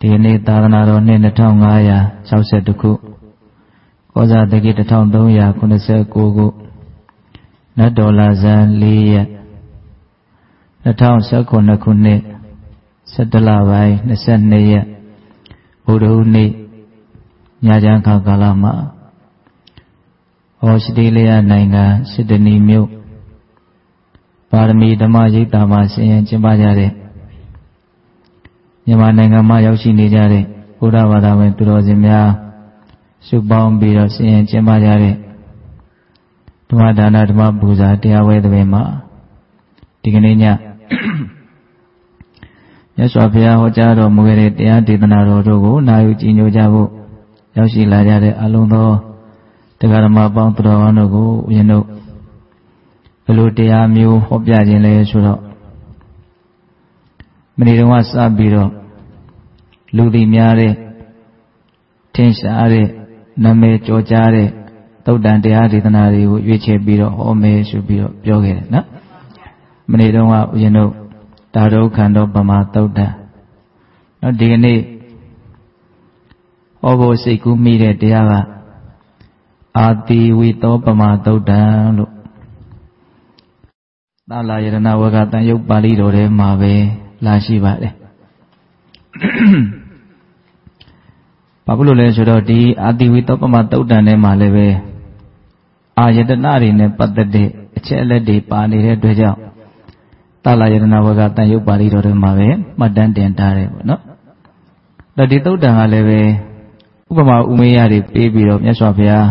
ဒီနေ့သာသနာတော်နှစ်2562ခုကောဇာတက္ကီ1389ခုနတ်တော်လာဇန်4ရက်2019ခုနှစ်17လပိုင်း22ရက်ဗုဒ္ဓဟူးနေ့ညချမ်းခါကာလမှာဩစတြေးလျနိုင်ငံစစ်ဒနီမြို့ပါရမီဓမ္မရိပ်သာမှာဆင်ရင်ကျင်းပကြတဲ့မြန်မာနိုင်ငံမှာရောက်ရှိနေကြတဲ့ဘုရားဘာသာဝင်သူတော်စင်များစုပေါင်းပြီးတော့ဆင်ရင်ကျင်းပကြတဲ့ဓမ္မဒါနဓမ္မပူဇာတရားဝဲသဘင်မှာဒီကနေ့ညမြတ်စွာဘုရားဟောကြားတော်မူခဲ့တဲ့တရားဒေသနာတော်တို့ကိုနာယူကြည်ညိုကြဖို့ရောက်ရှိလာကြတဲ့အလုံးသောတရားဓမ္မပေါင်းသူတော်ကောင်းတို့ကိုဦးဇင်းတို့ဘယ်လိုတရားမျိုးဟောပြခြင်းလဲဆိုတော့မနေ့တုန်းကစပြီးတော့လူသိများတဲ့ထင်ရှားတဲ့နာမည်ကျော်ကြားတဲ့သုတ်တန်တရားဒေသနာတွေကိုရွေးချယ်ပြီးတော့ဟောမယ်ဆိုပြီးတော့ပြောခဲ့တယ်နော်မနေ့တုန်းကဦးဇင်းတို့တာရုခန္ဓောပမာသုတ်တန်နော်ဒီကနေ့ဟောဖို့စိတ်ကူးမိတဲ့တရားကအာတိဝိသောပမာသုတ်တန်လို့သာလယရဏဝဂတန်ယုတ်ပါဠိတော်ထဲမှာပဲလာရှိပါတယ်ဘာဖြစ်လို့လဲဆိုတော့ဒီအာတိဝိသောပမာသုတ်တန်ထဲမှာလည်းပဲအာယတနာတွေနဲ့ပတ်သက်တဲ့အချက်အလက်တွေပါနေတဲ့အတွက်ကြောင့်သာလယရဏဝဂတန်ယုတ်ပါဠိတော်ထဲမှာပဲမှတ်တမ်းတင်ထားတယ်ပေါ့နော်ဒါဒီသုတ်တန်ကလည်းပဲဥပမာဥမေယတွေပေးပြီးတော့မြတ်စွာဘုရား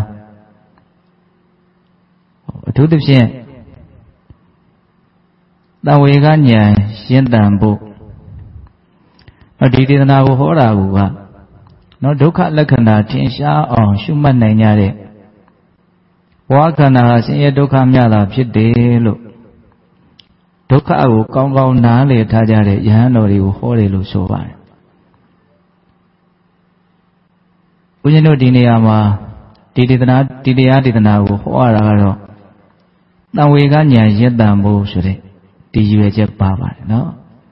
အထူးသဖြင့်တံဝေကဉာဏ်ရှင်းတန်ဖို့ဒီဒေသနာကိုဟောတာကနော်ဒုက္ခလက္ခဏာထင်ရှားအောင်ရှုမှတ်နိုင်ကြတဲ့ဘဝခန္ဓာဟာဆင်းရဲဒုက္ခမြတာဖြစ်တယ်လို့ဒုက္ခကိုကောင်းကောင်းနားလည်ထားကြတဲ့ယဟန်တော်တွေကိုဟောတယ်လို့ဆိုပါတယ်ဘုရားတို့ဒီနေရာမှာဒီဒေသနာဒီတရားဒေသနာကိုဟောရတာကတော့တံဝေကဉာဏ်ရင့်တန်ဖို့ဆိုတဲ့ဒီရွယ်ချက်ပါပါတယ်နော်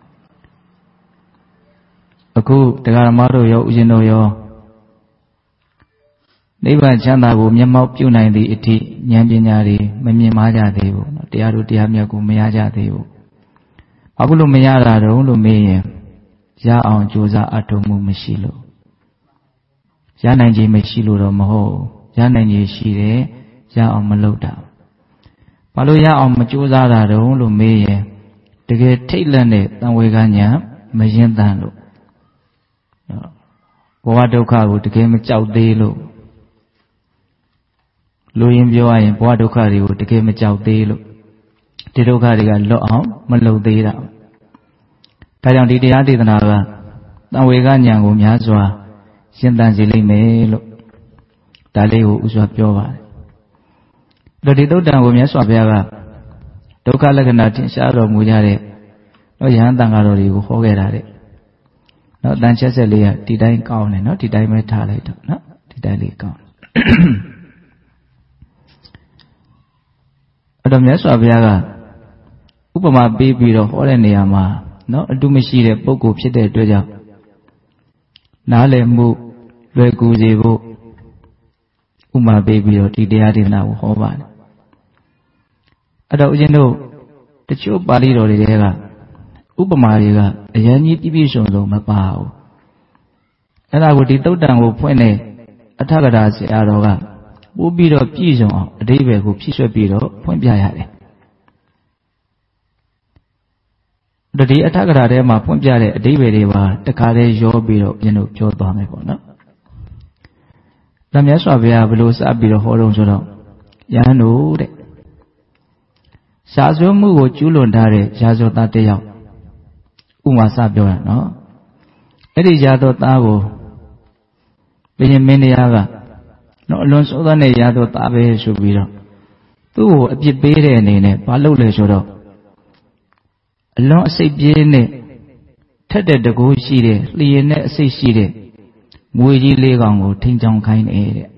အခုတရားဓမ္မတို့ရောဥရှင်တို့ရောနိဗ္ဗာန်ချမ်းသာကိုမျက်မှောက်ပြုနိုင်သည့်အထိဉာဏ်ပညာတွေမမြင်မာကြသေးဘူးနော်တရားတို့တရားမြတ်ကိုမရကြသေးဘူးဘာဖြစ်လို့မရတာတုံးလို့မေးရင်ရအောင်ကြိုးစားအထောက်မှုမရှိလို့ရနိုင်ခြင်းမရှိလို့တော့မဟုတ်ရနိုင်ခြင်းရှိတယ်ရအောင်မလုပ်တာဘာလို့ရအောင်မကြိုးစားတာတုံးလို့မေးရင်တကယ်ထိတ်လန့်တဲ့တံဝေကဉာဏ်မရင်တန်လို့ဘဝဒုက္ခကိုတကယ်မကြောက်သေးလို့လူရင်းပြောရရင်ဘဝဒုက္ခတွေကိုတကယ်မကြောက်သေးလို့ဒီဒုက္ခတွေကလွတ်အောင်မလုပ်သေးတာဒါကြောင့်ဒီတရားဒေသနာကတံဝေကဉာဏ်ကိုများစွာရှင်းတန်စေလိမ့်မယ်လို့ဒါလေးကိုဥစွာပြောပါတယ်ဒီသုတ်တံကိုမြတ်စွာဘုရားကဒုက္ခလက္ခဏာထင်ရှားတော်မူကြတဲ့နော်ယဟန်တန်ဃာတော်တွေကိုဟောခဲ့တာတဲ့နော်အတန်ချက်ဆက်လေးကဒီတိုင်းကောင်းတယ်နော်ဒီတိုင်းပဲထားလိုက်တော့နော်ဒီတိုင်းလေးကောင်းအဲ့တော့မြတ်စွာဘုရားကဥပမာပေးပြီးတော့ဟောတဲ့နေရာမှာနော်အတုမရှိတဲ့ပုဂ္ဂိုလ်ဖြစ်တဲ့အတွက်ကြောင့်နားလည်မှုလွယ်ကူစေဖို့ဥပမာပေးပြီးတော့ဒီတရားဒေသနာကိုဟောပါတယ်အဲ့တော့ဦးဇင်းတို့တချို့ပါဠိတော်တွေကဥပမာတွေကအရင်ကြီးပြည့်စုံစုံမပါဘူးအဲ့ဒါကိုဒီသုတ်တံကိုဖွင့်တဲ့အထကထာဆရာတော်ကပို့ပြီးတော့ပြည့်စုံအောင်အဓိပ္ပာယ်ကိုဖြည့်ဆွတ်ပြီးတော့ဖွင့်ပြရတယ်ဒီအထကထာထဲမှာဖွင့်ပြတဲ့အဓိပ္ပာယ်တွေပါတခါတည်းရောပြီးတော့ပြင်လို့ပြောသွားမယ်ပေါ့နော်။ဒါမြတ်စွာဘုရားဘယ်လိုစပြီးတော့ဟောတော့ဆိုတော့ယဟန်တို့တဲ့ရှားစွဲမှုကိုကျူးလွန်ထားတဲ့ရာဇဝသားတစ်ယောက်ဥမာစပြောတာနော်။အဲ့ဒီရာဇဝသားကိုဘုရင်မင်းတရားကနော်အလွန်စိုးသောတဲ့ရာဇဝသားပဲဆိုပြီးတော့သူ့ကိုအပြစ်ပေးတဲ့အနေနဲ့ဘာလုပ်လဲဆိုတော့အလွန်အစိတ်ပြေးနဲ့ထက်တဲ့တကူရှိတဲ့လျင်နဲ့အစိတ်ရှိတဲ့ငွေကြီးလေးကောင်ကိုထိန်ချောင်ခိုင်းနေတဲ့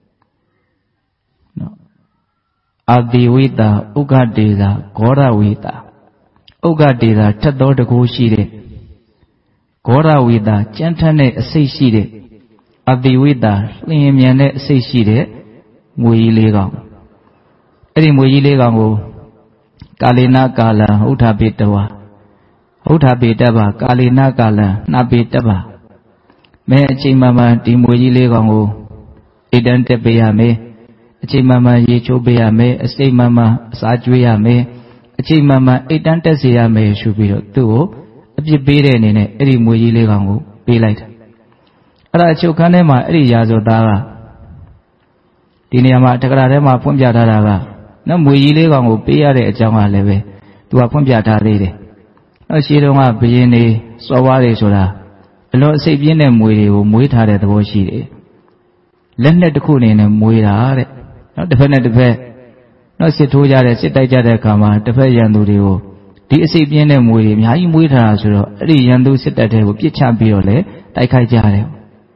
နော်အာတိဝိတာဥက္ကတေသာဂောရဝိတာဥက္ကတေသာထက်သောတကူရှိတဲ့ Gora Vida, Gentane, a say sheeted. Abdiwida, Limiane, a say sheeted. Mui legal. Eddie Mui legal. Kalina Gala, Uta Bitawa. Uta Bitaba, Kalina Gala, Nabitaba. Me Chimama, Dimui legal. Idente Beame. Chimama Yicho Beame, a say mama, Sajuame. Chimama, Idante Siame, should be two. A bit beaten in it, Eddie Mui legal. Be light. Ara Chokanema, Eddie Yazodara. Dinama Takarama Pumbjadara. No Mui legal, be at a Jama leve. To a Pumbjata lady. No, she don't have being so what is Sola. A lot say bien and Mui, Muita at the Washi. Lended the Kunin and Muira. Not defended the bed. No sit to Jada, sit Jada Kama, the Fayandu. The Sabian and William, Yai Muita, Yandu sit at a champion, Taikai Jare.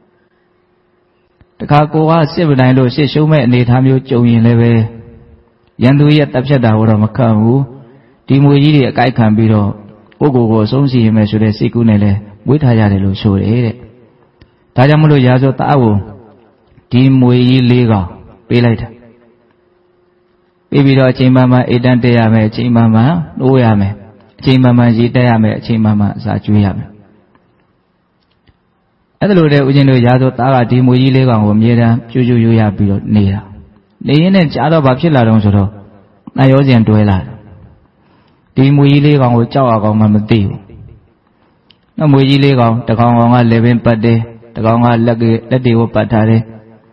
The Kakoa 7 says so many time you join leve. Yandu yet Tapshada or Makamu, Timuji, a guy can be Ogo, so see him as the Sikunele, with Hayalo, so Tajamulo Yazo Tao, Timui Liga, be later. Baby do Chimama, Edante Yame, Chimama, no Yame, Chimama, Jitayame, Chimama, Sajuyame. At the Lord, we know Yado Tara, Timuji Lega, Mira, Juju Yabi, Nia. The in and Chado Babsilla don't so. Nayozian Duela. Timuji Lega, Chawa, Mamadi. No Muji Lega, the Konga 11 per day, the Konga Lagi, the Deo Patare.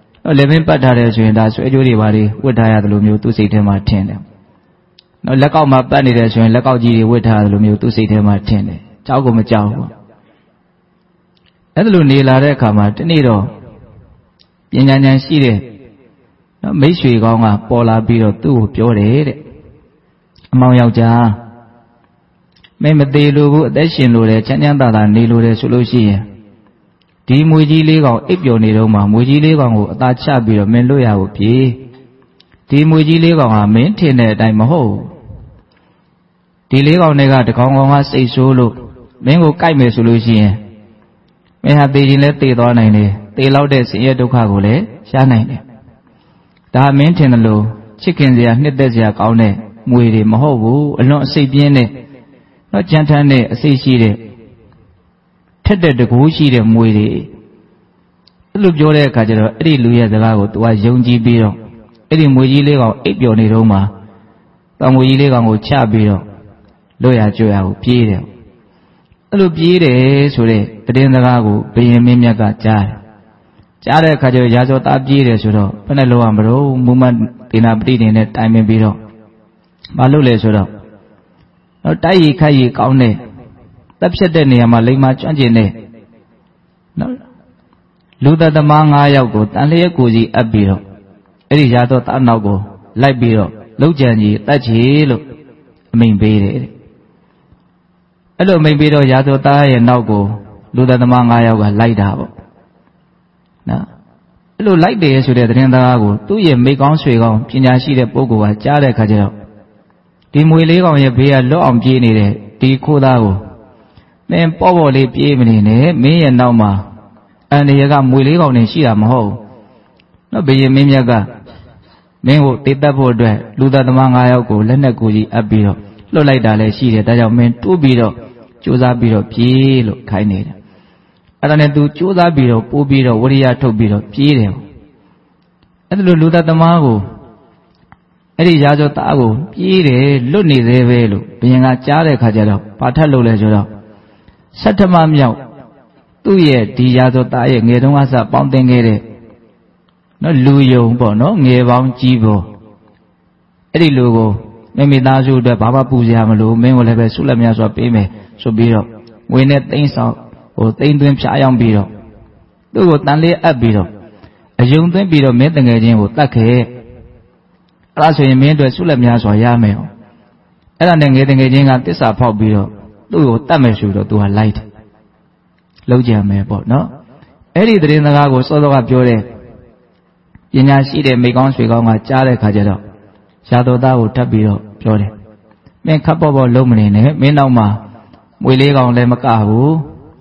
11 ပတ်ထားတဲ့ဆိုရင်ဒါဆွဲကြိုးတွေပါတွေဝတ်ထားရတယ်လို့မျိုးသူ့စိတ်ထဲမှာထင်တယ်။နော်လက်ကောက်မှာပတ်နေတယ်ဆိုရင်လက်ကောက်ကြီးတွေဝတ်ထားရတယ်လို့မျိုးသူ့စိတ်ထဲမှာထင်တယ်။ကြောက်ကိုမကြောက်ဘူး။အဲ့ဒါလိုနေလာတဲ့အခါမှာတနေ့တော့ပညာဉာဏ်ရှိတဲ့နော်မိတ်ဆွေကောင်းကပေါ်လာပြီးတော့သူ့ကိုပြောတယ်တဲ့အမောင်ယောက်ျားမင်းမသေးလို့ဘူးအသက်ရှင်လို့တယ်ချမ်းချမ်းသာသာနေလို့တယ်ဆိုလို့ရှိရင်ဒီမွေကြီးလေးကောင်အိပ်ပျော်နေတော့မှမွေကြီးလေးကောင်ကိုအသာချပြီးတော့မင်းလွတ်ရဖို့ပြေးဒီမွေကြီးလေးကောင်ဟာမင်းထင်တဲ့အတိုင်းမဟုတ်ဒီလေးကောင်တွေကတကောင်ကောင်ကစိတ်ဆိုးလို့မင်းကိုကြိုက်မယ်ဆိုလို့ရှိရင်မင်းဟာသေခြင်းလဲသေသွားနိုင်တယ်သေလောက်တဲ့ဆင်းရဲဒုက္ခကိုလည်းရှားနိုင်တယ်ဒါမင်းထင်တယ်လို့ချစ်ခင်စရာနှစ်သက်စရာကောင်းတဲ့မွေတွေမဟုတ်ဘူးအလွန်အစိတ်ပြင်းတဲ့တော့ကြမ်းထမ်းတဲ့အစိတ်ရှိတဲ့ထက်တဲ့တကူရှိတဲ့မွေတွေအဲ့လိုပြောတဲ့အခါကျတော့အဲ့ဒီလူရဲ့စကားကိုသူကယုံကြည်ပြီးတော့အဲ့ဒီမွေကြီးလေးကောင်အိပ်ပျော်နေတော့မှတောင်မွေကြီးလေးကောင်ကိုချပြီးတော့လွတ်ရကြွရကိုပြေးတယ်အဲ့လိုပြေးတယ်ဆိုတဲ့တည်င်းစကားကိုဘယင်မင်းမြတ်ကကြားတဲ့အခါကျတော့ရာဇောသားပြေးတယ်ဆိုတော့ဘယ်နဲ့လောက်ရမလို့မူမဒေနာပတိနေနဲ့တိုင်ပင်ပြီးတော့မလုပ်လေဆိုတော့တိုက်ရီခတ်ရီကောင်းတဲ့တပ်ဖြတ်တဲ့နေရာမှာလိမ္မာကျွမ်းကျင်တဲ့နော်လူသက်သမား9ယောက်ကိုတန်လျက်ကိုကြီးအပ်ပြီးတော့အဲ့ဒီရာသောသားနောက်ကိုလိုက်ပြီးတော့လောက်ကြံကြီးတတ်ချေလို့အမိန်ပေးတယ်အဲ့လိုအမိန်ပေးတော့ရာသောသားရဲ့နောက်ကိုလူသက်သမား9ယောက်ကလိုက်တာပေါ့နော်အဲ့လိုလိုက်တယ်ဆိုတဲ့သတင်းသားကိုသူ့ရဲ့မိကောင်းဆွေကောင်းပညာရှိတဲ့ပုဂ္ဂိုလ်ကကြားတဲ့အခါကျတော့ဒီမွေလေးကောင်ရဲ့ဘေးကလွတ်အောင်ပြေးနေတဲ့ဒီခိုးသားကိုမင်းပေါ့လေးပြေးမနေနဲ့မင်းရဲ့နောက်မှာအန္တရာယ်ကမွေလေးကောင်နေရှိတာမဟုတ်နော်ဘယင်မင်းမြတ်ကမင်းကိုတေးသက်ဖို့အတွက်လူသားသမား9ယောက်ကိုလက်နဲ့ကိုကြီးအပ်ပြီးတော့လွတ်လိုက်တာလည်းရှိတယ်ဒါကြောင့်မင်းတိုးပြီးတော့ကြိုးစားပြီးတော့ပြေးလို့ခိုင်းနေတယ်အဲ့ဒါနဲ့သူကြိုးစားပြီးတော့ပိုးပြီးတော့ဝရိယထုတ်ပြီးတော့ပြေးတယ်အဲ့ဒါလိုလူသားသမားကိုအဲ့ဒီရာဇဝသားကိုပြေးတယ်လွတ်နေသေးပဲလို့ဘယင်ကကြားတဲ့ခါကျတော့ဘာထက်လို့လဲဆိုတော့ဆဋ္ဌမမြောက်သူ့ရဲ့ဒီရာဇဝသားရဲ့ငယ်တုန်းကစပေါင်းသင်ခဲ့တဲ့နော်လူယုံပေါ့နော်ငယ်ပေါင်းကြီးပေါ်အဲ့ဒီလူကိုမိသားစုအတွက်ဘာမှပူစရာမလိုမင်းကိုလည်းပဲဆုလက်များစွာပေးမယ်ဆိုပြီးတော့ငွေနဲ့သိန်းဆောင်သိန်းသွင်းဖြားရောက်ပြီးတော့သူ့ကိုတန်လေးအပ်ပြီးတော့အယုံသွင်းပြီးတော့မင်းတငယ်ချင်းကိုတတ်ခဲ့အဲ့ဒါဆိုရင်မင်းအတွက်ဆုလက်များစွာရမယ်အဲ့ဒါနဲ့ငယ်တငယ်ချင်းကတစ္ဆာဖောက်ပြီးတော့သူ့ကိုတတ်မယ်ဆိုတော့သူကလိုက်တယ်လုံးကြံမယ်ပေါ့နော်အဲ့ဒီသတင်းစကားကိုစောစောကပြောတဲ့ပညာရှိတဲ့မိကောင်းဆွေကောင်းကကြားတဲ့ခါကျတော့ရာတော်သားကိုထပ်ပြီးတော့ပြောတယ်မင်းခပ်ပေါ့ပေါ့လုံးမနေနဲ့မင်းနောက်မှာမွေလေးကောင်လည်းမကဘူး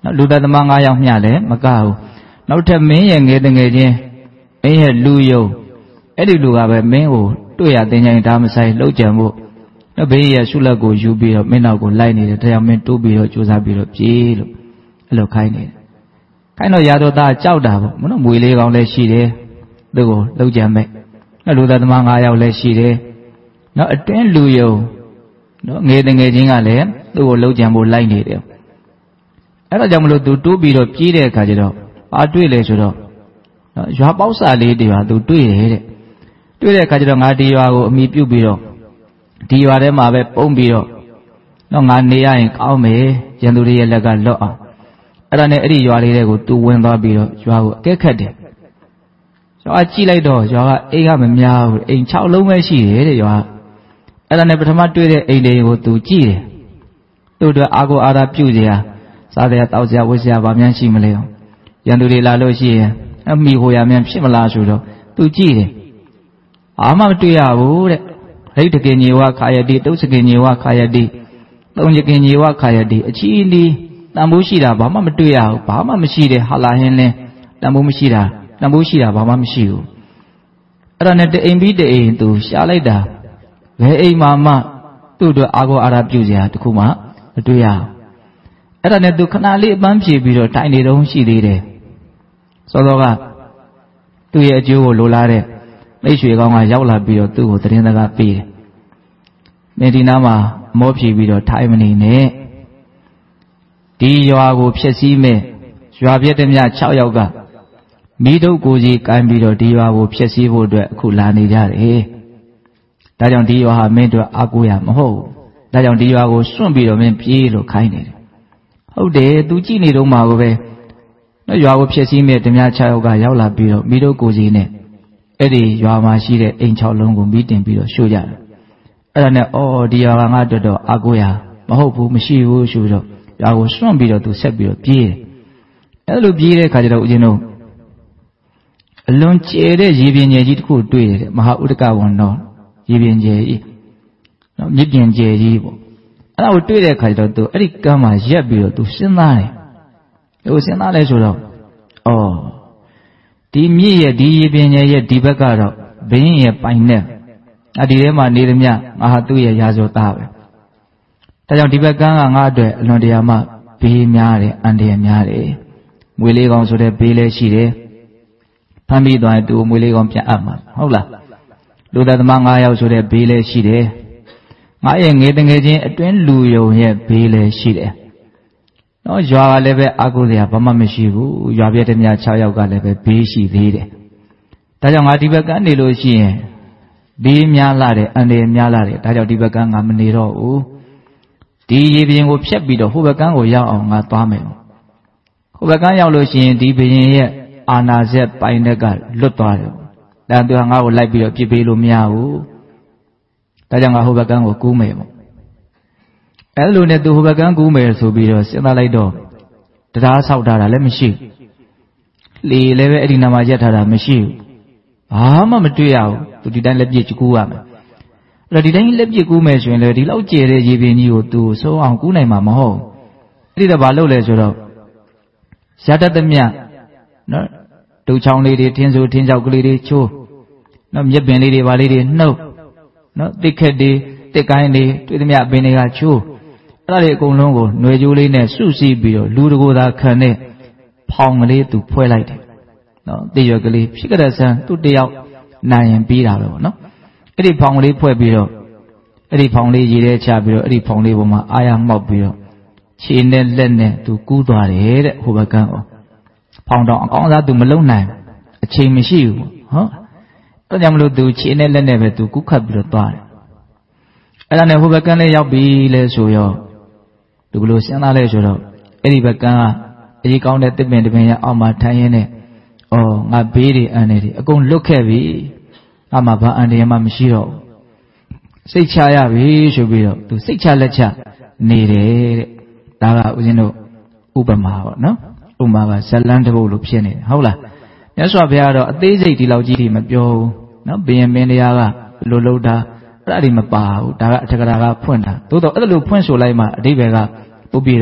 လူသားသမား9ယောက်မျှလည်းမကဘူးနောက်ထပ်မင်းရဲ့ငယ်တငယ်ချင်းမင်းရဲ့လူယုံအဲ့ဒီလူကပဲမင်းကိုတွေ့ရတင်ကြရင်ဒါမဆိုင်လှုပ်ကြံဖို့နော်ဘေးရဲ့ဆုလက်ကိုယူပြီးတော့မင်းနောက်ကိုလိုက်နေတယ်ဒါကြောင့်မင်းတိုးပြီးတော့ကြိုးစားပြီးတော့ပြေးလို့အဲ့လိုခိုင်းနေတယ်ခိုင်းတော့ရာတော်သားကြောက်တာပေါ့နော်မွေလေးကောင်လည်းရှိတယ်သူ့ကိုလှုပ်ကြံမဲ့နော်လူသားသမား9ယောက်လည်းရှိတယ်နော်အတွင်းလူယုံနော်ငယ်တငယ်ချင်းကလည်းသူ့ကိုလှုပ်ကြံဖို့လိုက်နေတယ်အဲ့ဒါကြောင့်မလို့သူတိုးပြီးတော့ပြေးတဲ့အခါကျတော့ဘာတွေ့လဲဆိုတော့နော်ရွာပေါက်စာလေးတွေပါသူတွေ့တယ်တဲ့တွေ့တဲ့အခါကျတော့ငါဒီရွာကိုအမိပြုတ်ပြီးတော့ဒီရွာထဲမှာပဲပုံပြီးတော့နော်ငါနေရရင်ကောင်းမယ်ရန်သူတွေရဲ့လက်ကလွတ်အောင်အဲ့ဒါနဲ့အဲ့ဒီရွာလေးတွေကိုသူဝင်သွားပြီးတော့ရွာကိုအကဲခတ်တယ်ရွာကြည့်လိုက်တော့ရွာကအိမ်ကမများဘူးအိမ်6လုံးပဲရှိတယ်တဲ့ရွာအဲ့ဒါနဲ့ပထမတွေ့တဲ့အိမ်တွေကိုသူကြည့်တယ်သူ့အတွက်အာကိုအာသာပြုတ်စရာစားစရာတောက်စရာဝတ်စရာဘာမှရှိမလဲရန်သူတွေလာလို့ရှိရင်အမိဟိုရမြန်ဖြစ်မလားဆိုတော့သူကြည့်တယ်အာမမတွေ့ရဘူးတဲ့ဟိတ်တကင်ညေဝခါယတိတုတ်စကင်ညေဝခါယတိသုံးစကင်ညေဝခါယတိအချီးနီးတန်ဖိုးရှိတာဘာမှမတွေ့ရဘူးဘာမှမရှိတယ်ဟာလာဟင်းလင်းတန်ဖိုးမရှိတာတန်ဖိုးရှိတာဘာမှမရှိဘူးအဲ့ဒါနဲ့တအိမ်ပြီးတအိမ်သူရှားလိုက်တာဘယ်အိမ်မှသူ့အတွက်အာကိုအာရပြုစရာတခုမှမတွေ့ရဘူးအဲ့ဒါနဲ့သူခဏလေးအပန်းဖြေပြီးတော့တိုင်နေတော့ရှိသေးတယ်စောစောကသူ့ရဲ့အကျိုးကိုလိုလားတဲ့မိတ်ဆွေကောင်းကရောက်လာပြီးတော့သူ့ကိုသတင်းစကားပေးတယ်။နေဒီနားမှာမောဖြေပြီးတော့ထိုင်မနေနဲ့ဒီရွာကိုဖျက်ဆီးမဲ့ရွာပြည့်တဲ့မြ6ယောက်ကမိတို့ကိုကြီးကိုင်းပြီးတော့ဒီရွာကိုဖျက်ဆီးဖို့အတွက်အခုလာနေကြတယ်။ဒါကြောင့်ဒီရွာဟာမင်းတို့အားကိုးရမဟုတ်ဘူး။ဒါကြောင့်ဒီရွာကိုစွန့်ပြီးတော့မင်းပြေးလို့ခိုင်းနေတယ်။ဟုတ်တယ်သူကြည့်နေတော့မှာကိုပဲနော်ရွာကိုဖျက်ဆီးမဲ့ဓမြ6ယောက်ကရောက်လာပြီးတော့မိတို့ကိုကြီးနဲ့အဲ့ဒီရွာမှာရှိတဲ့အိမ်6လုံးကိုမိတင်ပြီးတော့ရှို့ကြတယ်အဲ့ဒါနဲ့အော်ဒီရွာကငါတော်တော်အာကိုရမဟုတ်ဘူးမရှိဘူးဆိုတော့ရွာကိုစွန့်ပြီးတော့သူဆက်ပြီးတော့ပြေးတယ်အဲ့လိုပြေးတဲ့အခါကျတော့ဦးဇင်းတို့အလွန်ကျယ်တဲ့ရေပြင်ကျယ်ကြီးတစ်ခုတွေ့တယ်မဟာဥဒကဝန္တော်ရေပြင်ကျယ်ကြီးနော်မြစ်ပြင်ကျယ်ကြီးပေါ့အဲ့ဒါကိုတွေ့တဲ့အခါကျတော့သူအဲ့ဒီကမ်းမှာရက်ပြီးတော့သူစဉ်းစားတယ်ဟိုစဉ်းစားလဲဆိုတော့အော်ဒီမြစ်ရဲ့ဒီရေပြင်ရဲ့ဒီဘက်ကတော့ဘင်းရဲ့ပိုင်နဲ့ဒီထဲမှာနေသမျှငါဟာသူ့ရဲ့ရာဇဝသားပဲဒါကြောင့်ဒီဘက်ကန်းကငါအတွက်အလွန်တရာမှဘေးများတယ်အန္တရာယ်များတယ်မွေလေးကောင်ဆိုတဲ့ဘေးလည်းရှိတယ်ဖမ်းပြီးသွားရင်သူ့မွေလေးကောင်ပြန်အပ်မှာဟုတ်လားလူသားသမား9ယောက်ဆိုတဲ့ဘေးလည်းရှိတယ်ငါရဲ့ငယ်တငယ်ချင်းအတွင်းလူယုံရဲ့ဘေးလည်းရှိတယ်နော်ရွာကလည်းပဲအာကိုစရာဘာမှမရှိဘူးရွာပြည့်တဲ့မြ6ယောက်ကလည်းပဲဘေးရှိသေးတယ်ဒါကြောင့်ငါဒီဘက်ကနေလို့ရှိရင်ဘေးများလာတယ်အန္တရာယ်များလာတယ်ဒါကြောင့်ဒီဘက်ကငါမနေတော့ဘူးဒီရေပြင်ကိုဖြတ်ပြီးတော့ဟိုဘက်ကကိုရောက်အောင်ငါသွားမယ်ဟိုဘက်ကရောက်လို့ရှိရင်ဒီဘရင်ရဲ့အာနာဇက်ပိုင်တဲ့ကလွတ်သွားတယ်ဒါသူကငါ့ကိုလိုက်ပြီးတော့ပြစ်ပေးလို့မရဘူးဒါကြောင့်ငါဟိုဘက်ကကိုကူးမယ်ပေါ့အဲ့လိုနဲ့သူဟိုဘက်ကန်းကူးမယ်ဆိုပြီးတော့စဉ်းစားလိုက်တော့တရားဆောက်ထားတာလည်းမရှိဘူးလေလည်းပဲအဲ့ဒီနာမှာရက်ထားတာမရှိဘူးဘာမှမတွေ့ရဘူးသူဒီတိုင်းလက်ပြစ်ကူးရမယ်အဲ့တော့ဒီတိုင်းလက်ပြစ်ကူးမယ်ဆိုရင်လည်းဒီလောက်ကျယ်တဲ့ရေပြင်ကြီးကိုသူစိုးအောင်ကူးနိုင်မှာမဟုတ်အဲ့ဒီတော့ဘာလုပ်လဲဆိုတော့ရတတ်သမျှနော်ဒုချောင်းလေးတွေထင်းဆိုထင်းချောက်ကလေးတွေချိုးနော်မြက်ပင်လေးတွေဘာလေးတွေနှုတ်နော်တစ်ခက်တွေတစ်ကိုင်းတွေတွေ့သမျှပင်တွေကချိုးအဲ့ဒါတွေအကုန်လုံးကိုຫນွေကြိုးလေးနဲ့စုစည်းပြီးတော့လူတကိုယ်သာခံတဲ့ဖောင်ကလေးသူဖွဲလိုက်တယ်နော်တည့်ရွက်ကလေးဖြစ်ကြတဲ့ဆန်းသူတယောက်နိုင်ရင်ပြီးတာပဲပေါ့နော်အဲ့ဒီဖောင်ကလေးဖွဲပြီးတော့အဲ့ဒီဖောင်လေးရေထဲချပြီးတော့အဲ့ဒီဖောင်လေးပေါ်မှာအာရမှောက်ပြီးတော့ခြေနဲ့လက်နဲ့သူကူးသွားတယ်တဲ့ဟိုဘက်ကန်းကိုဖောင်တောင်အကောင်းစားသူမလုံနိုင်အချိန်မရှိဘူးဟုတ်အဲ့ဒါကြောင့်မလို့သူခြေနဲ့လက်နဲ့ပဲသူကူးခတ်ပြီးတော့သွားတယ်အဲ့ဒါနဲ့ဟိုဘက်ကန်းလေးရောက်ပြီလဲဆိုရောသူဘလို့စဉ်းစားလဲဆိုတော့အဲ့ဒီဘက်ကန်းကအရေးကောင်းတဲ့တစ်ပင်တစ်ပင်ရအောက်မှာထိုင်ရင်းနဲ့အော်ငါဘေးတွေအန္တရာယ်တွေအကုန်လွတ်ခဲ့ပြီငါမှဘာအန္တရာယ်မှမရှိတော့စိတ်ချရပြီဆိုပြီးတော့သူစိတ်ချလက်ချနေတယ်တဲ့ဒါကဦးဇင်းတို့ဥပမာပေါ့နော်ဥပမာကဇလန်းတစ်ပုဒ်လို့ဖြစ်နေတယ်ဟုတ်လားမြတ်စွာဘုရားကတော့အသေးစိတ်ဒီလောက်ကြီးတွေမပြောဘူးနော်ဘုရင်မင်းတရားကလိုလို့တာအဲ့ဒါတွေမပါဘူးဒါကအထက်ကရာကဖွင့်တာသို့တော့အဲ့လိုဖွင့်ဆိုလိုက်မှအဓိပ္ပာယ်ကပုပ်ပြီးတော့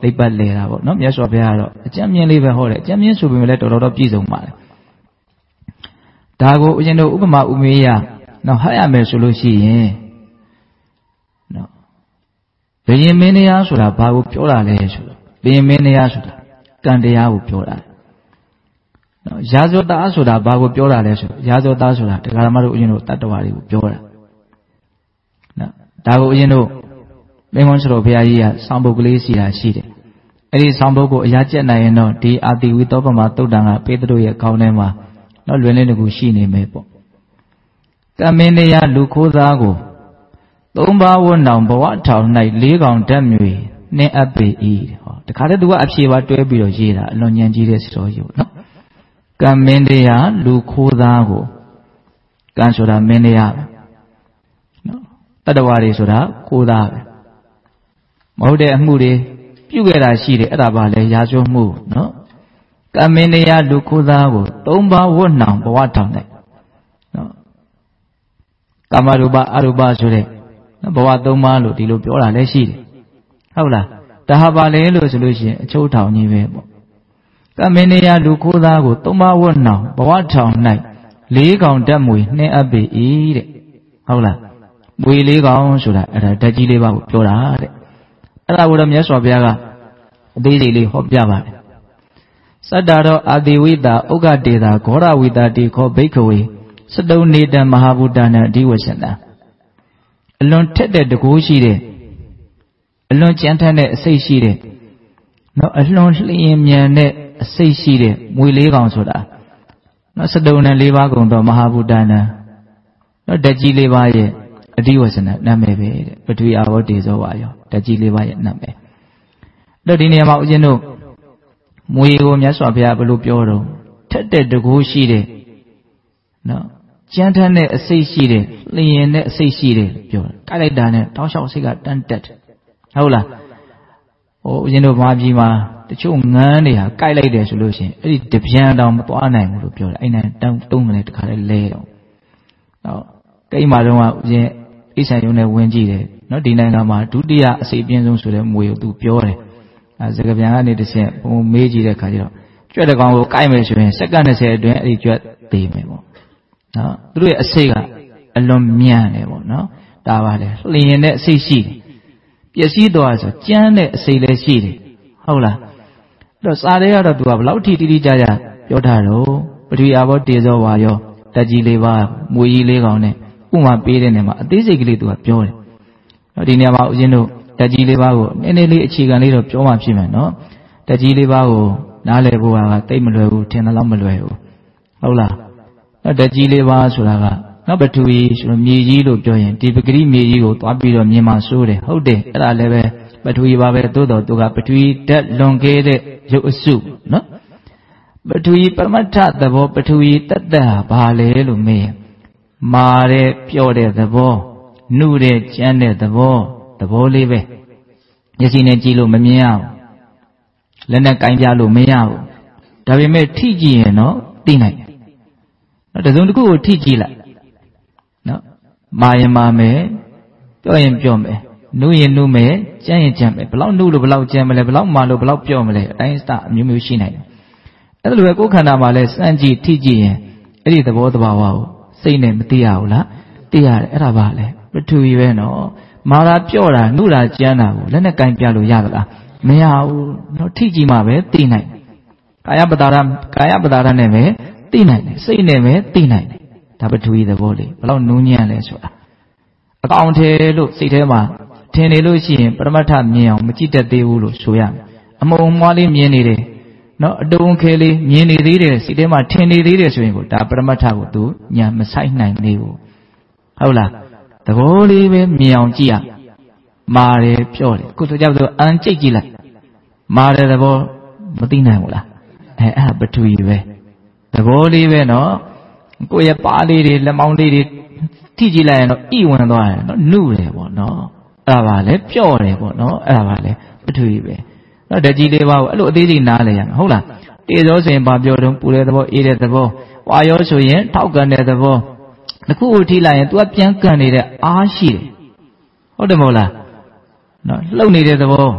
သိပ္ပလေတာပေါ့နော်မြတ်စွာဘုရားကတော့အကျဉ်းမြင့်လေးပဲဟောတယ်အကျဉ်းမြင့်ဆိုပေမဲ့လည်းတော်တော်ပြည့်စုံပါတယ်ဒါကိုဦးဇင်းတို့ဥပမာဥမေယနော်ဟတ်ရမယ်ဆိုလို့ရှိရင်နော်ဘယင်မင်းတရားဆိုတာဘာကိုပြောတာလဲဆိုတော့ဘယင်မင်းတရားဆိုတာကံတရားကိုပြောတာနော်ရာဇဝတ္တဆိုတာဘာကိုပြောတာလဲဆိုတော့ရာဇဝတ္တဆိုတာတရားဓမ္မတို့ဦးဇင်းတို့တတ္တဝါတွေကိုပြောတာနော်ဒါကိုဦးဇင်းတို့မင်းကွန်းစတော်ဘုရားကြီးကဆောင်းပုဒ်ကလေးစီတာရှိတယ်အဲ့ဒီဆောင်းပုဒ်ကိုအရာကျက်နိုင်ရင်တော့ဒီအာတိဝိသောပမသုတ်တံကပေတရုရဲ့ခေါင်းထဲမှာနော်လွယ်လင်းတကူရှိနေမယ်ပေါ့ကမင်းတရားလူခိုးသားကိုသုံးပါးဝတ်နောင်ဘဝထောင်၌လေးကောင်ဓာတ်မြေနှင်းအပ်ပေ၏ဟောတခါတည်းသူကအဖြေပါတွဲပြီးတော့ရေးတာအလွန်ဉာဏ်ကြီးတဲ့စတော်ကြီးပေါ့နော်ကမင်းတရားလူခိုးသားကိုကံဆိုတာမင်းတရားပဲနော်တတ္တဝါတွေဆိုတာခိုးသားပဲမဟုတ်တဲ့အမှုတွေပြုခဲ့တာရှိတယ်အဲ့ဒါပါလေရာဇဝတ်မှုနော်ကမင်းတရားလူခိုးသားကိုသုံးပါးဝတ်နောင်ဘဝထောင်၌နော်ကာမရူပအရူပဆိုတဲ့ဘဝသုံးပါးလို့ဒီလိုပြောတာလည်းရှိတယ်ဟုတ်လားဒါဟာပါလေလို့ဆိုလို့ရှိရင်အချုပ်ထောင်ကြီးပဲပေါ့ကမင်းတရားလူခိုးသားကိုသုံးပါးဝတ်နောင်ဘဝထောင်၌လေးကောင်ဓာတ်မွေနှင်းအပ်ပေ၏တဲ့ဟုတ်လားမွေလေးကောင်ဆိုတာအဲ့ဒါဓာတ်ကြီးလေးပါကိုပြောတာတဲ့အဲ့ဒါကိုတော့မြတ်စွာဘုရားကအသေးစိတ်လေးဟောပြပါတယ်စတ္တာရောအာတိဝိတာဥက္ကတေတာဂောရဝိတာတိခောဘိက္ခဝေစတုံနေတံမဟာဗုဒ္ဓနာအဓိဝဆန္ဒအလွန်ထက်တဲ့တကိုးရှိတဲ့အလွန်ကြမ်းထမ်းတဲ့အစိတ်ရှိတဲ့နော်အလွန်လျင်မြန်တဲ့အစိတ်ရှိတဲ့မွေလေးကောင်ဆိုတာနော်စတုံနံ၄ပါးကုန်တော့မဟာဗုဒ္ဓနာနော်ဓာတ်ကြီး၄ပါးရဲ့အဓိဝဆန္ဒနာမည်ပဲတဲ့ပထဝီအာဘောတေဇောဝါယောဓာတ်ကြီး၄ပါးရဲ့နာမည်တော့ဒီနေရာမှာဦးဇင်းတို့မွေကိုမြတ်စွာဘုရားဘယ်လိုပြောတော့ထက်တဲ့တကိုးရှိတဲ့နော်ကြမ်းထမ်းတဲ့အစိတ်ရှိတဲ့လျင်တဲ့အစိတ်ရှိတဲ့ပြောတာကြိုက်လိုက်တာနဲ့တောင်းလျှောက်စိတ်ကတန်းတက်ဟုတ်လားဟိုဦးဇင်းတို့ဘာပြည်မှာတချို့ငန်းတွေဟာကြိုက်လိုက်တယ်ဆိုလို့ရှိရင်အဲ့ဒီတပြန်တောင်မသွားနိုင်ဘူးလို့ပြောတာအဲ့နဲ့တုံးကလေးတခါလေးလဲတော့ကိန်းမှာတော့ဦးဇင်းအိဆန်ယုံနဲ့ဝင်ကြည့်တယ်နော်ဒီနိုင်ငံမှာဒုတိယအစိပ်ပြင်းဆုံးဆိုတဲ့မွေကိုသူပြောတယ်အဲစကားပြန်ကနေတစ်ချက်ဘုံမေးကြည့်တဲ့ခါကျတော့ကြွက်တဲ့ကောင်ကိုကိုက်မယ်ဆိုရင်စက္ကန့်20အတွင်းအဲ့ဒီကြွက်သေးမယ်ပေါ့နော်သူတို့ရဲ့အစိတ်ကအလွန်မြန်တယ်ပေါ့နော်ဒါပါလေလျင်တဲ့အစိတ်ရှိတယ်ပျက်စီးသွားဆိုကြမ်းတဲ့အစိတ်လည်းရှိတယ်ဟုတ်လားအဲ့တော့စာထဲကတော့သူကဘယ်လောက်ထိတိတိကျကျပြောထားတော့ပထဝီအာဘောတေဇောဝါယောဓာတ်ကြီး၄ပါးမွေကြီး၄ကောင်နဲ့ဥမာပေးတဲ့နေရာမှာအသေးစိတ်ကလေးသူကပြောတယ်ဒီနေရာမှာဦးဇင်းတို့ဓာတ်ကြီး၄ပါးကိုနည်းနည်းလေးအခြေခံလေးတော့ပြောမှဖြစ်မယ်နော်ဓာတ်ကြီး၄ပါးကိုနားလည်ဖို့ကတိတ်မလွယ်ဘူးထင်တယ်လို့မလွယ်ဘူးဟုတ်လားဓာတ်ကြီး၄ပါးဆိုတာကနော်ပထဝီဆိုတော့မြေကြီးလို့ပြောရင်ဒီပဂရိမြေကြီးကိုသွားပြီးတော့မြင်မှစိုးတယ်ဟုတ်တယ်အဲ့ဒါလည်းပဲပထဝီပါပဲသို့တော်သူကပထဝီဓာတ်လွန်ခဲ့တဲ့ရုပ်အစုနော်ပထဝီပရမတ္ထသဘောပထဝီတတ္တဟာဘာလဲလို့မေးရင်မာတဲ့ပြော့တဲ့သဘောနှုတဲ့ကြမ်းတဲ့သဘောလေးပဲမျက်စိနဲ့ကြည့်လို့မမြင်ရဘူးလက်နဲ့ကင်ပြလို့မရဘူးဒါပေမဲ့ထိကြည့်ရင်တော့သိနိုင်တယ်နော်တစုံတစ်ခုကိုထိကြည့်လိုက်နော်မာရင်မာမယ်ပြောရင်ပြောမယ်နှုရင်နှုမယ်ကြမ်းရင်ကြမ်းမယ်ဘလောက်နှုလို့ဘလောက်ကြမ်းမလဲဘလောက်မာလို့ဘလောက်ပြော့မလဲအတိုင်းအစအမျိုးမျိုးရှိနိုင်တယ်အဲ့ဒါလိုပဲကိုယ်ခန္ဓာမှာလဲစမ်းကြည့်ထိကြည့်ရင်အဲ့ဒီသဘောတဘာဝကိုစိတ်နဲ့မသိရဘူးလားသိရတယ်အဲ့ဒါပါလေပထဝီပဲနော်မာတာပြော့တာနှုတာကြမ်းတာကိုလက်နဲ့ကင်ပြလို့ရသလားမရဘူးနော်ထိကြည့်မှပဲသိနိုင်ကာယပတာရနဲ့ပဲသိနိုင်တယ်စိတ်နဲ့ပဲသိနိုင်တယ်ဒါပထဝီသဘောလေးဘယ်လောက်နူးညံ့လဲဆိုတာအကောင်ထဲလို့စိတ်ထဲမှာထင်နေလို့ရှိရင်ပရမတ္ထမြင်အောင်မကြည့်တတ်သေးဘူးလို့ဆိုရမယ်အမုံမွားလေးမြင်နေတယ်နော်အတုံးခဲလေးမြင်နေသေးတယ်စိတ်ထဲမှာထင်နေသေးတယ်ဆိုရင်ကိုဒါပရမတ္ထကိုသူညာမဆိုင်နိုင်သေးဘူးဟုတ်လားသဘောလေးပဲမြင်အောင်ကြည့်ရမာတယ်ပြော့တယ်ခုဆိုကြပါစို့အန်ကြိတ်ကြည့်လိုက်မာတယ်သဘောမသိနိုင်ဘူးလားအဲ့ဒါပထဝီပဲသဘောလေးပဲနော်ကိုယ့်ရဲ့ပါးလေးတွေလက်မောင်းလေးတွေထိကြည့်လိုက်ရင်တော့ဣဝင်သွားတယ်နော်နှုတယ်ပေါ့နော်အဲ့ဒါပါလေပြော့တယ်ပေါ့နော်အဲ့ဒါပါလေပထဝီပဲနော်ဓာတ်ကြီးလေးပါကိုအဲ့လိုအသေးစိတ်နားလဲရမယ်ဟုတ်လားတေဇောဆိုရင်ဘာပြောတော့ပူတဲ့သဘောအေးတဲ့သဘောဝါယောဆိုရင်ထောက်ကန်တဲ့သဘောတစ်ခုကိုထိလိုက်ရင် तू ကပြန်ကန်နေတဲ့အားရှိတယ်ဟုတ်တယ်မဟုတ်လားနော်လှုပ်နေတဲ့သဘော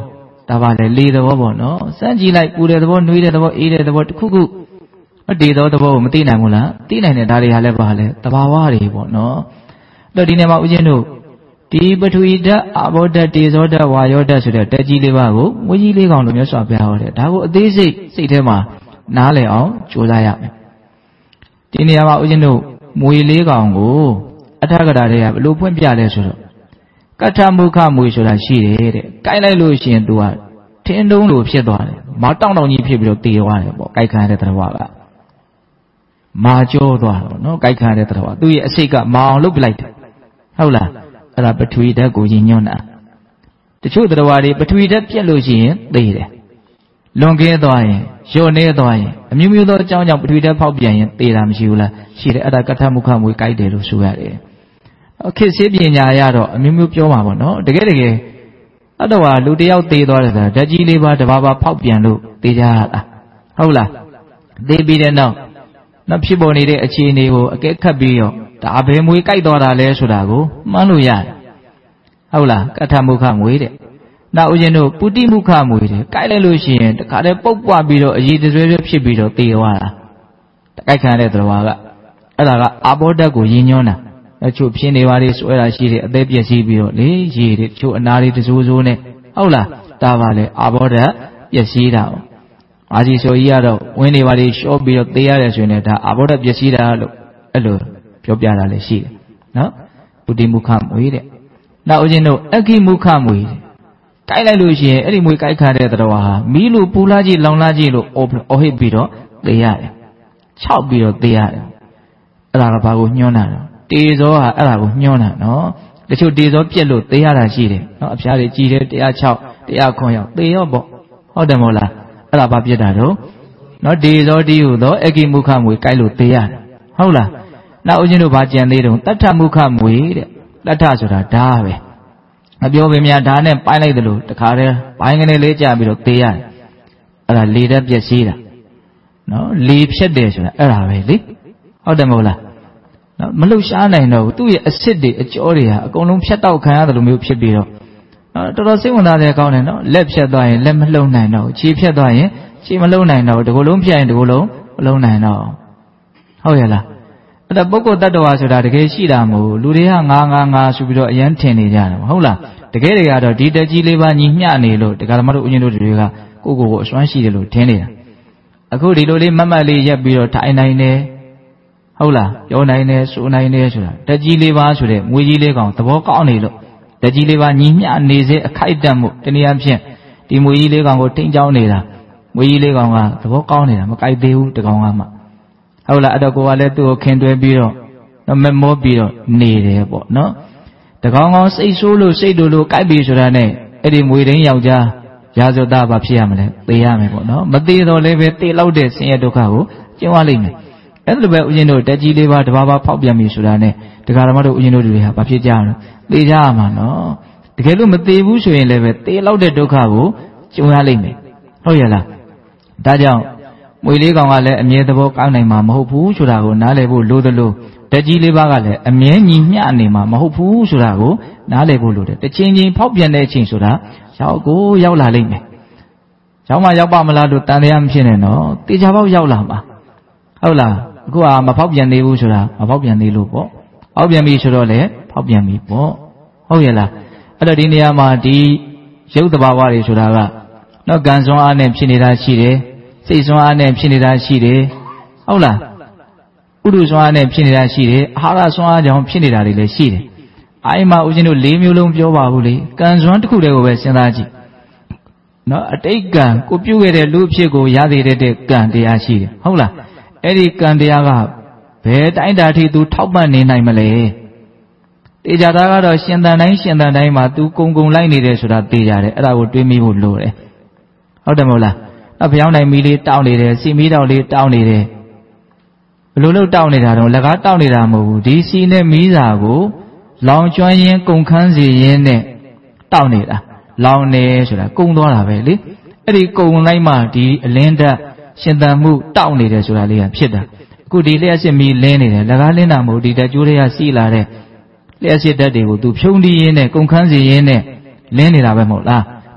ဒါပါလေလေသဘောပေါ့နော်စမ်းကြည့်လိုက်ပူတဲ့သဘောနှွေးတဲ့သဘောအေးတဲ့သဘောတစ်ခုခုတည်သောသဘောကိုမသိနိုင်ဘူးလားသိနိုင်တဲ့ဒါတွေဟာလည်းပါလေတဘာဝတွေပေါ့နော်အဲ့တော့ဒီနေ့မှာဦးဇင်းတို့ဒီပထဝီဓာတ်အာဘောဓာတ်တေဇောဓာတ်ဝါယောဓာတ်ဆိုတဲ့ဓာတ်ကြီးလေးပါးကိုမွေးကြီးလေးကောင်လို့မြတ်စွာဘုရားဟောတယ်ဒါကိုအသေးစိတ်စိတ်ထဲမှာနားလည်အောင်ကြိုးစားရမယ်ဒီနေရာမှာဦးဇင်းတို့မွေလေးကောင်ကိုအထကရာတွေကဘလို့ဖွင့်ပြလဲဆိုတော့ကထမုခမွေဆိုတာရှိတယ်တဲ့ကိုက်လိုက်လို့ရှိရင် तू ကထင်းတုံးလိုဖြစ်သွားတယ်မောက်တောင့်တောင့်ကြီးဖြစ်ပြီးတော့တည်သွားတယ်ပေါ့ကိုက်ခံရတဲ့တရားကမာကျော်သွားတော့နော်ကိုက်ခံရတဲ့တရားသူ့ရဲ့အစိတ်ကမာအောင်လုပ်ပလိုက်တယ်ဟုတ်လားအဲ့ဒါပထဝီဓာတ်ကိုညွှန်းတာတချို့တရားတွေပထဝီဓာတ်ပြက်လို့ရှိရင်သိတယ်လွန်ကဲသွားရင်လျော့နေသွားရင်အမျိုးမျိုးသောအကြောင်းကြောင့်ပထဝီဓာတ်ဖောက်ပြန်ရင်သိတာမရှိဘူးလားရှိတယ်အဲ့ဒါကထမုခမွေကိုက်တယ်လို့ဆိုရတယ်ခေတ်ဆေးပညာရတော့အမျိုးမျိုးပြောမှာပေါ့နော်တကယ်အတော့လူတယောက်သေးသွားတယ်ဆိုတာဓာတ်ကြီးလေးပါးတစ်ပါးပါဖောက်ပြန်လို့သိကြရတာဟုတ်လားသိပြီးတဲ့နောက်ဖြစ်ပေါ်နေတဲ့အခြေအနေကိုအကဲခတ်ပြီးတော့ဒါဘယ်မွေကြိုက်သွားတာလဲဆိုတာကိုမှန်းလို့ရတယ်ဟုတ်လားကထမုခမွေတဲ့နောက်ဦးဇင်းတို့ပုတိမုခမွေတဲ့ကြိုက်လိုက်လို့ရှိရင်တခါတည်းပုတ်ပွားပြီးတော့အည်တဆွဲဖြစ်ပြီးတော့သိသွားတာကြိုက်ခံတဲ့သဘာဝကအဲ့ဒါကအာဘောဓာတ်ကိုရည်ညွှန်းတာအချို့ဖြစ်နေပါလေဆွဲတာရှိတယ်အသေးပြည့်စည်ပြီးတော့လေရေတွေချို့အနာတွေတစိုးစိုးနဲ့ဟုတ်လားဒါပါလေအာဘောဓာတ်ပြည့်စည်တာပေါ့အာကြီးဆိုကြီးကတော့ဝင်းနေပါလေရှော့ပြီးတော့သေရတယ်ဆိုရင်ဒါအာဘောဓာတ်ပြည့်စည်တာလို့အဲ့လိုပြောပြတာလည်းရှိတယ်နော်ပုတိမုခမွေတဲ့နောက်ဦးဇင်းတို့အက္ခိမုခမွေကြိုက်လိုက်လို့ရှိရင်အဲ့ဒီမွေကြိုက်ခါတဲ့တော်ဟာမီးလို့ပူလာကြည့်လောင်လာကြည့်လို့အော်ဟစ်ပြီးတော့သေရတယ်ခြောက်ပြီးတော့သေရတယ်အဲ့ဒါကဘာကိုညွှန်းတာတော့တေဇောဟာအဲ့ဒါကိုညွှန်းတာနော်တချို့တေဇောပြက်လို့သေရတာရှိတယ်နော်အဖျားတွေကြည်တယ်106 109ရောက်သေရောပေါ့ဟုတ်တယ်မဟုတ်လားအဲ့ဒါဘာပြက်တာတော့နော်တေဇောတီးဟုသောအက္ခိမုခမွေကြိုက်လို့သေရတယ်ဟုတ်လားနောက်ဦးဇင်းတို့ဘာကြံသေးတုံးတတ္ထမုခမွေတဲ့တတ္ထဆိုတာဓာပဲမပြောပေများဓာနဲ့ပိုင်းလိုက်တယ်လို့တခါတည်းပိုင်းကနေလေးကြပြီးတော့သေရတယ်အဲ့ဒါလေဓာတ်ပြက်စီးတာနော်လေဖြတ်တယ်ဆိုတာအဲ့ဒါပဲလေဟုတ်တယ်မဟုတ်လားနော်မလှုပ်ရှားနိုင်တော့ဘူးသူ့ရဲ့အစ်စ်တွေအကြောတွေဟာအကုန်လုံးဖြတ်တောက်ခံရတယ်လို့မျိုးဖြစ်ပြီးတော့တော်တော်စိတ်ဝင်စားတယ်ကောင်းတယ်နော်လက်ဖြတ်သွားရင်လက်မလှုပ်နိုင်တော့ခြေဖြတ်သွားရင်ခြေမလှုပ်နိုင်တော့ဒီကိုယ်လုံးဖြတ်ရင်ဒီကိုယ်လုံးမလှုပ်နိုင်တော့ဟုတ်ရဲ့လားအဲ့ဒါပုဂ္ဂိုလ်တ attva ဆိုတာတကယ်ရှိတာမဟုတ်လူတွေကငါဆိုပြီးတော့အယမ်းထင်နေကြတယ်ဟုတ်လားတကယ်တွေကတော့ဒီတက်ကြီးလေးပါညီမျှနေလို့ဒီကရမတို့ဦးဇင်းတို့တွေကကိုအစွမ်းရှိတယ်လို့ထင်နေတာအခုဒီလိုလေးမတ်မတ်လေးရက်ပြီးတော့ထိုင်နိုင်တယ်ဟုတ်လားပြောနိုင်တယ်ဆိုနိုင်တယ်ဆိုတာတက်ကြီးလေးပါဆိုတဲ့မွေးကြီးလေးကောင်သဘောကောင်းနေလို့တက်ကြီးလေးပါညီမျှနေစေအခိုက်တန့်မှုတနည်းအားဖြင့်ဒီမွေးကြီးလေးကောင်ကိုထိန်းချောင်းနေတာမွေးကြီးလေးကောင်ကသဘောကောင်းနေတာမကြိုက်သေးဘူးတကောင်ကမှဟုတ်လားအဲ့တော့ကိုကလည်းသူ့ကိုခင်တွဲပြီးတော့မမောပြီးတော့နေတယ်ပေါ့နော်တကောင်ကောင်စိတ်ဆိုးလို့စိတ်တူလို့ကြိုက်ပြီဆိုတာနဲ့အဲ့ဒီမွေရင်းယောက်ျားရာဇဝတဘာဖြစ်ရမလဲသေရမယ်ပေါ့နော်မသေတော့လည်းပဲသေလောက်တဲ့ဆင်းရဲဒုက္ခကိုကျင့်ရလိမ့်မယ်အဲ့လိုပဲဦးဇင်းတို့တက်ကြီးလေးပါတဘာဘာဖောက်ပြန်ပြီဆိုတာနဲ့ဒကာဓမ္မတို့ဦးဇင်းတို့တွေဟာဘာဖြစ်ကြရမလဲသေကြရမှာနော်တကယ်လို့မသေဘူးဆိုရင်လည်းပဲသေလောက်တဲ့ဒုက္ခကိုကျင့်ရလိမ့်မယ်ဟုတ်ရဲ့လားဒါကြောင့်မွေလေးကောင်ကလည်းအမြဲသဘောကောင်းနိုင်မှာမဟုတ်ဘူးဆိုတာကိုနားလည်ဖို့လိုသလိုတက်ကြီးလေးပါးကလည်းအမြဲညီမျှနေမှာမဟုတ်ဘူးဆိုတာကိုနားလည်ဖို့လိုတယ်တစ်ချိန်ချင်းဖောက်ပြန်တဲ့အချိန်ဆိုတာရောက်လာလိမ့်မယ်ရောက်မှရောက်ပါမလားလို့တန်တရားမဖြစ်နဲ့နော်တေချာပေါက်ရောက်လာမှာဟုတ်လားအခုကမဖောက်ပြန်သေးဘူးဆိုတာမဖောက်ပြန်သေးလို့ပေါ့ဖောက်ပြန်ပြီဆိုတော့လေဖောက်ပြန်ပြီပေါ့ဟုတ်ရဲ့လားအဲ့တော့ဒီနေရာမှာဒီရုပ်တဘာဝတွေဆိုတာကနော်ကံစွမ်းအားနဲ့ဖြစ်နေတာရှိတယ်စိတ်စွမ်းအားနဲ့ဖြစ်နေတာရှိတယ်ဟုတ်လားဥဒုစွမ်းအားနဲ့ဖြစ်နေတာရှိတယ်အာဟာရစွမ်းအားကြောင့်ဖြစ်နေတာတွေလည်းရှိတယ်အိမ်မှာဦးဇင်းတို့၄မျိုးလုံးပြောပါဘူးလေကံစွမ်းတစ်ခုတည်းကိုပဲစဉ်းစားကြည့်နော်အတိတ်ကံကိုပြုခဲ့တဲ့လူအဖြစ်ကိုရသေးတဲ့ကံတရားရှိတယ်ဟုတ်လားအဲ့ဒီကံတရားကဘယ်တိုင်းတာထိသူထောက်ပံ့နေနိုင်မလဲတေချာသားကတော့ရှင်သန်တိုင်းမှာသူကုံလိုက်နေတယ်ဆိုတာသိရတယ်အဲ့ဒါကိုတွေးမိဖို့လိုတယ်ဟုတ်တယ်မဟုတ်လားအဖျောင်းနိုင်မီလေးတောင်းနေတယ်စီမီတောက်လေးတောင်းနေတယ်ဘယ်လိုလုပ်တောင်းနေတာတော့လက်ကားတောင်းနေတာမဟုတ်ဘူးဒီစီနဲ့မီးစာကိုလောင်ကျွမ်းရင်းကုန်ခန်းစီရင်းနဲ့တောင်းနေတာလောင်နေဆိုတာကုံသွားတာပဲလေအဲ့ဒီကုံလိုက်မှဒီအလင်းတက်ရှင်သန်မှုတောင်းနေတယ်ဆိုတာလေးကဖြစ်တာအခုဒီလျှက်စစ်မီးလင်းနေတယ်လက်ကားလင်းတာမဟုတ်ဒီတက်ကျိုးတွေကစီလာတဲ့လျှက်စစ်တက်တွေကိုသူဖြုံးတီးရင်းနဲ့ကုန်ခန်းစီရင်းနဲ့လင်းနေတာပဲမဟုတ်လားတ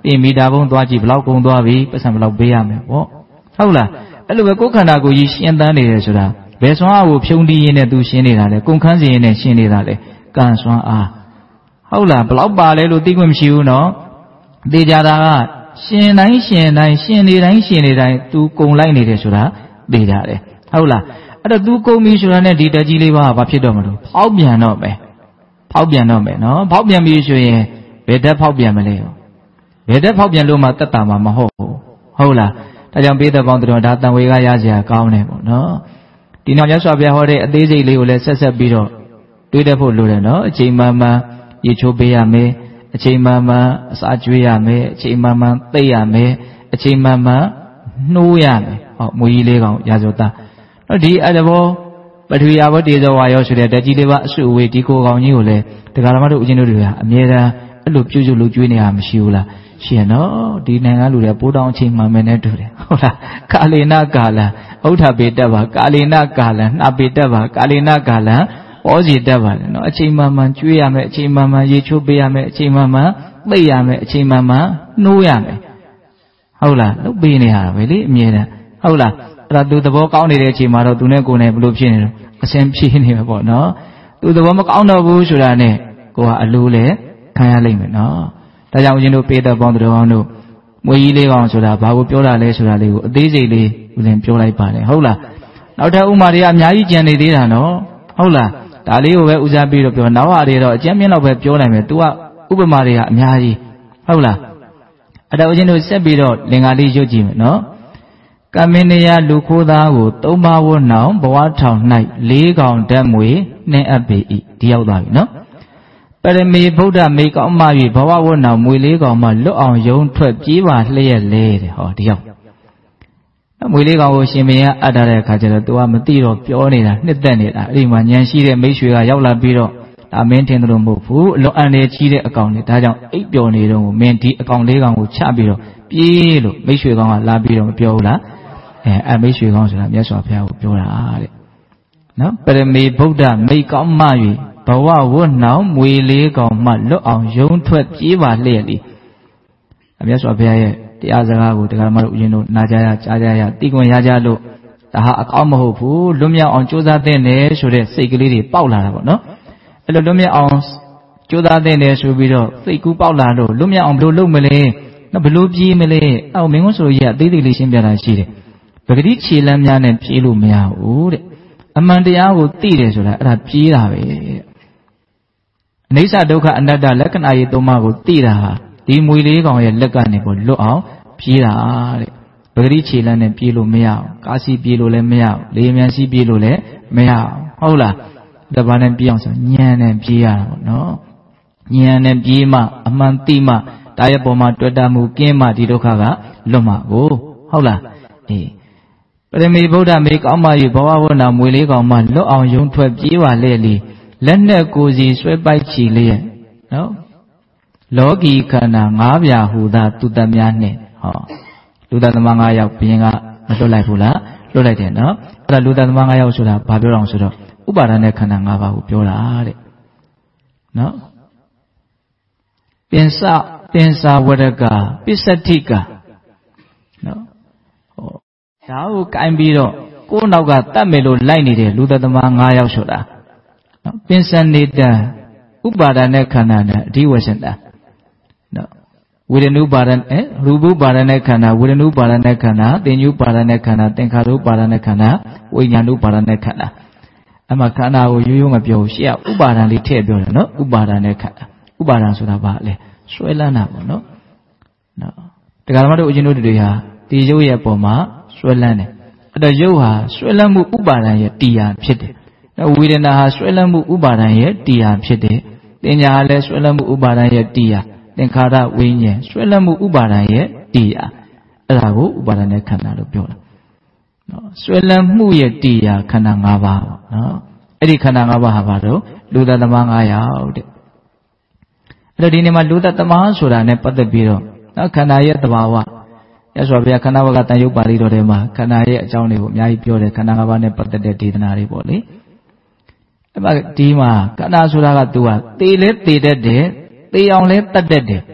ပြင်မီတာဘုံသွားကြည့်ဘလောက်ကုန်သွားပြီပတ်စံဘလောက်ပေးရမယ်ပေါ့ဟုတ်လားအဲ့လိုပဲကိုယ်ခန္ဓာကိုယ်ကြီးရှင်းတန်းနေတယ်ဆိုတာဘယ်စွမ်းအားကိုဖြုံးတီးရင်းနဲ့သူရှင်းနေတာလဲကုန်ခန်းစီရင်းနဲ့ရှင်းနေတာလဲကံစွမ်းအားဟုတ်လားဘလောက်ပါလဲလို့သိခွင့်မရှိဘူးနော်သိကြတာကရှင်တိုင်းရှင်တိုင်းရှင်နေတိုင်းရှင်နေတိုင်းသူကုန်လိုက်နေတယ်ဆိုတာသိကြတယ်ဟုတ်လားအဲ့တော့သူကုန်ပြီဆိုတာနဲ့ဒီတက်ကြီးလေးပါဘာဖြစ်တော့မလို့ဖောက်ပြန်တော့မယ်ဖောက်ပြန်တော့မယ်နော်ဖောက်ပြန်ပြီဆိုရင်ဘယ်တက်ဖောက်ပြန်မလဲဘယ်တက်ဖောက်ပြန်လို့မှတက်တာမှမဟုတ်ဘူးဟုတ်လားဒါကြောင့်ပေးတဲ့ပေါင်းတော်ဒါတန်ဝေကရစရာကောင်းတယ်ပေါ့နော်ဒီနောက်မြတ်စွာဘုရားဟောတဲ့အသေးစိတ်လေးကိုလည်းဆက်ပြီးတော့တွေးတတ်ဖို့လိုတယ်နော်အချိန်မှန်မှန်ရေချိုးပေးရမယ်အချိန်မှန်မှန်အစာကျွေးရမယ်အချိန်မှန်မှန်သိရမယ်အချိန်မှန်မှန်နှိုးရမယ်ဟောမွေးကြီးလေးကောင်ရာဇဝတတော့ဒီအတဘောပထဝီအဘောတေဇောဝါယောဆိုတဲ့တက်ကြီးလေးပါအစုအဝေးဒီကိုကောင်ကြီးကိုလည်းတရားဓမ္မတို့ဦးဇင်းတို့တွေကအမြဲတမ်းအဲ့လိုပြုစုလုပ်ကျွေးနေရမရှိဘူးလားရှင်နော်ဒီနိုင်ငံလူတွေပိုးတောင်းအချိန်မှန်မယ်နဲ့တူတယ်ဟုတ်လားကာလေနကာလံဥထပေတက်ပါကာလေနကာလံနှပေတက်ပါကာလေနကာလံဩစီတက်ပါလေနော်အချိန်မှန်မှန်ကျွေးရမယ်အချိန်မှန်မှန်ရေချိုးပေးရမယ်အချိန်မှန်မှန်သိရမယ်အချိန်မှန်မှန်နှိုးရမယ်ဟုတ်လားလုပ်ပေးနေရတာပဲလေအမြဲတမ်းဟုတ်လားအဲ့ဒါသူသဘောကောင်းနေတဲ့အချိန်မှာတော့သူနဲ့ကိုယ်နဲ့ဘယ်လိုဖြစ်နေလဲအစင်ပြေးနေမှာပေါ့နော်သူသဘောမကောင်းတော့ဘူးဆိုတာနဲ့ကိုကအလိုလဲခံရလိမ့်မယ်နော်ဒါကြောင့်ဦးဇင်းတို့ပေးတဲ့ပေါင်းတော်အောင်တို့မွေးကြီးလေးကောင်ဆိုတာဘာကိုပြောတာလဲဆိုတာလေးကိုအသေးစိတ်လေးဦးဇင်းပြောလိုက်ပါတယ်ဟုတ်လားနောက်ထပ်ဥမာတွေကအများကြီးကြံနေသေးတာနော်ဟုတ်လားဒါလေးကိုပဲဦးစားပြီးတော့ပြောနောက်ဟာတွေတော့အကျဉ်းမြင့်တော့ပဲပြောနိုင်မယ် तू ကဥပမာတွေကအများကြီးဟုတ်လားအဲ့ဒါဦးဇင်းတို့ဆက်ပြီးတော့လင်္ကာလေးရွတ်ကြည့်မယ်နော်ကမင်းနယလူခိုးသားကိုသုံးပါးဝတ်နောင်ဘဝထောင်၌လေးကောင်ဓာတ်မွေနှင်းအပ်ပေ၏ဒီရောက်သွားပြီနော်ပရမေဗုဒ္ဓမေကောင်းမှ၍ဘဝဝတ်နောင်မွေလေးကောင်မှလွတ်အောင်ယုံထွက်ပြေးပါလျက်လဲတဲ့ဟောဒီရောက်မွေလေးကောင်ကိုရှင်မင်းကအပ်ထားတဲ့အခါကျတော့ तू ကမသိတော့ပြောနေတာနှစ်သက်နေတာအဲ့ဒီမှာဉာဏ်ရှိတဲ့မိတ်ဆွေကရောက်လာပြီးတော့ဒါမင်းထင်တယ်လို့မဟုတ်ဘူးအလွန်အန္တရာယ်ကြီးတဲ့အကောင်တွေဒါကြောင့်အိပ်ပျော်နေတော့မင်းဒီအကောင်လေးကောင်ကိုချပြီးတော့ပြေးလို့မိတ်ဆွေကောင်ကလာပြီးတော့မပြောဘူးလားအဲ့မိတ်ဆွေကောင်ဆိုတာမြတ်စွာဘုရားကိုပြောတာတဲ့နော်ပရမေဗုဒ္ဓမိကောင်းမှ၍ဘဝဝတ်နောင်မွေလေးကောင်မှလွတ်အောင်ယုံထွက်ပြေးပါလျက်လေမြတ်စွာဘုရားရဲ့တရားစကားကိုတရားမတို့ဦးဇင်းတို့နာကြရကြားကြရသိခွင့်ရကြလို့ဒါဟာအကောင်းမဟုတ်ဘူးလွတ်မြောက်အောင်ကြိုးစားသင့်တယ်ဆိုတဲ့စိတ်ကလေးတွေပေါက်လာတာပေါ့နော်အဲ့လိုလွတ်မြောက်အောင်ကြိုးစားသင့်တယ်ဆိုပြီးတော့စိတ်ကူးပေါက်လာလို့လွတ်မြောက်အောင်ဘယ်လိုလုပ်မလဲဘယ်လိုပြေးမလဲအော်မင်းကဆိုကြီးကအသေးသေးလေးရှင်းပြတာရှိတယ်ပဂတိခြေလမ်းများနဲ့ပြေးလို့မရဘူးတဲ့အမှန်တရားကိုသိတယ်ဆိုတာအဲ့ဒါပြေးတာပဲတဲ့အနိစ္စဒုက္ခအနတ္တလက္ခဏာရေးသုံးပါးကိုသိတာဟာဒီမွေလေးကောင်ရဲ့လက်ကနေကိုလွတ်အောင်ပြေးတာတဲ့ပဂတိခြေလမ်းနဲ့ပြေးလို့မရအောင်ကားစီးပြေးလို့လည်းမရအောင်လေမြန်စီးပြေးလို့လည်းမရအောင်ဟုတ်လားဒါဘာနဲ့ပြေးအောင်ဆိုဉာဏ်နဲ့ပြေးရတာပေါ့နော်ဉာဏ်နဲ့ပြေးမှအမှန်သိမှဒါရဲ့ပုံမှာတွေ့တာမှုကင်းမှဒီဒုက္ခကလွတ်မှာကိုဟုတ်လားအေးပရမေဗုဒ္ဓမေကောင်းမှ၍ဘဝဝနာမွေလေးကောင်မှလွတ်အောင်ယုံထွက်ပြေးပါလေလေလက်နဲ့ကိုယ်စီဆွဲပိုက်ချီလျက်နော်လောကီခန္ဓာ၅ပြာဟူသာသူတများနှင့်ဟောလူသားသမား၅ယောက်ဘုရင်ကမလွတ်လိုက်ဘူးလားလွတ်လိုက်တယ်နော်အဲ့ဒါလူသားသမား၅ယောက်ဆိုတာဘာပြောတော့ဆိုတော့ဥပါဒณะခန္ဓာ၅ပါးကိုပြောတာတဲ့နော်ပင်စဝရကပစ္စတိကနော်ဟောဒါကိုကင်ပြီးတော့ကိုယ်နောက်ကတတ်မယ်လို့လိုက်နေတဲ့လူသားသမား၅ယောက်ဆိုတာနော်ပင်စနေတံဥပါဒณะခန္ဓာနဲ့အဓိဝဆန္ဒနော်ဝေဒနုပါဒณะရူပပါဒณะခန္ဓာဝေဒနုပါဒณะခန္ဓာသင်္ညုပါဒณะခန္ဓာသင်္ခါရုပါဒณะခန္ဓာဝိညာဏုပါဒณะခန္ဓာအမှခန္ဓာကိုရိုးရိုးမပြောဘူးရှေ့ကဥပါဒံလေးထည့်ပြောတယ်နော်ဥပါဒံနဲ့ခန္ဓာဥပါဒံဆိုတာဘာလဲဆွဲလန်းတာပေါ့နော်တရားဓမ္မတို့အရှင်တို့တွေဟာဒီရုပ်ရဲ့ပုံမှာဆွဲလန်းတယ်အဲ့တော့ရုပ်ဟာဆွဲလန်းမှုဥပါဒံရဲ့တရားဖြစ်တယ်ဝေဒနာဟာဆွဲလန်းမှုဥပါဒံရဲ့တရားဖြစ်တယ်တင်ညာဟာလည်းဆွဲလန်းမှုဥပါဒံရဲ့တရားသင်္ခါရဝိညာဉ်ဆွဲလန်းမှုဥပါဒံရဲ့တရားအဲ့ဒါကိုဥပါဒံနဲ့ခန္ဓာလို့ပြောတာနော်ဆွဲလန်းမှုရဲ့တရားခန္ဓာ၅ပါးပေါ့နော်အဲ့ဒီခန္ဓာ၅ပါးဟာဘာလို့လူသားသမား9ယောက်တဲ့အဲ့တော့ဒီနေ့မှာလူသားသမားဆိုတာနဲ့ပတ်သက်ပြီးတော့နော်ခန္ဓာရဲ့သဘာဝရသော်ဗျာခန္ဓာဝကတန်ရုပ်ပါဠိတော်ထဲမှာခန္ဓာရဲ့အကြောင်းတွေကိုအများကြီးပြောတယ်ခန္ဓာ၅ပါးနဲ့ပတ်သက်တဲ့ဒေသနာတွေပေါ့လေအဲ့မှာဒီမှာခန္ဓာဆိုတာကသူကသေလဲသေတတ်တယ်သေအောင်လဲတတ်တတ်တယ်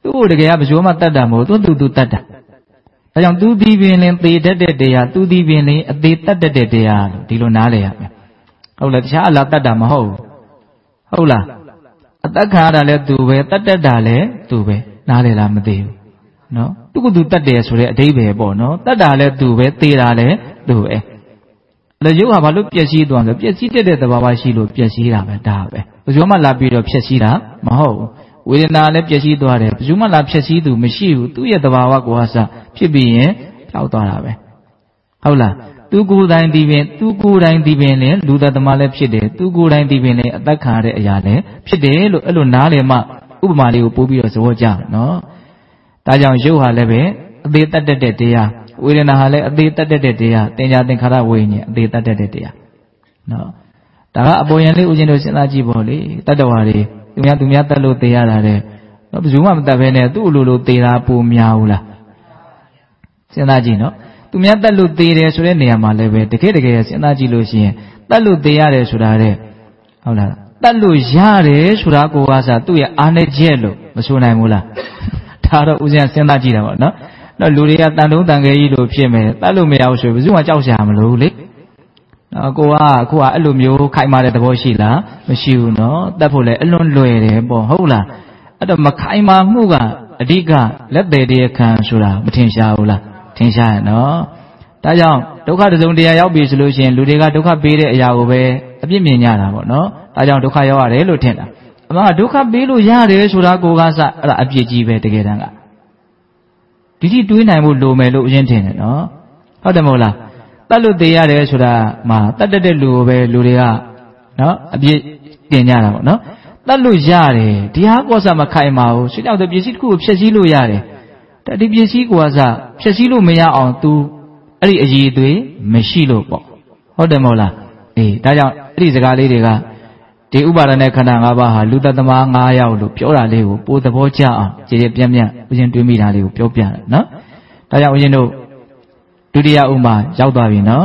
သူ့တကယ်ကဘယ်သူမှတတ်တာမဟုတ်သူတတ်တာဒါကြောင့်သူဒီပင်လင်သေတတ်တဲ့တရားသူဒီပင်လင်အသေးတတ်တဲ့တရားလို့ဒီလိုနားလည်ရမယ်ဟုတ်လားတခြားအလားတတ်တာမဟုတ်ဟုတ်လားအသက်ခံရတာလည်းသူပဲတတ်တတ်တာလည်းသူပဲနားလည်လားမသိဘူးနော်သူကသူတတ်တယ်ဆိုတဲ့အဓိပ္ပာယ်ပေါ့နော်တတ်တာလည်းသူပဲသေတာလည်းသူပဲလေရုပ်ဟာဘာလို့ပျက်စီးသွားလဲပျက်စီးတဲ့သဘာဝရှိလို့ပျက်စီးတာပဲဒါပဲဘယ်သူမှလာပြီးတော့ဖျက်ဆီးတာမဟုတ်ဘူးဝေဒနာလည်းပျက်စီးသွားတယ်ဘယ်သူမှလာဖျက်ဆီးသူမရှိဘူးသူ့ရဲ့သဘာဝကိုအစဖြစ်ပြီးရင်ပျောက်သွားတာပဲဟုတ်လားသူကိုယ်တိုင်ဒီပင်သူကိုယ်တိုင်ဒီပင်လည်းလူသားသမားလည်းဖြစ်တယ်သူကိုယ်တိုင်ဒီပင်လည်းအသက်ခံရတဲ့အရာလည်းဖြစ်တယ်လို့အဲ့လိုနားလည်မှဥပမာလေးကိုပို့ပြီးတော့သဘောကျနော်ဒါကြောင့်ရုပ်ဟာလည်းပဲအသေးတတ်တဲ့တရားဝေဒနာဟာလည်းအသေးတတ်တဲ့တရားသင်္ညာသင်္ခါရဝိညာဉ်အသေးတတ်တဲ့တရားနော်ဒါကအပေါ်ယံလေးဦးဇင်းတို့စဉ်းစားကြည့်ပေါ့လေတတ္တဝါတွေသူများတတ်လို့သေရတာတဲ့ဘယ်သူမှမတတ်ဘဲနဲ့သူ့လိုသေတာပိုများဘူးလားစဉ်းစားကြည့်နော်သူများတတ်လို့သေတယ်ဆိုတဲ့နေရာမှာလည်းပဲတကယ်စဉ်းစားကြည့်လို့ရှိရင်တတ်လို့သေရတယ်ဆိုတာတဲ့ဟုတ်လားတတ်လို့ရတယ်ဆိုတာကိုကစားသူ့ရဲ့အားနဲ့ချက်လို့မဆိုနိုင်ဘူးလားဒါတော့ဦးဇင်းစဉ်းစားကြည့်တာပေါ့နော်တော့လူတွေကတန်တုံးတန်ခဲကြီးလို့ဖြစ်မယ်တတ်လို့မရဘူးဆိုဘယ်သူမှကြောက်ရှာမလို့လေနော်ကိုကအခုကအဲ့လိုမျိုးခိုင်မာတဲ့သဘောရှိလားမရှိဘူးနော်တတ်ဖို့လည်းအလွန်လွယ်တယ်ပေါ့ဟုတ်လားအဲ့တော့မခိုင်မာမှုကအဓိကလက်သေးတရားခံဆိုတာမထင်ရှားဘူးလားထင်ရှားရနော်ဒါကြောင့်ဒုက္ခတစုံတရားရောက်ပြီဆိုလို့ရှိရင်လူတွေကဒုက္ခပေးတဲ့အရာကိုပဲအပြစ်မြင်ကြတာပေါ့နော်ဒါကြောင့်ဒုက္ခရောက်ရတယ်လို့ထင်တာအမှန်ကဒုက္ခပေးလို့ရတယ်ဆိုတာကိုကစအဲ့ဒါအပြစ်ကြီးပဲတကယ်တမ်းကဒီတိတွေးနိုင်ဖို့လိုမယ်လို့အရင်ထင်တယ်နော်ဟုတ်တယ်မဟုတ်လားတတ်လို့သေရတယ်ဆိုတာမှာတတ်တဲ့လူကိုပဲလူတွေကနော်အပြစ်တင်ကြတာပေါ့နော်တတ်လို့ရတယ်ဒီဟာကောစမခိုင်ပါဘူးဆွေးကြောက်တဲ့ပစ္စည်းတစ်ခုကိုဖျက်ဆီးလို့ရတယ်ဒီပစ္စည်းကိုကစဖျက်ဆီးလို့မရအောင် तू အဲ့ဒီအည်အသွေးမရှိလို့ပေါ့ဟုတ်တယ်မဟုတ်လားအေးဒါကြောင့်အဲ့ဒီစကားလေးတွေကဒီဥပါဒณะခန္ဓာ၅ပါးဟာလူတသမား၅ယောက်လို့ပြောတာလေးကိုပိုသဘောကျအောင်ကြည်ကြည်ပြန့်ပြန့်ဦးဇင်းတွေးမိတာလေးကိုပြောပြတယ်နော်ဒါကြောင့်ဦးဇင်းတို့ဒုတိယဥမာရောက်သွားပြီနော်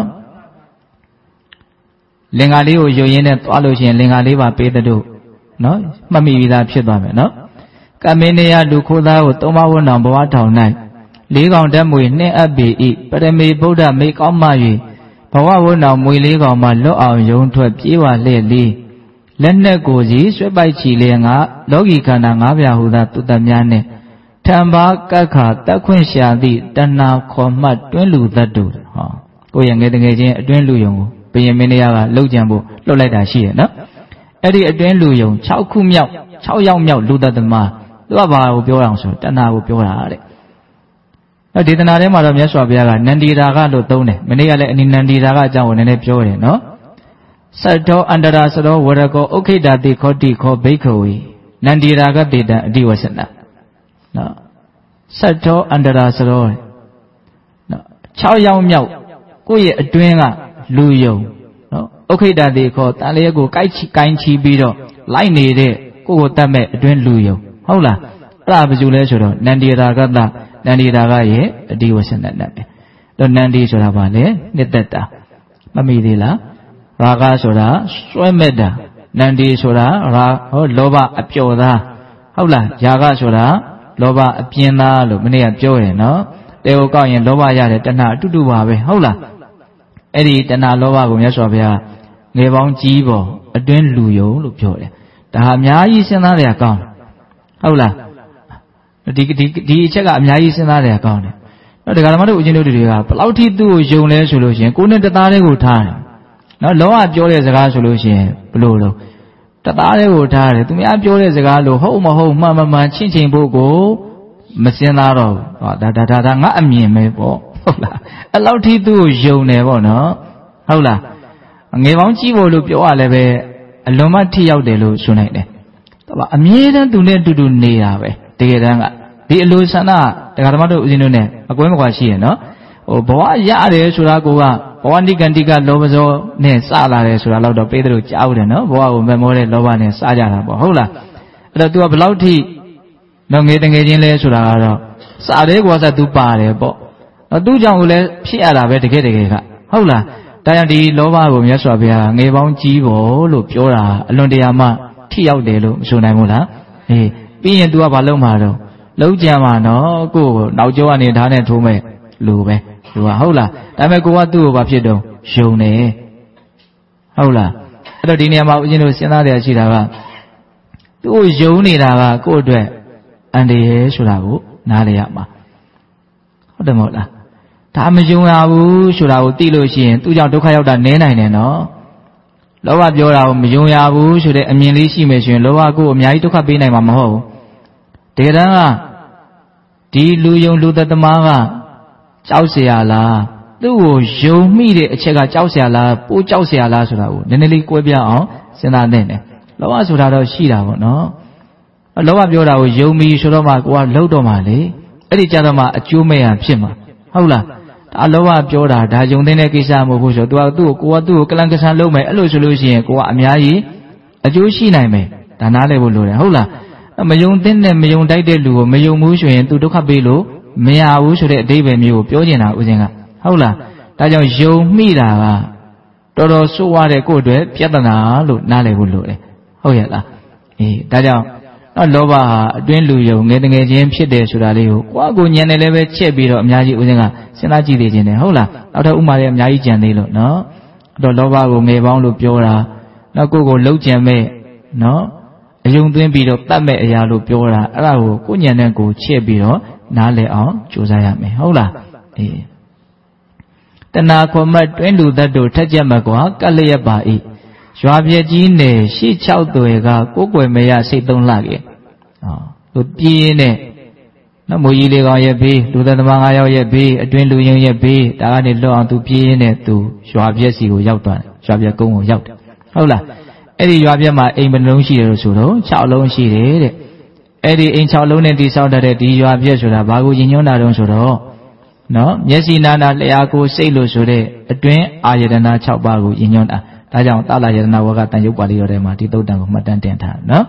လင်္ကာလေးကိုယုံရင်းနဲ့သွားလို့ရှိရင်လင်္ကာလေးပါပေးတဲ့တို့နော်မှတ်မိပြီးသားဖြစ်သွားမယ်နော်ကမေနယလူခိုးသားကိုသုံးပါးဝန်းတော်ဘဝထောင်၌လေးကောင်တက်မွေနှင်းအပ်ပေ၏ပရမေဗုဒ္ဓမေကောင်းမှ၍ဘဝဝန်းတော်မွေလေးကောင်မှလွတ်အောင်ယုံထွက်ပြေးပါလျက်လေးလက်နဲ့ကိုစီဆွဲပိုက်ချီလေငါလောကီခန္ဓာ၅ပြားဟူသောသူတများနှင့်ထံပါကက္ခတက်ခွင့်ရှာသည့်တဏှာခေါ်မှတ်တွင်းလူသတ္တုဟောကိုယ့်ရဲ့ငယ်တကယ်ချင်းအတွင်းလူယုံကိုဘုရင်မင်းတရားကလှုပ်ကြံဖို့လှုပ်လိုက်တာရှိတယ်နော်အဲ့ဒီအတွင်းလူယုံ6ခုမြောက်6ယောက်မြောက်လူသတ္တမသူကဘာကိုပြောအောင်ဆိုတဏှာကိုပြောတာတဲ့အဲ့ဒေသနာထဲမှာတော့မြတ်စွာဘုရားကနန္ဒီရာဂလို့သုံးတယ်မနေ့ကလည်းအနိနန္ဒီရာဂအကြောင်းကိုနည်းနည်းပြောတယ်နော်သတ္တောအန္တရာစရောဝရကောဥခိတာတိခောတိခောဘိက္ခဝေနန္ဒီရာဂတေတံအဓိဝဆနနော်သတ္တောအန္တရာစရောနော်6ယောက်မြောက်ကိုယ့်ရဲ့အတွင်းကလူယုံနော်ဥခိတာတိခောတန်လျက်ကိုကိုင်းချီပြီးတော့လိုက်နေတဲ့ကိုယ့်ကိုတတ်မဲ့အတွင်းလူယုံဟုတ်လားအဲ့ဒါဘာလို့လဲဆိုတော့နန္ဒီရာဂတနန္ဒီရာဂရဲ့အဓိဝဆနနဲ့ပဲတော့နန္ဒီဆိုတာဘာလဲနှစ်သက်တာမမိသေးလားရာဂဆိုတာစွဲမဲ့တာနန္ဒီဆိုတာလောဘအပျော်သားဟုတ်လားယာဂဆိုတာလောဘအပြင်းသားလို့မနေ့ကပြောတယ်နော်တေကိုကောက်ရင်လောဘရတယ်တဏှာအတူတူပါပဲဟုတ်လားအဲ့ဒီတဏှာလောဘကိုမြတ်စွာဘုရားငယ်ပေါင်းကြီးပေါ်အတွင်းလူယုံလို့ပြောတယ်ဒါဟာအများကြီးစဉ်းစားရကောင်းဟုတ်လားဒီအချက်ကအများကြီးစဉ်းစားရကောင်းတယ်တော့ဒကာဓမ္မတို့ဦးဇင်းတို့တွေကဘယ်လောက်ထိသူ့ကိုယုံလဲဆိုလို့ရှိရင်ကိုယ်နဲ့တသားလေးကိုထားတယ်နော်လောကပြောတဲ့စကားဆိုလို့ရှိရင်ဘလို့လို့တသားလေးကိုထားတယ်သူများပြောတဲ့စကားလို့ဟုတ်မဟုတ်မှန်မှန်ချင်းချင်းဖို့ကိုမစင်သားတော့ဟောဒါငါအမြင်ပဲပေါ့ဟုတ်လားအဲ့လောက်ထိသူ့ကိုယုံတယ်ပေါ့နော်ဟုတ်လားငယ်ပေါင်းကြီးဖို့လို့ပြောရလဲပဲအလွန်မှထိရောက်တယ်လို့ဆိုနိုင်တယ်တော့အမြဲတမ်းသူနဲ့အတူတူနေတာပဲတကယ်တမ်းကဒီအလိုဆန္ဒဒကာဓမ္မတို့ဦးဇင်းတို့ ਨੇ အကွဲမကွာရှိရနော်ဟိုဘဝရတယ်ဆိုတာကိုကဘဝနိကန္တိကလောဘဇောနဲ့စလာတယ်ဆိုတာတော့ပေးတယ်ကြားဦးတယ်နော်ဘဝကိုမမောတဲ့လောဘနဲ့စကြတာပေါ့ဟုတ်လားအဲ့တော့ तू ကဘယ်လောက်ထိတော့ငယ်တငယ်ချင်းလဲဆိုတာကတော့စတဲ့ကွာစ तू ပါတယ်ပေါ့သူ့ကြောင့်လည်းဖြစ်ရတာပဲတကယ်ကဟုတ်လားဒါကြောင့်ဒီလောဘကိုမြတ်စွာဘုရားငယ်ပေါင်းကြီးဖို့လို့ပြောတာအလွန်တရာမှထိရောက်တယ်လို့မဆိုနိုင်ဘူးလားအေးပြီးရင် तू ကဘာလုပ်မှာတော့လုံးကြံမှာနော်ကိုယ်နောက်ကျောကနေဓာတ်နဲ့ထိုးမဲ့လူပဲသူကဟုတ်လားဒါပေမဲ့ကိုကသူ့ကိုဘာဖြစ်တော့ယုံနေဟုတ်လားအဲ့တော့ဒီနေရာမှာဦးဇင်းတို့စဉ်းစားရရှိတာကသူ့ကိုယုံနေတာကကိုယ့်အတွက်အန္တရာယ်ဆိုတာကိုနားလည်ရမှာဟုတ်တယ်မဟုတ်လားဒါမယုံရဘူးဆိုတာကိုသိလို့ရှိရင်သူ့ကြောင့်ဒုက္ခရောက်တာနည်းနိုင်တယ်နော်လောဘပြောတာကိုမယုံရဘူးဆိုတဲ့အမြင်လေးရှိမယ်ဆိုရင်လောဘကိုအများကြီးဒုက္ခပေးနိုင်မှာမဟုတ်ဘူးတကယ်တမ်းကဒီလူယုံလူသက်သမားကကြောက်เสียလားသူ့ကိုယုံမိတဲ့အချက်ကကြောက်เสียလားပိုးကြောက်เสียလားဆိုတာကိုနည်းနည်းလေးကွဲပြားအောင်စဉ်းစားနေတယ်လောဘဆိုတာတော့ရှိတာပေါ့နော်လောဘပြောတာကိုယုံမိဆိုတော့မှကိုကလှုပ်တော့မှလေအဲ့ဒီကြတော့မှအကျိုးမဲ့ရဖြစ်မှာဟုတ်လားဒါလောဘပြောတာဒါယုံတဲ့ကိစ္စမဟုတ်ဘူးဆိုတော့သူကသူ့ကိုကလန်ကဆန်လုပ်မယ်အဲ့လိုဆိုလို့ရှိရင်ကိုကအများကြီးအကျိုးရှိနိုင်မယ်ဒါနားလည်ဖို့လိုတယ်ဟုတ်လားမယုံတဲ့နဲ့မယုံတိုက်တဲ့လူကိုမယုံဘူးဆိုရင်သူဒုက္ခပေးလို့မရဘူးဆိုတဲ့အဓိပ္ပာယ်မျိုးကိုပြောနေတာဦးဇင်းကဟုတ်လားဒါကြောင့်ယုံမိတာကတော်တော်ဆိုးရတဲ့ကိုယ့်အတွက်ပြဿနာလို့နားလည်ဖို့လိုတယ်ဟုတ်ရဲ့လားဒါကြောင့်လောဘဟာအတွင်းလူယုံငယ်တငယ်ချင်းဖြစ်တယ်ဆိုတာလေးကိုကိုညံတယ်လည်းပဲချက်ပြီးတော့အများကြီးဦးဇင်းကစဉ်းစားကြည့်သေးခြင်းတယ်ဟုတ်လားနောက်တော့ဥမာလည်းအများကြီးကြံသေးလို့နော်အဲ့တော့လောဘကိုငယ်ပေါင်းလို့ပြောတာနောက်ကိုလှုပ်ကြံမဲ့နော်အယုံသွင်းပြီးတော့တတ်မဲ့အရာလို့ပြောတာအဲ့ဒါကိုကိုညံတဲ့ကိုချက်ပြီးတော့နားလည်အောင်ကြိုးစားရမယ်ဟုတ်လားတဏှာခွန်မတ်တွင်းလူသက်တို့ထက်ကြက်မကွာကလျက်ပါ၏ရွာပြည့်ကြီးနယ်ရှေ့6သွယ်ကကိုယ်ွယ်မရစိတ်သုံးလှခဲ့သူပြင်းနဲ့နော်မူကြီးလေးကောင်ရဲ့ဘေးလူသက်သမား9ယောက်ရဲ့ဘေးအတွင်းလူယုံရဲ့ဘေးဒါကနေလွတ်အောင်သူပြင်းနဲ့သူရွာပြည့်စီကိုရောက်သွားတယ်ရွာပြည့်ကုန်းကိုရောက်တယ်ဟုတ်လားအဲ့ဒီရွာပြည့်မှာအိမ်ဘယ်နှလုံးရှိတယ်လို့ဆိုတော့6လုံးရှိတယ်တဲ့အဲ့ဒီအိမ်6လုံးနဲ့တိဆောက်တဲ့ဒီရွာပြည့်ဆိုတာဘာကိုညင်ညွှန်းတာတုံးဆိုတော့နော်မျက်စိနာနာလျှာကိုစိတ်လို့ဆိုတဲ့အတွင်းအာယတနာ6ပါးကိုညင်ညွှန်းတာဒါကြောင့်သလယတနာဝကတန်ရုပ်ပါဠိတော်ထဲမှာဒီသုတ်တံကိုမှတ်တမ်းတင်ထားနော်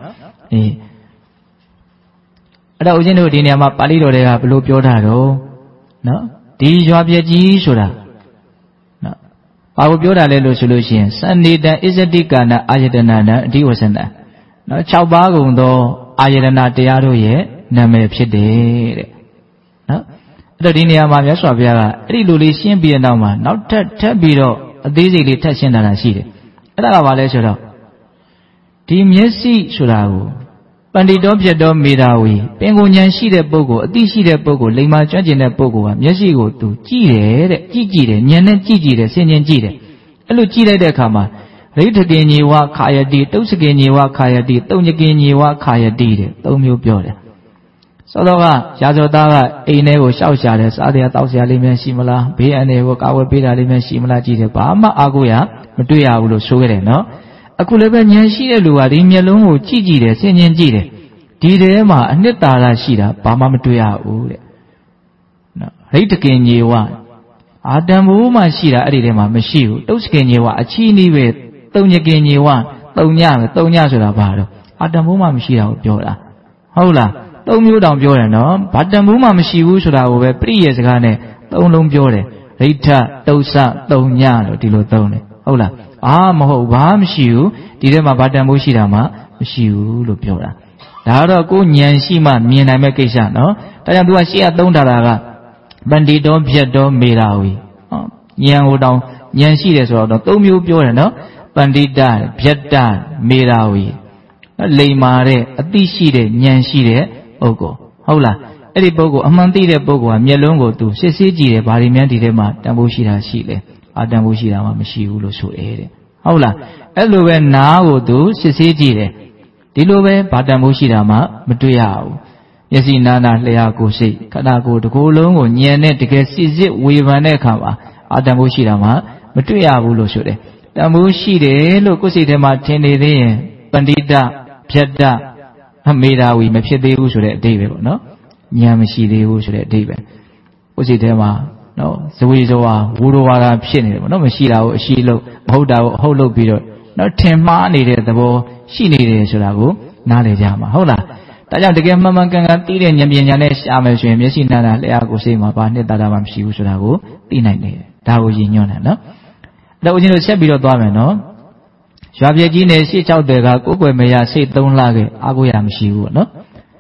အဲ့တော့ဦးဇင်းတို့ဒီနေရာမှာပါဠိတော်တွေကဘယ်လိုပြောထားတော့နော်ဒီရွာပြည့်ကြီးဆိုတာနော်ဘာကိုပြောတာလဲလို့ဆိုလို့ရှိရင်စနေတံဣဇတိကာနအာယတနာနံအဓိဝဆနံနော်6ပါးကုန်သောအာယတနာတရားတို့ရဲ့နာမည်ဖြစ်တယ်တဲ့နော်အဲ့တော့ဒီနေရာမှာမြတ်စွာဘုရားကအဲ့ဒီလိုလေးရှင်းပြီးတဲ့နောက်မှာနောက်ထပ်ပြီးတော့အသေးစိတ်လေးထပ်ရှင်းတာရှိတယ်အဲ့ဒါကဘာလဲဆိုတော့ဒီမျက်စိဆိုတာကိုပန္တိတောပြတ်တော်မေတာဝီပင်ကိုဉာဏ်ရှိတဲ့ပုဂ္ဂိုလ်အသိရှိတဲ့ပုဂ္ဂိုလ်လိမ္မာကျွမ်းကျင်တဲ့ပုဂ္ဂိုလ်ကမျက်စိကိုသူကြည့်တယ်တဲ့ကြည့်တယ်ဉာဏ်နဲ့ကြည့်တယ်ဆင်ခြင်ကြည့်တယ်အဲ့လိုကြည့်လိုက်တဲ့အခါမှာရိဋ္ဌကေညေဝခာယတိတုတ်စကေညေဝခာယတိတုံညကေညေဝခာယတိတဲ့၃မျိုးပြောတယ်စောတော့ကရာဇဝသားကအိမ်ထဲကိုရှောက်ရှာတယ်စားတရားတောက်စရာလေးများရှိမလားဘေးအန္တရာယ်ကိုကာဝယ်ပေးတာလေးများရှိမလားကြည့်တယ်ဘာမှအားကိုးရမတွေ့ရဘူးလို့ဆိုခဲ့တယ်နော်အခုလည်းပဲဉာဏ်ရှိတဲ့လူကဒီမျက်လုံးကိုကြည့်တယ်ဆင်ခြင်ကြည့်တယ်ဒီထဲမှာအနှစ်သာရရှိတာဘာမှမတွေ့ရဘူးတဲ့နော်ရိဋ္ဌကေညေဝအာတံဘူးမှရှိတာအဲ့ဒီထဲမှာမရှိဘူးတုတ်စကေညေဝအချီးနီးပဲတုံညကေညေဝတုံညဆိုတာဘာတော့အာတံဘူးမှမရှိတာကိုပြောတာဟုတ်လား၃မျိုးတောင်ပြောတယ်နော်ဘာတံဘူးမှမရှိဘူးဆိုတာကိုပဲပြိရဲ့စကားနဲ့၃လုံးပြောတယ်ရိဋ္ဌတုတ်ဆတုံညလို့ဒီလိုသုံးတယ်ဟုတ်လားမဟုတ်ဘာမရှိဘူးဒီထဲမှာဘာတံဘူးရှိတာမှမရှိဘူးလို့ပြောတာဒါတော့ကိုဉာဏ်ရှိမှမြင်နိုင်မဲ့ကိစ္စနော်ဒါကြောင့်သူကရှေ့ကသုံးထားတာကပန္တိတောပြတ်တော်မေတာဝီဉာဏ်ဟိုတောင်ဉာဏ်ရှိတယ်ဆိုတော့၃မျိုးပြောတယ်နော်ပန္တိတပြတ်တမေတာဝီလိမ္မာတဲ့အသိရှိတဲ့ဉာဏ်ရှိတဲ့ပုဂ္ဂိုလ်ဟုတ်လားအဲ့ဒီပုဂ္ဂိုလ်အမှန်သိတဲ့ပုဂ္ဂိုလ်ကမျက်လုံးကိုသူစစ်ဆေးကြည့်တယ်ဘာတွေများဒီထဲမှာတန်ဖိုးရှိတာရှိလဲအာတန်ဖိုးရှိတာမှမရှိဘူးလို့ဆိုတယ်တဲ့ဟုတ်လားအဲ့လိုပဲနားကိုသူစစ်ဆေးကြည့်တယ်ဒီလိုပဲဘာတန်ဖိုးရှိတာမှမတွေ့ရဘူးမျက်စိနာနာလျှာကိုစိတ်ခန္ဓာကိုယ်တစ်ကိုယ်လုံးကိုဉာဏ်နဲ့တကယ်စစ်စစ်ဝေဖန်တဲ့အခါမှာအာတန်ဖိုးရှိတာမှမတွေ့ရဘူးလို့ဆိုတယ်တန်ဖိုးရှိတယ်လို့ကိုယ်စိတ်ထဲမှာထင်နေသေးရင်ပန္တိတဖြတ်တမေတာဝီမဖြစ်သေးဘူးဆိုတဲ့အဓိပ္ပာယ်ပေါ့နော်ဉာဏ်မရှိသေးဘူးဆိုတဲ့အဓိပ္ပာယ်ကိုယ်စိတ်ထဲမှာနော်ဇဝေဇဝါဝူရဝါဒဖြစ်နေတယ်ပေါ့နော်မရှိတာကိုအရှိလို့မဟုတ်တာကိုအဟုတ်လို့ပြီးတော့နော်ထင်မှားနေတဲ့သဘောရှိနေတယ်ဆိုတာကိုနားလည်ကြမှာဟုတ်လားဒါကြောင့်တကယ်မှန်မှန်ကန်ကန်သိတဲ့ဉာဏ်ပညာနဲ့ရှာမယ်ဆိုရင်မျက်စိနာနာလျှာကိုစိတ်မှာဘာနှစ်သာရမှမရှိဘူးဆိုတာကိုသိနိုင်တယ်ဒါကိုရည်ညွှန်းတယ်နော်အဲ့တော့ဦးဇင်းတို့ဆက်ပြီးတော့သွားမယ်နော်ရွာပြည့်ကြီးနယ်ရှေ့6တဲကကိုယ်ွယ်မရစိတ်3လခဲ့အားကိုးရမရှိဘူးပေါ့နော်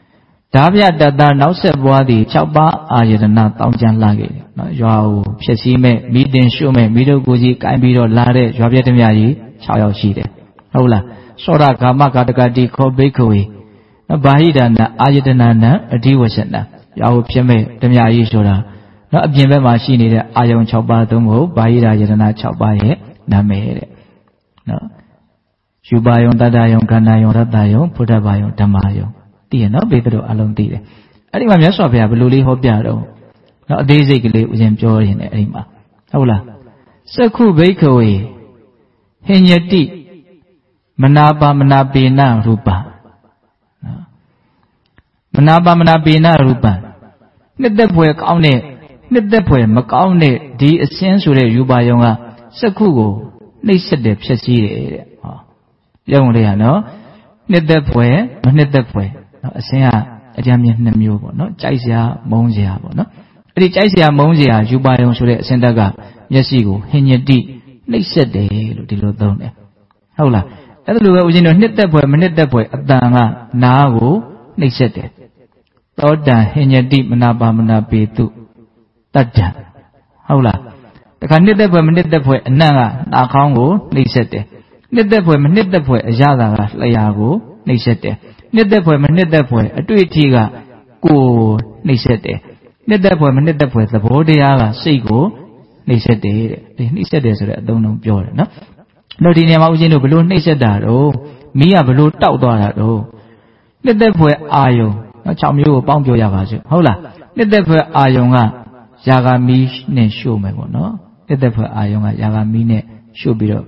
Dabia data now set body chapa ayana thousand luggage. You Pessime, meeting shume, middle gozi, Kaimiro, Lade, Javietamiari, Chao Shide. Hola, Sora Gama Katagati, called Bakery. A Bahida, Ayatanana, a Diwasana. Yao Pime, Demiari Sora. Not a Jimbe machine, Ayon Chapa Domo, Bahida Yatana Chapaye, Name. No. Shubayon, Dadayon, Kanayon, Ratayon, Putabayon, Tamayo. Dear, no better alone dear. I think I'm just of a blue hope yard. Not basically with enjoy in Erima. Hola. Saku Bakery. Henyati Manaba Manabina Rupa. Manaba Manabina Rupa. Let the boy count it. Let the boy Macaune, the essential Yubayonga, Sakugo, they said the Pessy. Young Leano, let the boy, let the boy. A sea, a Jamian Namu, no, Chaisia, Monzia, no. It Chaisia Monzia, Yubayon Sure, Sendaga, Yasigo, Henyati, they said the Lodone. Hola. Other was in a knit that boy, Adanga, Nago, they said it. Oda, Henyati, Manaba Manabe to Taja. Hola. The candidate women knit that boy, Naga, Nakongo, they said it. Knit that boy, Yada, Layago, they said it. Knit that boy, a tweetiga, go, they said it. Knit that boy, the body, Sigo, they said it. They said this, I don't know, Jordan. No, the name of the balloon, they said that, oh, me a balloon, tout that, oh. Let that boy, Ayo, a charm you, bound your Yavajo. Hola, let that boy, Ayonga, Yagami, ne show me, no? Let that boy, Ayonga, Yagami, should be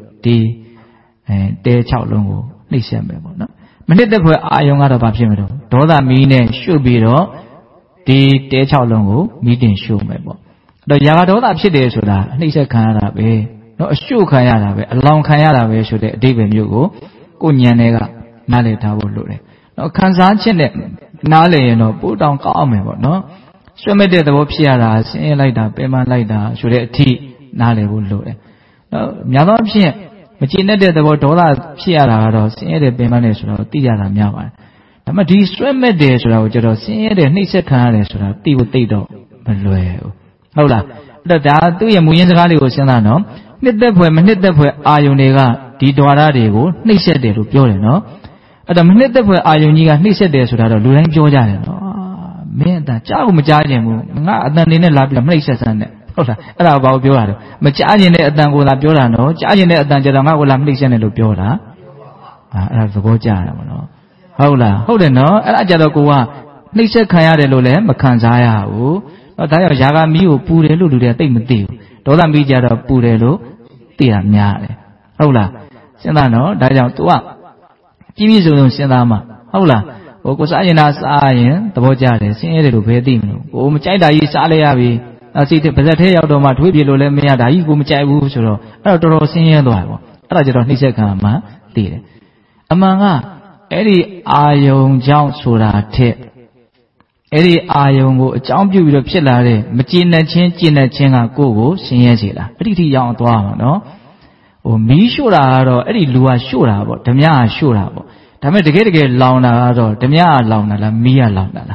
the day chow longo, listen, no? Let that boy, Ayonga, the Papimero, Doda mine, should be the day chow longo, meeting show me. The Yagadoda Pide Soda, he said Canada Bay. No, a shoe Kayara, a long Kayara way should David Yugo, Kunyanega, Nale Tabo Lure. No, Kansan, Nale, no, put down Kalme, no. So made the Wopsiara, saying like that, Pema like that, should a tea, Nale would lure. No, Yavapsi, Machine did the Votola, Piara, saying the Pemanes or Tiara Miava. I'm a destroyed days or saying the Nisa Canales or Tivo Tito, but Hola, the two Yamuyan Rally was no. Knit the boy, Ayonega, Didora Dego, they said they look pure, no? At the minute the boy Ayoniga, they said they should have a Luran Georgia. Man, that Chow Majamu, not than in a lab of places and about Biora. Majajin at Dangola Biora, no, Jajin at Danjama will have listened to Biora. As the Boja, no. Hola, hold it, no, and Ajadogoa, they said Kaya Lole, Makanzaya, oh, but I have Yagami, Pure, do their thing with you. Toda media Purelo. Tia Miare. Hola, Senano, Dial to up. Jimmy Zulun Senama. Hola, Okosayanas Ayan, the Bojade, Sing to Pedimo. O Machida is Aleavi, as it presented out of my Twibilo Lemia, Igu Machabu, Outro Singing Doavo. Rajaron Nisakama, dear. Among Eddie Ayon Jown Sura Tip. Eddie Ayongo, jump you with a pillar, Machina Chinga Gogo, Sienzilla, pretty young dwarf, no? O me shura or Eddie Lua shura, but Tamia shura. Tamil to get launa or Tamia launa, Mia launa.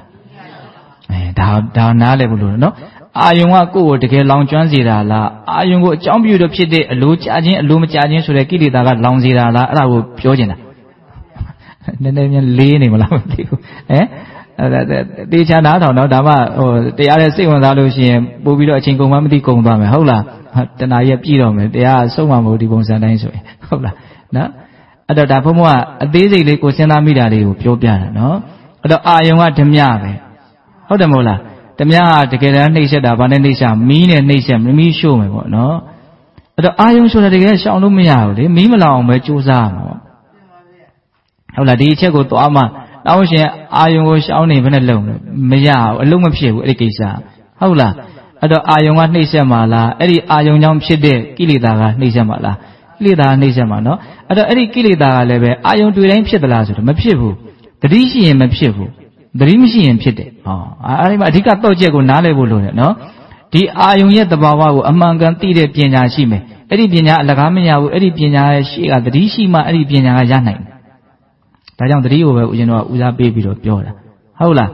Down Nalebu, no? Ayonga go to get long Johnsira, Ayongo, jump you to pit a low charging, a loom charging, so the kitty that got long zira, I will Georgina. The name leaning along you, eh? The Chana, no, Dama, or the other thing on Alusian, Bobby Chingo Mamdi Kongame, Hola, then I have Pidom, they are so much more devoted than I Hola, no? At the Dapomoa, a daisy lake was Sena Midari, Pure Piano, no? The Ayonga Tamiave. How the Mola? Tamia, the Kera Nation, Abanisha, mean and nation, me show me, no? The Ayon should have get Shalumia, they mean along with Josam. Hola, the Chego to Ama. I was only even alone. Maya, a loom of ship, Rikisa. Hola, Ado Ayonga Nisamala, Eddie Ayong Shide, Kilida, Nisamala, Lida Nisamano, Ado Eddie Kilida leve, Ayon to name Shedalazo, Mapivu, the Rishi and Mapivu, the Rimshi and Pite. Oh, I got Tojago Nalebu, no? The Ayon yet the Bawa among Gantide Piana Shime, Eddie Pina, Lagamia, Eddie Pina, she at the Rishima, Eddie Pina Yanai. I don't know, you know, with a baby of Yola. Hola,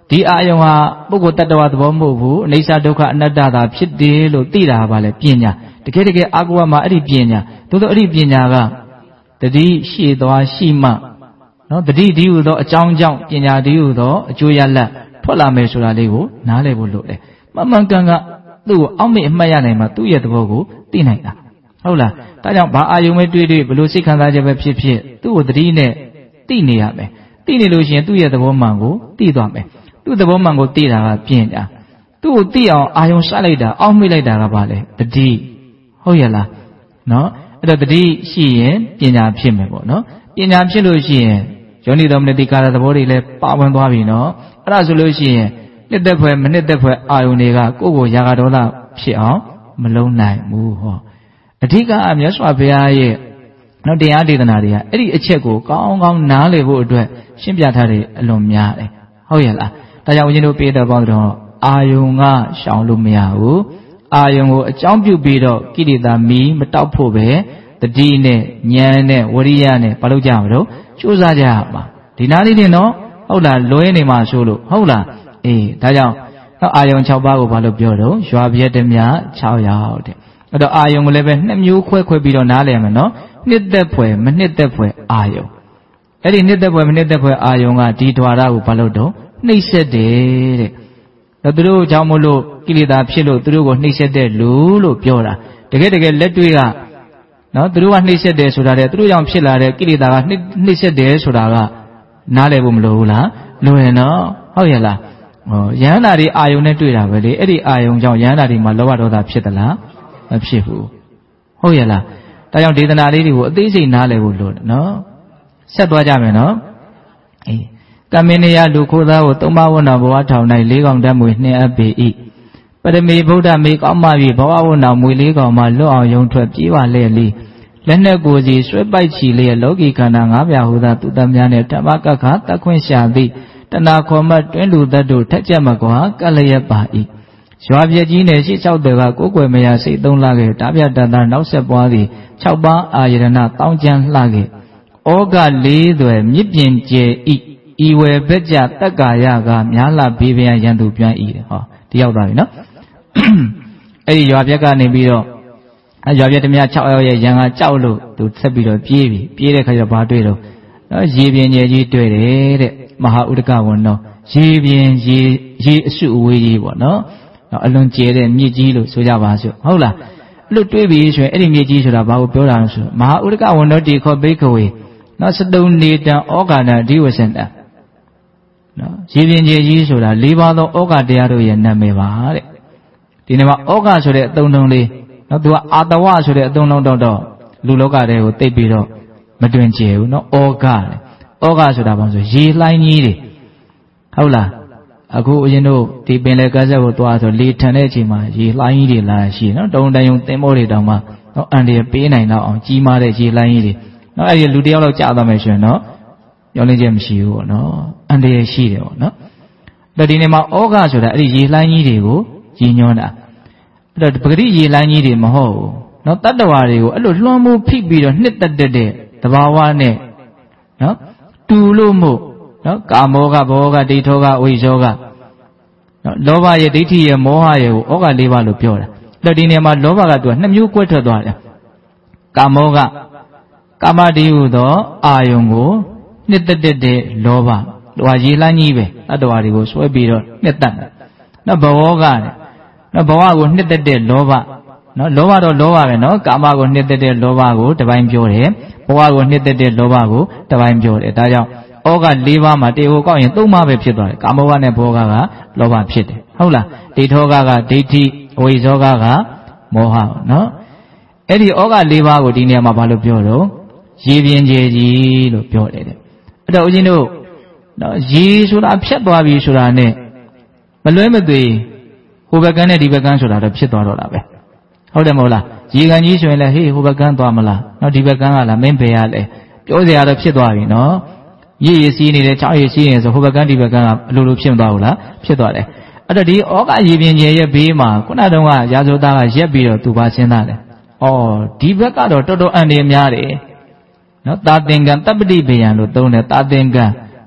ဒီအာယုံဟာပုဂ္ဂိုလ်တ attva သဘောမဟုတ်ဘူးအိဋ္ဌဒုက္ခအနတ္တသာဖြစ်တယ်လို့သိတာပါလေပညာတကယ်အာကိုဝမှာအဲ့ဒီပညာသို့သောအဲ့ဒီပညာကတတိရှေ့သွားရှိမှနော်တတိဒီဟုသောအကြောင်းကြောင့်ပညာဒီဟုသောအကျိုးရလတ်ထွက်လာမယ်ဆိုတာလေးကိုနားလည်ဖို့လိုတယ်မှန်ကန်ကသူ့ကိုအောက်မေ့အမှတ်ရနိုင်မှသူ့ရဲ့သဘောကိုသိနိုင်တာဟုတ်လားဒါကြောင့်ဘာအာယုံပဲတွေ့ဘလို့စိတ်ခံစားချက်ပဲဖြစ်ဖြစ်သူ့ကိုတတိနဲ့သိနေရမယ်သိနေလို့ရှိရင်သူ့ရဲ့သဘောမှန်ကိုသိသွားမယ်သူ့သဘောမှန်ကိုသိတာကပညာသူ့ကိုသိအောင်အာယုံစလိုက်တာအောက်မေ့လိုက်တာကဘာလဲတတိဟုတ်ရဲ့လားနော်အဲ့တော့တတိရှိရင်ပညာဖြစ်မယ်ပေါ့နော်ပညာဖြစ်လို့ရှိရင်ယောနိသောမနတိကာရသဘောတွေလည်းပါဝင်သွားပြီနော်အဲ့ဒါဆိုလို့ရှိရင်နှစ်သက်ဖွယ်မနှစ်သက်ဖွယ်အာယုန်တွေကကိုယ့်ကိုရာဂဒေါသဖြစ်အောင်မလုံးနိုင်ဘူးဟောအဓိကအမြတ်စွာဘုရားရဲ့နော်တရားဒေသနာတွေကအဲ့ဒီအချက်ကိုကောင်းကောင်းနားလည်ဖို့အတွက်ရှင်းပြထားတယ်အလွန်များတယ်ဟုတ်ရဲ့လားဒါကြောင့်ဦးဇင်းတို့ပြေတော်ပေါင်းတော့အာယုန်ကရှောင်လို့မရဘူးအာယုန်ကိုအကြောင်းပြုပြီးတော့ကိလေသာမီးမတောက်ဖို့ပဲတတိနဲ့ဉာဏ်နဲ့ဝရိယနဲ့ဘာလို့ကြမလို့ကြိုးစားကြရမှာဒီနားလေးတင်တော့ဟုတ်လားလွဲနေမှာဆိုလို့ဟုတ်လားအေးဒါကြောင့်အာယုံ6ပါးကိုဘာလို့ပြောတော့ရွာပြည့်တည်းများ6ရောက်တဲ့အဲ့တော့အာယုံကိုလည်းပဲ2မျိုးခွဲပြီးတော့နားလည်မယ်နော်နှစ်သက်ဖွယ်မနှစ်သက်ဖွယ်အာယုံအဲ့ဒီနှစ်သက်ဖွယ်မနှစ်သက်ဖွယ်အာယုံကဒီဓဝါရကိုဘာလို့တော့နှိမ့်ဆက်တယ်တဲ့သူတို့ကြောင့်မို့လို့ကိလေသာဖြစ်လို့သူတို့ကိုနှိမ့်ဆက်တဲ့လူလို့ပြောတာတကယ်လက်တွေ့ကနော်သူတို့ကနှိမ့်ဆက်တယ်ဆိုတာတဲ့သူတို့ကြောင့်ဖြစ်လာတဲ့ကိလေသာကနှိမ့်ဆက်တယ်ဆိုတာကနားလည်ဖို့မလိုဘူးလားလိုရင်တော့ဟုတ်ရဲ့လားယန္တာတွေအာယုံနဲ့တွေ့တာပဲလေအဲ့ဒီအာယုံကြောင့်ယန္တာတွေမှာလောဘဒေါသဖြစ်သလားမဖြစ်ဘူးဟုတ်ရဲ့လားဒါကြောင့်ဒေသနာလေးတွေကိုအသေးစိတ်နားလည်ဖို့လိုတယ်နော်ဆက်သွားကြမယ်နော်အေးကမင်းနေရလူခိုးသားကိုသုံးပါးဝဏ္ဏဘဝထောင်၌၄កောင်ဓာတ်မွေနှင်အပ်ပေ၏ပရမေဗုဒ္ဓမေကောင်းမှပြီဘဝဝဏ္ဏမွေ၄កောင်မှလွတ်အောင်ယုံထွက်ပြေးပါလေလီလက်နဲ့ကိုယ်စီဆွဲပိုက်ချီလျက်လောကီခန္ဓာ၅ပြားဟူသောသူတမ်းများနဲ့ဓမ္မကခတတ်ခွင့်ရှာသည်တဏခေါ်မှတွင်းလူသက်တို့ထက်ကြက်မကွာကလျက်ပါ၏ရွာပြည့်ကြီးနဲ့ရှေ့၆တယ်ကကိုယ်ွယ်မရစိတ်သုံးလှခဲ့တာပြတတနောက်ဆက်ပွားသည်6ပါးအာယရဏတောင်းကျမ်းလှခဲ့ဩဃ၄သွယ်မြစ်ပြင်ကျဲ၏ဤဝယ်ဘက်ကြတက္ကာယကများလှဘေးပြန်ရန်သူပြန်၏ဟောဒီရောက်သွားပြီနော်အဲ့ဒီရွာပြက်ကနေပြီးတော့ရွာပြက်တမ6ယောက်ရဲ့ရန်ကကြောက်လို့သူဆက်ပြီးတော့ပြေးတဲ့ခါကျတော့ဘာတွေ့တော့ရေပြင်ကျဲကြီးတွေ့တယ်တဲ့မဟာဥဒကဝဏ္ဏရေပြင်ရေအစုအဝေးကြီးပေါ့နော်အလွန်ကျဲတဲ့မြစ်ကြီးလို့ဆိုကြပါစို့ဟုတ်လားအဲ့လိုတွေးပြီးဆိုရင်အဲ့ဒီမြစ်ကြီးဆိုတာဘာကိုပြောတာလဲဆိုမဟာဥဒကဝဏ္ဏတိခောဘိက္ခဝေနော်စတုံနေတံဩဃာဏဒီဝစန္တနော်ရေပြင်ကျဲကြီးဆိုတာ၄ပါးသောဩဃတရားတို့ရဲ့နာမည်ပါတဲ့ဒီနေ့မှာဩဃဆိုတဲ့အသုံးလုံးလေးနော်သူကအာတဝဆိုတဲ့အသုံးလုံးတော့လူလောကတွေကိုသိပြီးတော့မတွင်ကျဲဘူးနော်ဩဃဩဃဆိုတာဘာလို့ဆိုရေလှိုင်းကြီးတွေဟုတ်လားအခုအရင်တို့ဒီပင်လယ်ကမ်းစပ်ကိုသွားဆိုလေထန်တဲ့အချိန်မှာရေလှိုင်းကြီးတွေလာရှိနော်တုံတန်ယုံသင်္ဘောတွေတောင်မှနော်အန်တွေပေးနိုင်တော့အောင်ကြီးမားတဲ့ရေလှိုင်းကြီးတွေနော်အဲ့ဒီလူတယောက်လောက်ကြာသွားမယ်ဆိုရင်တော့ရောလင်းချက်မရှိဘူးပေါ့နော်အန်တွေရှိတယ်ပေါ့နော်အဲ့ဒီနေ့မှာဩဃဆိုတာအဲ့ဒီရေလှိုင်းကြီးတွေကိုကြီးညွှန်းတာအဲ့တော့ပဂတိရေလှိုင်းကြီးတွေမဟုတ်ဘူးနော်တတ္တဝါတွေကိုအဲ့လိုလွှမ်းမိုးဖိပြီးတော့နှစ်သက်တဲ့သဘာဝနဲ့နော်တူလို့မို့နော်ကာမောကဘောကဒိဋ္ဌောကဝိဇောကနော်လောဘရဲ့ဒိဋ္ဌိရဲ့မောဟရဲ့ကိုဩဃ၄ပါးလို့ပြောတာအဲ့တော့ဒီနေရာမှာလောဘကသူက2မျိုးကွဲထွက်သွားတယ်ကာမောကကာမတိဟုသောအာယုံကိုနှစ်သက်တဲ့လောဘသူကရေလှမ်းကြီးပဲတတ္တဝါတွေကိုဆွဲပြီးတော့နှစ်သက်တယ်နော်ဘောကနော်ဘဝကိုနှစ်သက်တဲ့လောဘနော်လောဘတော့လောဘပဲနော်ကာမကိုနှစ်သက်တဲ့လောဘကိုတစ်ပိုင်းပြောတယ်ဘဝကိုနှစ်သက်တဲ့လောဘကိုတစ်ပိုင်းပြောတယ်ဒါကြောင့်ဩဃ၄ပါးမှာတေကိုကောက်ရင်3ပါးပဲဖြစ်သွားတယ်ကာမောကနဲ့ဘောကလောဘဖြစ်တယ်ဟုတ်လားဒိဋ္ဌောကဒိဋ္ဌိအဝိဇ္ဇောကမောဟနော်အဲ့ဒီဩဃ၄ပါးကိုဒီနေရာမှာဘာလို့ပြောတော့ရေပြင်ကျဲကြီးလို့ပြောတယ်တဲ့အဲ့တော့ဦးဇင်းတို့နော်ရေဆိုတာဖြတ်သွားပြီဆိုတာနဲ့မလွဲမသွေဟိုဘက်ကန်းနဲ့ဒီဘက်ကန်းဆိုတာတော့ဖြစ်သွားတော့တာပဲဟုတ်တယ်မဟုတ်လားရေကန်ကြီးဆိုရင်လည်းဟေးဟိုဘက်ကန်းသွားမလားနော်ဒီဘက်ကန်းကလားမင်းဘယ်ရလဲပြောစရာတော့ဖြစ်သွားပြီနော်ရည်ရည်စီးနေတယ်ချောင်းရည်စီးနေဆိုဟိုဘက်ကန်းဒီဘက်ကန်းကအလိုလိုဖြစ်မသွားဘူးလားဖြစ်သွားတယ်အဲ့တော့ဒီဩဃရေပြင်ကျဲရဲ့ဘေးမှာခုနတုန်းကရာဇဝသားကရက်ပြီးတော့သူပါရှင်းသားတယ်ဩဒီဘက်ကတော့တော်တော်အန္တရာယ်များတယ်နော်တာသင်္ကံတပ္ပတိဘေယံလို့သုံးတယ်တာသင်္ကံ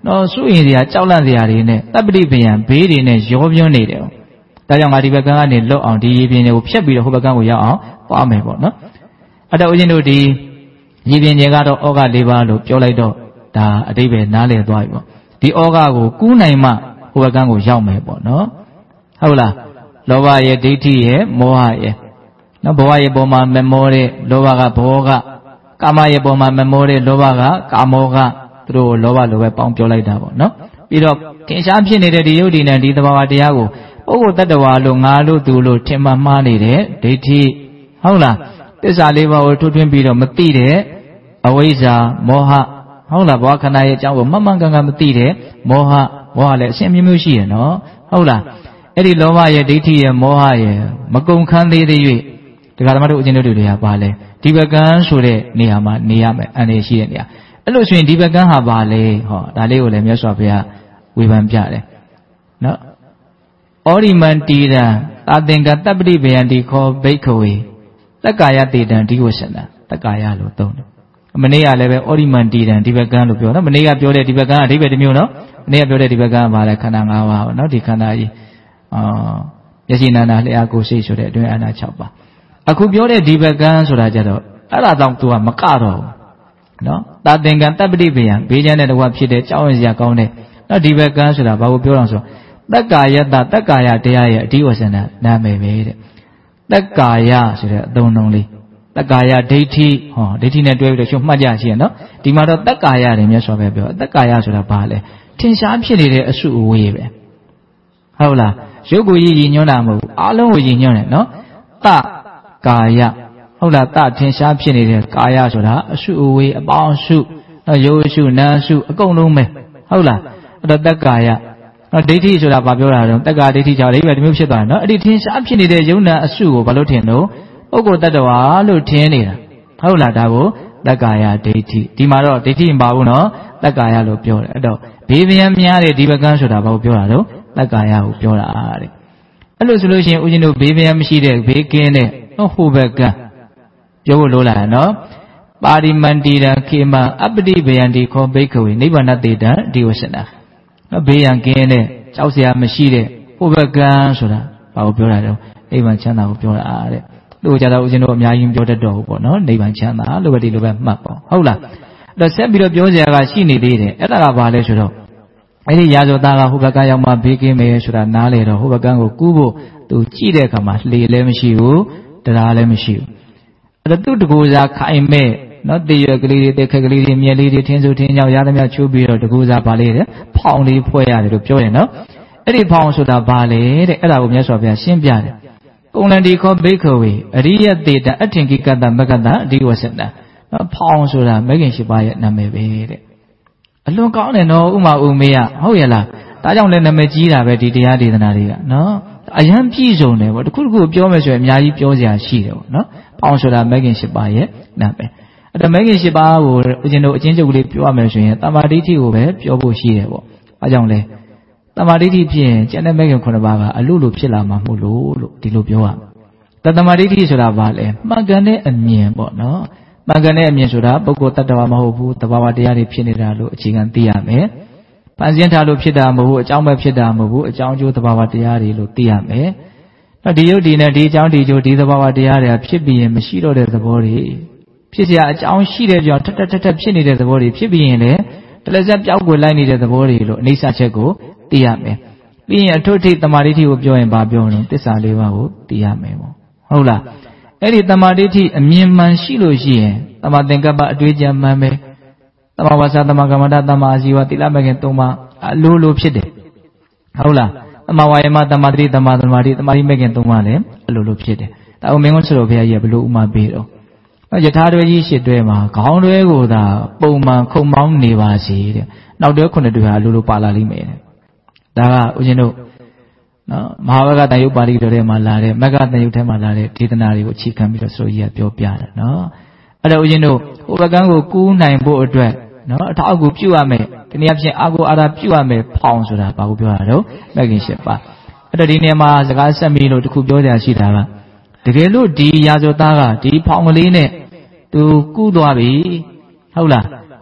နော်စွရင်စရာကြောက်လန့်စရာတွေနဲ့တပ်ပတိပယံဘေးတွေနဲ့ရောပြွန်းနေတယ်ဒါကြောင့်ငါဒီဘက်ကကနေလွတ်အောင်ဒီရေပြင်တွေကိုဖြတ်ပြီးတော့ဟိုဘက်ကကိုရောက်အောင်သွားမယ်ပေါ့နော်အဲ့တော့ဦးဇင်းတို့ဒီရေပြင်တွေကတော့ဩဃ၄ပါးလို့ပြောလိုက်တော့ဒါအတိပ္ပယ်နားလည်သွားပြီပေါ့ဒီဩဃကိုကူးနိုင်မှဟိုဘက်ကကိုရောက်မယ်ပေါ့နော်ဟုတ်လားလောဘရဲ့ဒိဋ္ဌိရဲ့မောဟရဲ့နော်ဘဝရဲ့ပုံမှာမမောတဲ့လောဘကဘောကကာမရဲ့ပုံမှာမမောတဲ့လောဘကကာမောကသူတို့လောဘလိုပဲပေါင်းပြောလိုက်တာပေါ့နော်ပြီးတော့ထင်ရှားဖြစ်နေတဲ့ဒီယုတ်ဒီနဲ့ဒီသဘာဝတရားကိုပုဂ္ဂိုလ်တ attva လို့ငါလို့သူလို့ထင်မှမှားနေတဲ့ဒိဋ္ဌိဟုတ်လားသစ္စာလေးပါးကိုထွထွင်းပြီးတော့မသိတဲ့အဝိဇ္ဇာမောဟဟုတ်လားဘဝခန္ဓာရဲ့အကြောင်းကိုမှန်မှန်ကန်ကန်မသိတဲ့မောဟလည်းအရှင်းမျိုးမျိုးရှိရနော်ဟုတ်လားအဲ့ဒီလောဘရဲ့ဒိဋ္ဌိရဲ့မောဟရဲ့မကုန်ခန်းသေးသေး၍ဒီကဓမ္မတို့အကျဉ်းတို့တွေကပါလဲဒီဘကံဆိုတဲ့နေရာမှာနေရမယ်အန္တရာယ်ရှိတဲ့နေရာအဲ့လိုဆိုရင်ဒီဘကံဟာပါလေဟောဒါလေးကိုလည်းမြတ်စွာဘုရားဝေဖန်ပြတယ်နော်ဩရိမန္တိရံသာသင်္ကတပ္ပတိဗယံတိခောဘိက္ခဝေတက္ကာယတေတံဒီဝဆန္ဒတက္ကာယလို့သုံးတယ်မနေ့ကလည်းပဲဩရိမန္တိရံဒီဘကံလို့ပြောနော်မနေ့ကပြောတဲ့ဒီဘကံအဓိပ္ပာယ်တစ်မျိုးနော်မနေ့ကပြောတဲ့ဒီဘကံကပါလဲခန္ဓာ၅ပါးနော်ဒီခန္ဓာကြီးမျက်စိနာနာလျှာကိုယ်စိတ်ဆိုတဲ့အတွင်းအာနာ6ပါးအခုပြောတဲ့ဒီဘကံဆိုတာကြတော့အဲ့ဒါတော့ तू ကမကတော့ဘူးနော်တာသင်္ကံတပ္ပတိပယံဘေးချမ်းတဲ့တကွာဖြစ်တဲ့ကြောင်းရစရာကောင်းတဲ့နော်ဒီဘကံဆိုတာဘာကိုပြောတော့ဆိုတက္ကာယတတက္ကာယတရားရဲ့အဓိဝဆန္ဒနာမည်ပဲတဲ့တက္ကာယဆိုတဲ့အသုံးလုံးလေးတက္ကာယဒိဋ္ဌိဟောဒိဋ္ဌိနဲ့တွဲပြီးတော့ရှုမှတ်ကြရှိရနော်ဒီမှာတော့တက္ကာယတယ်မြတ်စွာဘုရားပြောတက္ကာယဆိုတာဘာလဲထင်ရှားဖြစ်နေတဲ့အစုအဝေးပဲဟုတ်လားရုပ်ကိုရည်ညွှန်းတာမဟုတ်ဘူးအားလုံးကိုရည်ညွှန်းတယ်နော်တကာယဟုတ်လားတထင်ရှားဖြစ်နေတဲ့ကာယဆိုတာအစုအဝေးအပေါင်းစုနော်ရုပ်အစုနာအစုအကုန်လုံးပဲဟုတ်လားအဲ့တော့တက္ကာယနော်ဒိဋ္ဌိဆိုတာဘာပြောတာလဲတက္ကာဒိဋ္ဌိကြောင့်အိဗယ်တစ်မျိုးဖြစ်သွားတယ်နော်အဲ့ဒီထင်ရှားဖြစ်နေတဲ့ယုံနာအစုကိုဘာလို့ထင်လို့ပုဂ္ဂိုလ်တ attva လို့ထင်နေတာဟုတ်လားဒါကိုတက္ကာယဒိဋ္ဌိဒီမှာတော့ဒိဋ္ဌိမပါဘူးနော်တက္ကာယလို့ပြောတယ်အဲ့တော့ဘေးဗျံများတဲ့ဒီဘကံဆိုတာဘာကိုပြောတာတော့တက္ကာယကိုပြောတာတဲ့အဲ့လိုဆိုလို့ရှိရင်ဦးဇင်းတို့ဘေးဗျံမရှိတဲ့ဘေးကင်းတဲ့ဟိုဘကံပြောဖို့လိုလာနော်ပါရိမန္တိရံခေမအပ္ပတိဗယံတိခောဘိက္ခဝေနိဗ္ဗာန်တေတံဒီဝဆန္ဒနော်ဘေးရန်ကင်းတဲ့ကြောက်စရာမရှိတဲ့ဟိုဘကံဆိုတာဘာကိုပြောတာတော့နိဗ္ဗာန်ချမ်းသာကိုပြောတာတဲ့တို့ကြတော့ဦးဇင်းတို့အများကြီးပြောတတ်တော့ဘူးပေါ့နော်နိဗ္ဗာန်ချမ်းသာလို့ပဲဒီလိုပဲမှတ်ပေါ့ဟုတ်လားအဲ့တော့ဆက်ပြီးတော့ပြောစရာကရှိနေသေးတယ်အဲ့ဒါကဘာလဲဆိုတော့အဲ့ဒီရာဇဝသားကဟိုဘကံရောက်မှဘေးကင်းမယ်ဆိုတာနားလေတော့ဟိုဘကံကိုကူးဖို့သူကြည့်တဲ့အခါမှာလှေလည်းမရှိဘူးတရားလည်းမရှိဘူးအဲ့တော့သူ့တကူစားခိုင်မဲ့နော်တည်ရွယ်ကလေးတွေတက်ခက်ကလေးတွေမြက်လေးတွေထင်းစုထင်းကြောင်ရသမျှချိုးပြီးတော့တကူစားပါလေတဲ့ဖောင်လေးဖွဲ့ရတယ်လို့ပြောတယ်နော်အဲ့ဒီဖောင်ဆိုတာဘာလဲတဲ့အဲ့ဒါကိုမြတ်စွာဘုရားရှင်းပြတယ်ကုံလန္တိခောဘိက္ခဝေအရိယတေတံအထင်ကိကတမကတအဓိဝဆန္ဒနော်ဖောင်ဆိုတာမဂ္ဂင်၈ပါးရဲ့နာမည်ပဲတဲ့အလွန်ကောင်းတယ်နော်ဥမာဥမေယဟုတ်ရဲ့လားဒါကြောင့်လည်းနာမည်ကြီးတာပဲဒီတရားဒေသနာတွေကနော်အယံပြည့်စုံတယ်ပေါ့တခုတခုပြောမယ်ဆိုရင်အများကြီးပြောစရာရှိတယ်ပေါ့နော်ဖောင်ဆိုတာမဂ္ဂင်၈ပါးရဲ့နာမည်အဲ့ဒါမဂ္ဂင်၈ပါးကိုဦးဇင်းတို့အချင်းချုပ်ကလေးပြောရမယ်ဆိုရင်တမ္မာဒိဋ္ဌိကိုပဲပြောဖို့ရှိတယ်ပေါ့အဲကြောင့်လဲတမ္မာဒိဋ္ဌိဖြစ်ရင်ကျန်တဲ့မဂ္ဂင်9ပါးကအလိုလိုဖြစ်လာမှာမဟုတ်လို့ဒီလိုပြောရမယ်တမ္မာဒိဋ္ဌိဆိုတာဘာလဲမှန်ကန်တဲ့အမြင်ပေါ့နော်မှန်ကန်တဲ့အမြင်ဆိုတာပုဂ္ဂိုလ်တ attva မဟုတ်ဘူးသဘာဝတရားတွေဖြစ်နေတာလို့အခြေခံသိရမယ်ဖန်ဆင်းထားလို့ဖြစ်တာမဟုတ်ဘူးအကြောင်းပဲဖြစ်တာမဟုတ်ဘူးအကြောင်းကျိုးသဘာဝတရားတွေလို့သိရမယ်ဒီယုတ်ဒီနဲ့ဒီအကြောင်းဒီကျိုးဒီသဘာဝတရားတွေကဖြစ်ပြီးရင်မရှိတော့တဲ့သဘောတွေဖြစ်เสียအကြောင်းရှိတဲ့ကြောင့်ထထဖြစ်နေတဲ့သဘောတွေဖြစ်ပြီးရင်လည်းတလက်ဆက်ပြောက်ွယ်လိုက်နေတဲ့သဘောတွေလို့အနိစ္စချက်ကိုသိရမယ်ပြီးရင်အထွတ်ထိပ်တမာဒိဋ္ဌိကိုပြောရင်ဘာပြောလို့သစ္စာလေးပါးကိုသိရမယ်ပေါ့ဟုတ်လားအဲ့ဒီတမာဒိဋ္ဌိအမြင်မှန်ရှိလို့ရှိရင်တမာသင်္ကပ္ပအတွေ့အကြံမှန်ပဲတမာဝါစာတမာကမ္မန္တတမာအာဇီဝသီလမဂ္ဂင်၃ပါးအလိုဖြစ်တယ်ဟုတ်လားတမာဝါယမတမာတိတမာသမာဓိတမာတိမဂ္ဂင်၃ပါးလည်းအလိုဖြစ်တယ်ဒါအောင်မင်းကုန်းဆရာဘုရားကြီးကဘလို့ဥမာပေးတော့ယထာတွဲကြီး၈တွဲမှာခေါင်းတွဲကိုသာပုံမှန်ခုံမောင်းနေပါစေတဲ့နောက်တွဲ9တွဲဟာအလိုလိုပါလာလိမ့်မယ်တဲ့ဒါကဦးဇင်းတို့နော်မဟာဝကတန်ယုတ်ပါဠိတော်ထဲမှာလာတဲ့မဂ္ဂတန်ယုတ်ထဲမှာလာတဲ့ဒေသနာတွေကိုအခြေခံပြီးတော့ဆိုကြီးကပြောပြတယ်နော်အဲ့တော့ဦးဇင်းတို့ဟိုဘကံကိုကူးနိုင်ဖို့အတွက်နော်အထောက်အကူပြုရမယ်ဒီနေ့အဖြစ်အာကိုအာရပြုရမယ်ဖောင်ဆိုတာဘာကိုပြောတာတော့မဂ္ဂင်၈ပါးအဲ့တော့ဒီနေရာမှာစကားဆက်ပြီးလို့တခုပြောကြရှိတာကတကယ်လို့ဒီရာဇဝသားကဒီဖောင်ကလေးနဲ့သူကူးသွားပြီဟုတ်လားကူ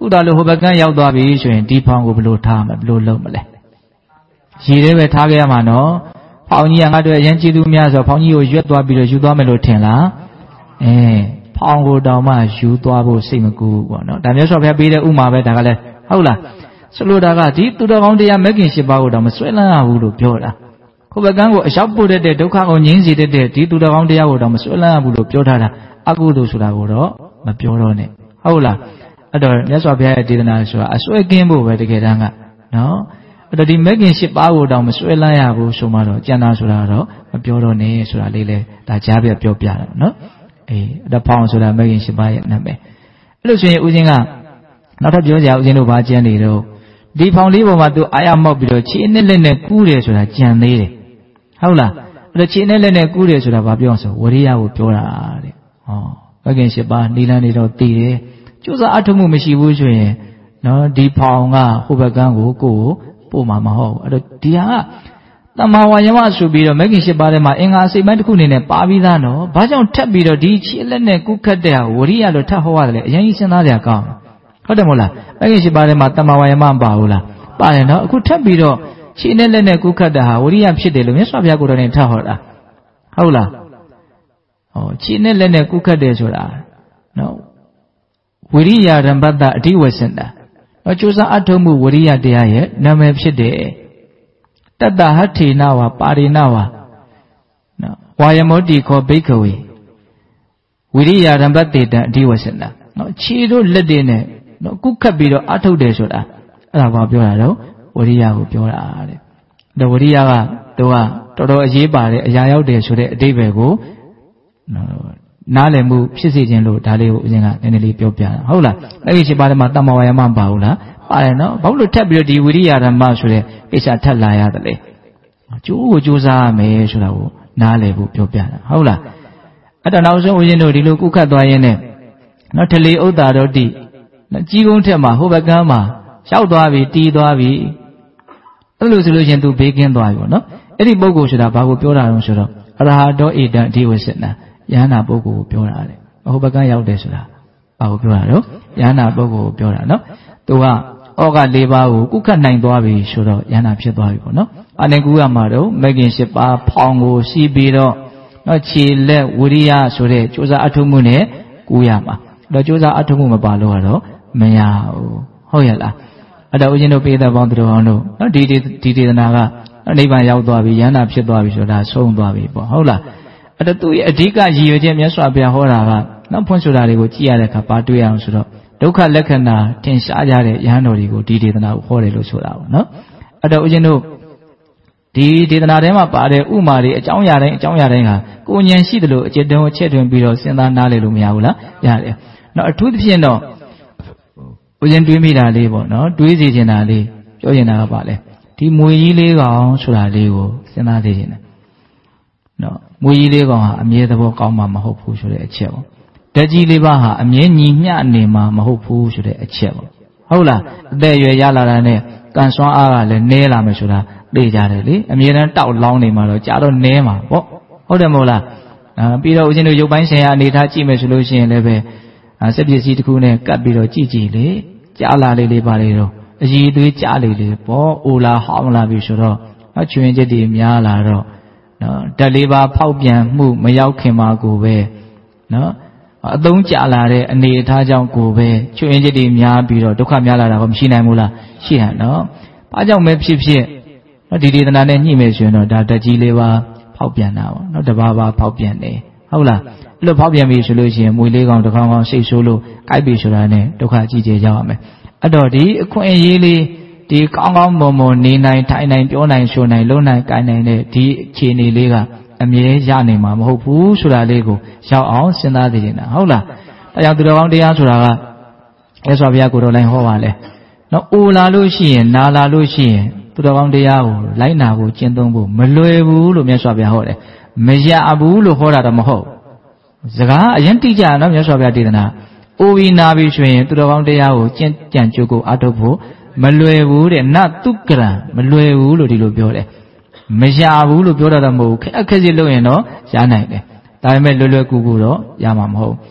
ခုတော်လို့ဟိုဘက်ကန်းရောက်သွားပြီဆိုရင်ဒီဖောင်ကိုဘယ်လိုထားမလဲဘယ်လိုလုပ်မလဲရေထဲပဲထားခဲ့ရမှာနော်ဖောင်ကြီးကငါတို့အရင်ကြည့်သူများဆိုဖောင်ကြီးကိုရွက်သွားပြီးတော့ယူသွားမယ်လို့ထင်လားဖောင်ကိုတောင်မှယူသွားဖို့စိတ်မကူဘူးပေါ့နော်ဒါမျိုးဆိုဖျက်ပေးတဲ့ဥမာပဲဒါကလည်းဟုတ်လားဆိုလိုတာကဒီသူတော်ကောင်းတရားမဂ်ခင်၈ပါးကိုတော့မဆွဲလန်းရဘူးလို့ပြောတာဟိုဘက်ကန်းကိုအလျှောက်ပို့တဲ့ဒုက္ခကိုငြိမ်းစေတဲ့ဒီသူတော်ကောင်းတရားကိုတော့မဆွဲလန်းရဘူးလို့ပြောထားတာအကုသိုလ်ဆိုတာကိုတော့မပြောတော့နဲ့ဟုတ်လားအဲ့တော့မြတ်စွာဘုရားရဲ့ဒေသနာဆိုတာအစွဲကင်းဖို့ပဲတကယ်တမ်းကနော်အဲ့တော့ဒီမဂ်ခင်၈ပါးကိုတော့မဆွဲလန်းရဘူးဆိုမှတော့ကျန်တာဆိုတာတော့မပြောတော့နဲ့ဆိုတာလေးလေဒါကြားပြပြောပြတာနော်အဲ့ဒါဖောင်ဆိုတာမဂ်ခင်၈ပါးရဲ့နာမည်အဲ့လိုဆိုရင်ဦးဇင်းကနောက်ထပ်ပြောကြဦးဇင်းတို့ဘာကြံနေတော့ဒီဖောင်လေးပေါ်မှာသူအာရမောက်ပြီးတော့ခြေနဲ့လက်နဲ့ကူးတယ်ဆိုတာကြံသေးတယ်ဟုတ်လားအဲ့တော့ခြေနဲ့လက်နဲ့ကူးတယ်ဆိုတာဘာပြောအောင်ဆိုဝရိယကိုပြောတာတဲ့ဟောမဂ်ခင်၈ပါးနိလန်းနေတော့တည်တယ်ကျိုးစားအထုမှုမရှိဘူးဆိုရင်နော်ဒီဖောင်ကဟိုဘက်ကန်းကိုကိုယ်ပို့မှာမဟုတ်ဘူးအဲ့တော့ဒီဟာကတမ္မာဝါယမဆိုပြီးတော့မဂ်ခင်၈ပါးထဲမှာအင်္ဂါစိတ်ပိုင်းတစ်ခုအနေနဲ့ပါပြီးသားနော်ဘာကြောင့်ထပ်ပြီးတော့ဒီခြေလက်နဲ့ကူးခတ်တဲ့ဟာဝရိယလို့ထပ်ဟောရတယ်လေအရင်ကြီးစဉ်းစားကြရကောင်းဟုတ်တယ်မဟုတ်လားမဂ်ခင်၈ပါးထဲမှာတမ္မာဝါယမမပါဘူးလားပါတယ်နော်အခုထပ်ပြီးတော့ခြေနဲ့လက်နဲ့ကူးခတ်တဲ့ဟာဝရိယဖြစ်တယ်လို့မြတ်စွာဘုရားကိုယ်တော်နဲ့ထပ်ဟောတာဟုတ်လားဟောခြေနဲ့လက်နဲ့ကူးခတ်တယ်ဆိုတာနော်ဝိရိယရံပတ္တအဓိဝစင်တာကျိုးစားအထုံးမှုဝိရိယတရားရဲ့နာမည်ဖြစ်တယ်တတ္တဟဋ္ဌိနဝပါရိနဝနော်ဝါယမောတိခောဘိက္ခဝေဝိရိယရံပတ္တေတံအဓိဝစင်တာနော်ခြေတို့လက်တွေနဲ့နော်ကုခတ်ပြီးတော့အထုတ်တယ်ဆိုတာအဲ့ဒါဘာပြောတာတော့ဝိရိယကိုပြောတာတဲ့ဒါဝိရိယကသူကတော်တော်အရေးပါတဲ့အရာရောက်တယ်ဆိုတဲ့အဓိပ္ပာယ်ကိုနားလည်မှုဖြစ်စေခြင်းလို့ဒါလေးကိုဦးဇင်းကနည်းနည်းလေးပြောပြတာဟုတ်လားအဲ့ဒီ7ပါးထဲမှာတမ္မာဝါယမမပါဘူးလားပါတယ်နော်ဘာလို့ထပ်ပြီးတော့ဒီဝိရိယဓမ္မဆိုတဲ့ကိစ္စထပ်လာရတယ်လေကျိုးကိုကြိုးစားရမယ်ဆိုတာကိုနားလည်ဖို့ပြောပြတာဟုတ်လားအဲ့တော့နောက်ဆုံးဦးဇင်းတို့ဒီလိုကုခတ်သွားရင်းနဲ့နော်ထလေဥဒ္ဒါရောတိကြီးကုန်းထက်မှာဟိုဘက်ကမ်းမှာရောက်သွားပြီတီးသွားပြီအဲ့လိုဆိုလို့ရှင်သူဘေးကင်းသွားပြီပေါ့နော်အဲ့ဒီပုဂ္ဂိုလ်ဆိုတာဘာကိုပြောတာလဲဆိုတော့အရဟတောဣတံအဓိဝစေနယန္နာပုဂ္ဂိုလ်ကိုပြောတာလေဟိုဘက်ကရောက်တယ်ဆိုတာဘာကိုပြောတာတော့ယန္နာပုဂ္ဂိုလ်ကိုပြောတာနော်သူကဩဃ၄ပါးကိုကုခတ်နိုင်သွားပြီဆိုတော့ယန္နာဖြစ်သွားပြီပေါ့နော်အနေကူရမှာတော့မဂ်ခင်၈ပါးဖောင်ကိုစီးပြီးတော့နော်ခြေလက်ဝိရိယဆိုတဲ့ကြိုးစားအထုမှုနဲ့ကူရမှာတော့ကြိုးစားအထုမှုမပါလို့ကတော့မရဘူးဟုတ်ရဲ့လားအဲ့တော့ဦးဇင်းတို့ပိဋကပေါင်းသူတော်အောင်တို့နော်ဒီဒေသနာကနိဗ္ဗာန်ရောက်သွားပြီယန္နာဖြစ်သွားပြီဆိုတာဆုံးသွားပြီပေါ့ဟုတ်လားအဲ့တော့သူရဲ့အဓိကရည်ရွယ်ချက်မြတ်စွာဘုရားဟောတာကနောက်ဖွင့်ဆိုတာတွေကိုကြည့်ရတဲ့အခါပါတွေ့ရအောင်ဆိုတော့ဒုက္ခလက္ခဏာထင်ရှားကြတဲ့ယဟန်တော်တွေကိုဒီဒေသနာကိုဟောတယ်လို့ဆိုတာပေါ့နော်အဲ့တော့ဦးဇင်းတို့ဒီဒေသနာထဲမှာပါတဲ့ဥမာတွေအကြောင်းအရာတိုင်းဟာကိုဉာဏ်ရှိတယ်လို့အကျဉ်းတုံးအချက်တွင်ပြီးတော့စဉ်းစားနားလည်လို့မရဘူးလားရတယ်နော်အထူးသဖြင့်တော့ဦးဇင်းတွေးမိတာလေးပေါ့နော်တွေးစီချင်တာလေးပြောချင်တာကပါလေဒီမွေကြီးလေးကောင်ဆိုတာလေးကိုစဉ်းစားသိချင်တယ်နော်မွေကြီးလေးကောင်ဟာအမြဲသဘောကောင်းမှာမဟုတ်ဘူးဆိုတဲ့အချက်ပေါ့ဓာတ်ကြီးလေးပါဟာအမြဲညီမျှနေမှာမဟုတ်ဘူးဆိုတဲ့အချက်ပေါ့ဟုတ်လားအသက်အရွယ်ရလာတာနဲ့ကံစွမ်းအားကလည်းနည်းလာမယ်ဆိုတာသိကြတယ်လေအမြဲတမ်းတောက်လောင်းနေမှာတော့ကြာတော့နည်းမှာပေါ့ဟုတ်တယ်မဟုတ်လားပြီးတော့ဦးဇင်းတို့ရုပ်ပိုင်းဆိုင်ရာအနေထားကြည့်မယ်ဆိုလို့ရှိရင်လည်းပဲစက်ပစ္စည်းတစ်ခုနဲ့ကပ်ပြီးတော့ကြည့်လေကြားလာလေးပါလေတော့အည်သွေးကြားလေပေါ့အိုလာဟောင်းလာပြီဆိုတော့ချွင်ချက်တွေများလာတော့နော်ဓာတ်လေးပါဖောက်ပြန်မှုမရောက်ခင်မှာကိုပဲနော်အသုံးကျလာတဲ့အနေအထားကြောင့်ကိုပဲချွင်ချက်တွေများပြီးတော့ဒုက္ခများလာတာကိုမရှိနိုင်ဘူးလားရှိဟန်နော်ဘာကြောင့်ပဲဖြစ်ဒီဒေသနာနဲ့ညှိမယ်ဆိုရင်တော့ဒါဓာတ်ကြီးလေးပါဖောက်ပြန်တာပေါ့နော်တဘာဘာဖောက်ပြန်တယ်ဟုတ်လားအဲ့လိုဖောက်ပြန်ပြီဆိုလို့ရှိရင်မွေလေးကောင်တစ်ကောင်ကောင်စိတ်ဆိုးလို့ကိုက်ပြီဆိုတာနဲ့ဒုက္ခကြီးကျယ်ရောက်ရမယ်အဲ့တော့ဒီအခွင့်အရေးလေးဒီကောင်းကောင်းမွန်မွန်နေနိုင်ထိုင်နိုင်ပြောနိုင်ဆိုနိုင်လုံးနိုင်ကိုင်နိုင်တဲ့ဒီအခြေအနေလေးကအမြဲရနိုင်မှာမဟုတ်ဘူးဆိုတာလေးကိုရောက်အောင်စဉ်းစားသိနေတာဟုတ်လားဒါကြောင့်သူတော်ကောင်းတရားဆိုတာကမြတ်စွာဘုရားကိုယ်တော်လိုက်ဟောပါလေနော်အိုလာလို့ရှိရင်နာလာလို့ရှိရင်သူတော်ကောင်းတရားကိုလိုက်နာဖို့ကျင့်သုံးဖို့မလွယ်ဘူးလို့မြတ်စွာဘုရားဟောတယ်မရဘူးလို့ဟောတာတော့မဟုတ်စကားအရင်တိကျနော်မြတ်စွာဘုရားဒေသနာအိုဝီနာပြီဆိုရင်သူတော်ကောင်းတရားကိုကျင့်ကြံကြိုးကိုအထုတ်ဖို့မလွယ်ဘူးတဲ့နတုကရံမလွယ်ဘူးလို့ဒီလိုပြောတယ်မရဘူးလို့ပြောတာတော့မဟုတ်ဘူးခက်ခက်စစ်လို့ရင်တော့ရနိုင်တယ်ဒါပေမဲ့လွယ်လွယ်ကူကူတော့ရမှာမဟုတ်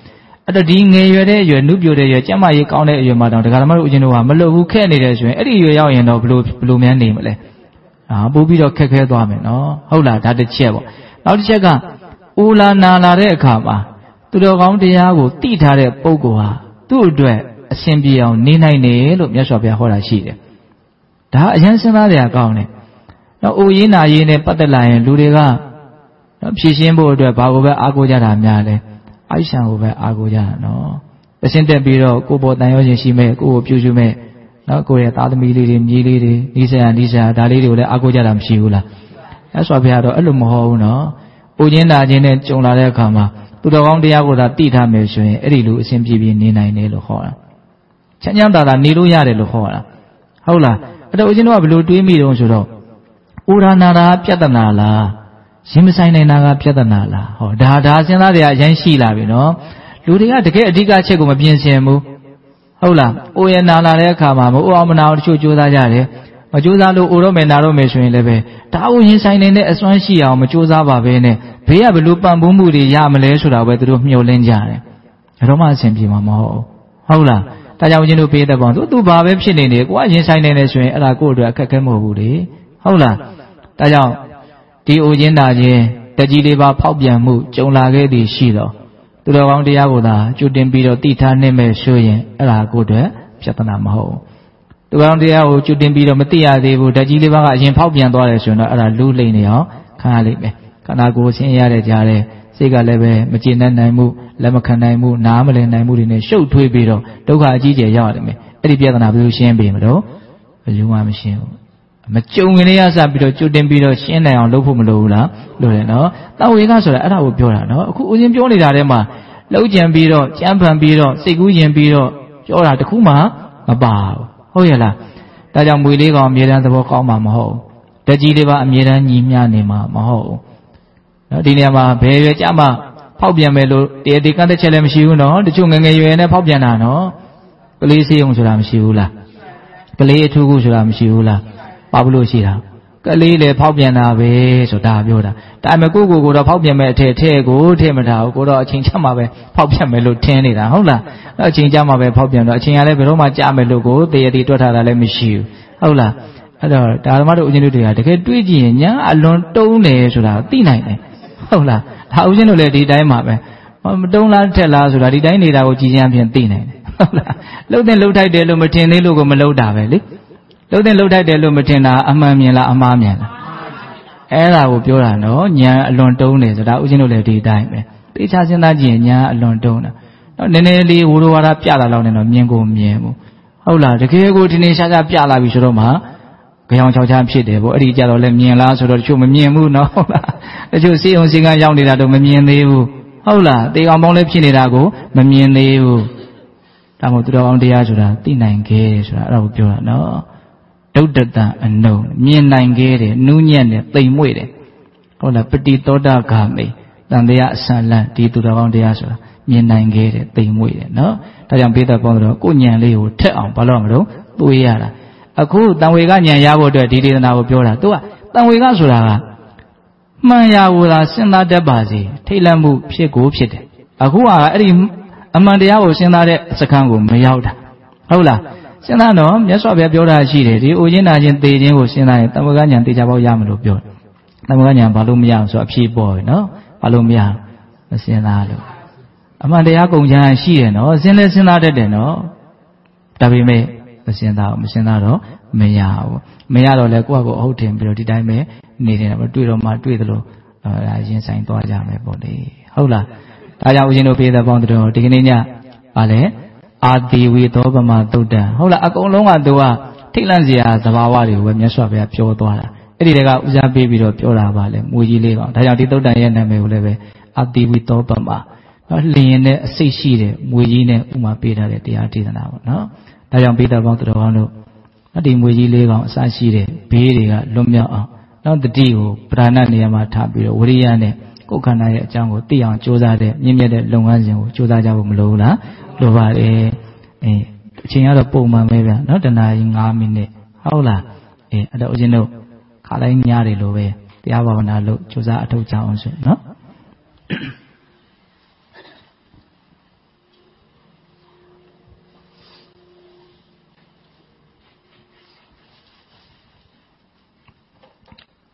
အဲ့တော့ဒီငယ်ရွယ်တဲ့အရွယ်နုပြိုတဲ့အရွယ်ကျမကြီးကောင်းတဲ့အရွယ်မှာတော့ဒကာဓမ္မတို့ဦးဇင်းတို့ကမလွတ်ဘူးခဲ့နေတယ်ဆိုရင်အဲ့ဒီအရွယ်ရောက်ရင်တော့ဘလို့များနေမလဲပို့ပြီးတော့ခက်ခဲသွားမယ်နော်ဟုတ်လားဒါတစ်ချက်ပေါ့နောက်တစ်ချက်ကအိုလာနာလာတဲ့အခါမှာသူတော်ကောင်းတရားကိုသိထားတဲ့ပုဂ္ဂိုလ်ဟာသူ့အတွက်အရှင်ပြေအောင်နေနိုင်တယ်လို့မြတ်စွာဘုရားဟောတာရှိတယ်ဒါအရင်စဉ်းစားကြရကောင်းတယ်နော်အိုရေးနာရေးနဲ့ပတ်သက်လာရင်လူတွေကနော်ဖြည့်ရှင်းဖို့အတွက်ဘာကိုပဲအားကိုးကြတာများလဲအိုက်ဆံကိုပဲအားကိုးကြတာနော်အရှင်းတက်ပြီးတော့ကိုယ်ပေါ်တန်ရောရှင်ရှိမဲ့ကိုယ်ကိုပြုစုမဲ့နော်ကိုယ့်ရဲ့သားသမီးလေးတွေမြေးလေးတွေနီးစရာဒါလေးတွေကိုလည်းအားကိုးကြတာမရှိဘူးလားမြတ်စွာဘုရားတော့အဲ့လိုမဟုတ်ဘူးနော်အိုခြင်းနာခြင်းနဲ့ကြုံလာတဲ့အခါမှာသူတော်ကောင်းတရားကိုသာသိထားမယ်ဆိုရင်အဲ့ဒီလိုအစဉ်ပြေပြေနေနိုင်တယ်လို့ဟောတာချမ်းချမ်းသာသာနေလို့ရတယ်လို့ဟောတာဟုတ်လားအဲ့တော့ဦးဇင်းတို့ကဘယ်လိုတွေးမိတုံးဆိုတော့အိုရာနာတာပြဿနာလားရင်မဆိုင်နိုင်တာကပြဿနာလားဟောဒါစဉ်းစားကြရအရင်ရှိလာပြီနော်လူတွေကတကယ်အဓိကချက်ကိုမပြင်ဆင်ဘူးဟုတ်လားအိုရနာလာတဲ့အခါမှာမအိုအောင်မနာအောင်တချို့ကြိုးစားကြတယ်မကြိုးစားလို့အိုတော့မယ်နာတော့မယ်ဆိုရင်လည်းပဲဒါကိုရင်ဆိုင်နေတဲ့အစွမ်းရှိအောင်မကြိုးစားပါပဲနဲ့ဘေးကဘလို့ပံ့ပိုးမှုတွေရမလဲဆိုတာပဲသူတို့မျှော်လင့်ကြတယ်ဒါတော့မှအဆင်ပြေမှာမဟုတ်ဟုတ်လားဒါကြောင့်ဦးဇင်းတို့ပေးတဲ့ပေါင်းသူဘာပဲဖြစ်နေကိုကရင်ဆိုင်နေတယ်ဆိုရင်အဲ့ဒါကိုယ့်အတွက်အခက်ခဲမဟုတ်ဘူးလေဟုတ်လားဒါကြောင့်ဒီအိုခြင်းနာခြင်းတကြီးလေးပါဖောက်ပြန်မှုကြုံလာခဲ့သည်ရှိတော့သူတော်ကောင်းတရားကိုသာကျွတင်ပြီးတော့တိထားနေမဲ့ဆိုရင်အဲ့ဒါကိုယ့်အတွက်ပြဿနာမဟုတ်သူတော်ကောင်းတရားကိုကျွတင်ပြီးတော့မသိရသေးဘူးတကြီးလေးပါကအရင်ဖောက်ပြန်သွားတယ်ဆိုရင်တော့အဲ့ဒါလူလိမ့်နေအောင်ခံရလိမ့်မယ်ခန္ဓာကိုယ်ဆင်းရဲတဲ့ကြားတဲ့စိတ်ကလည်းပဲမကျေနပ်နိုင်မှုလက်မခံနိုင်မှုနားမလည်နိုင်မှုတွေနဲ့ရှုပ်ထွေးပြီးတော့ဒုက္ခအကြီးကျယ်ရောက်ရတယ်မယ်အဲ့ဒီပြဿနာဘယ်လိုရှင်းပေးမလို့ဘယ်လိုမှမရှင်းဘူးမကြုံခင်လေးရစပြီးတော့ကျွတင်ပြီးတော့ရှင်းနိုင်အောင်လုပ်ဖို့မလိုဘူးလားလိုတယ်နော်တာဝေကဆိုတာအဲ့ဒါကိုပြောတာနော်အခုဦးဇင်းပြောနေတာထဲမှာလှုပ်ကြံပြီးတော့ကြမ်းဖန်ပြီးတော့စိတ်ကူးယဉ်ပြီးတော့ပြောတာတခုမှမပါဘူးဟုတ်ရဲ့လားဒါကြောင့်မွေလေးကောင်အမြဲတမ်းသဘောကောင်းမှာမဟုတ်ဘူးတကြီးလေးပါအမြဲတမ်းညီမျှနေမှာမဟုတ်ဘူးနော်ဒီနေရာမှာဘယ်ရွယ်ကြမှာဖောက်ပြန်မယ်လို့တရားဒီကန့်တဲ့ချက်လည်းမရှိဘူးနော်တချို့ငငယ်ရွယ်နဲ့ဖောက်ပြန်တာနော်ကလေးစေးုံဆိုတာမရှိဘူးလားကလေးအထူးခုဆိုတာမရှိဘူးလားပါဘူးလို့ရှိတာကလေးလေဖောက်ပြန်တာပဲဆိုတာပြောတာဒါပေမဲ့ကိုတော့ဖောက်ပြန်မဲ့အထက်ကိုထည့်မထားဘူးကိုတော့အချိန်ချမှာပဲဖောက်ပြန်မယ်လို့ထင်နေတာဟုတ်လားအချိန်ချမှာပဲဖောက်ပြန်တော့အချိန်ကလည်းဘယ်တော့မှကြာမယ်လို့ကိုတရားဒီတွက်ထားတာလည်းမရှိဘူးဟုတ်လားအဲ့တော့ဒါဓမ္မတို့ဦးဇင်းတို့တွေကတကယ်တွေးကြည့်ရင်ညာအလွန်တုံးတယ်ဆိုတာသိနိုင်တယ်ဟုတ်လားဒါဦးဇင်းတို့လည်းဒီတိုင်းမှာပဲမတုံးလားထက်လားဆိုတာဒီတိုင်းနေတာကိုကြည်ချမ်းဖြင့်သိနိုင်တယ်ဟုတ်လားလှုပ်တဲ့လှုပ်ထိုက်တယ်လို့မထင်သေးလို့ကိုမလှုပ်တာပဲလေလှုပ်တဲ့လှုပ်ထိုက်တယ်လို့မထင်တာအမှန်မြင်လားအမှားမြင်လားအဲ့ဒါကိုပြောတာနော်ညာအလွန်တုံးတယ်ဆိုတာဦးဇင်းတို့လည်းဒီတိုင်းပဲသိချစဉ်းစားကြည့်ရင်ညာအလွန်တုံးတာနော်နည်းနည်းလေးဝိုးဝါဒပြလာတော့လည်းတော့မြင်ကိုမြင်ဘူးဟုတ်လားတကယ်ကိုဒီနေ့ရှားရှားပြလာပြီဆိုတော့မှကြောင်ချောက်ချဖြစ်တယ်ဗောအဲ့ဒီကြတော့လည်းမြင်လားဆိုတော့တချို့မမြင်ဘူးနော်ဟုတ်လားတချို့စေုံစင်ကရောက်နေတာတော့မမြင်သေးဘူးဟုတ်လားတေကောင်ပေါင်းလည်းဖြစ်နေတာကိုမမြင်သေးဘူးဒါမို့သူတော်အောင်တရားဆိုတာသိနိုင်ခဲ့ဆိုတာအဲ့ဒါကိုပြောတာနော်ဒုဒ္ဒတံအနုံမြင်နိုင်ခဲ့တယ်နူးညံ့တယ်တိမ်မွေ့တယ်ဟုတ်လားပတိသောတာဂါမိတန်တရားအစလန့်ဒီသူတော်ကောင်းတရားဆိုတာမြင်နိုင်ခဲ့တယ်တိမ်မွေ့တယ်နော်ဒါကြောင့်ဘေးသက်ပေါင်းတော့ကိုညံလေးကိုထက်အောင်ဘာလို့မလို့သွေးရတာအခုတန်ဝေကညံရဖို့အတွက်ဒီဒေသနာကိုပြောတာသူကတန်ဝေကဆိုတာကမှန်ရာကိုသာစဉ်းစားတတ်ပါစေထိတ်လန့်မှုဖြစ်ကိုဖြစ်တယ်အခုကအဲ့ဒီအမှန်တရားကိုစဉ်းစားတဲ့စခန်းကိုမရောက်တာဟုတ်လားစဉ်းစားတော့မြတ်စွာဘုရားပြောတာရှိတယ်ဒီအိုခြင်းနာခြင်းသေခြင်းကိုစဉ်းစားရင်တမ္ပကညာသေချာပေါက်ရမလို့ပြောတယ်တမ္ပကညာဘာလို့မရအောင်ဆိုအဖြေပေါ်ပြီနော်ဘာလို့မရအောင်မစဉ်းစားလို့အမှန်တရားကုန်ချမ်းရှိတယ်နော်စဉ်းလဲစဉ်းစားတတ်တယ်နော်ဒါပေမဲ့မစဉ်းစားတော့မရဘူးမရတော့လဲကိုယ့်အဟုတ်တင်ပြီးတော့ဒီတိုင်းပဲနေနေတာပဲတွေ့တော့မှတွေ့သလိုရင်ဆိုင်သွားကြမယ်ပေါ့လေဟုတ်လားဒါကြောင့်ဦးဇင်းတို့ပြေးတဲ့ပေါင်းတို့ဒီကနေ့ညပါလေအာတိဝေသောပမသုတ်တံဟုတ်လားအကုန်လုံးကသူကထိတ်လန့်စရာသဘာဝတွေကိုပဲမြတ်စွာဘုရားပြောသွားတာအဲ့ဒီတည်းကဦးစားပေးပြီးတော့ပြောတာပါလေမွေကြီးလေးကောင်ဒါကြောင့်ဒီသုတ်တံရဲ့နာမည်ကိုလည်းပဲအာတိဝေသောပမလျင်နဲ့အစိတ်ရှိတဲ့မွေကြီးနဲ့ဥမာပေးထားတဲ့တရားဒေသနာပေါ့နော်ဒါကြောင့်ပိဋကပေါင်းတော်ကောင်းတို့ဒီမွေကြီးလေးကောင်အစရှိတဲ့ဘေးတွေကလွတ်မြောက်အောင်နောက်တတိကိုပဓာနနေရာမှာထားပြီးတော့ဝိရိယနဲ့ကိုယ်ခန္ဓာရဲ့အကြောင်းကိုသိအောင်ကြိုးစားတဲ့မြင့်မြတ်တဲ့လုပ်ငန်းစဉ်ကိုကြိုးစားကြဖို့မလိုဘူးလားလိုပါတယ်အချိန်ကတော့ပုံမှန်ပဲဗျာနော်တနာရီ9မိနစ်ဟုတ်လားအဲ့တော့ဦးဇင်းတို့ခါတိုင်းညတွေလိုပဲတရားဘာဝနာလုပ်ကြိုးစားအထောက်ကြအောင်ဆိုနော်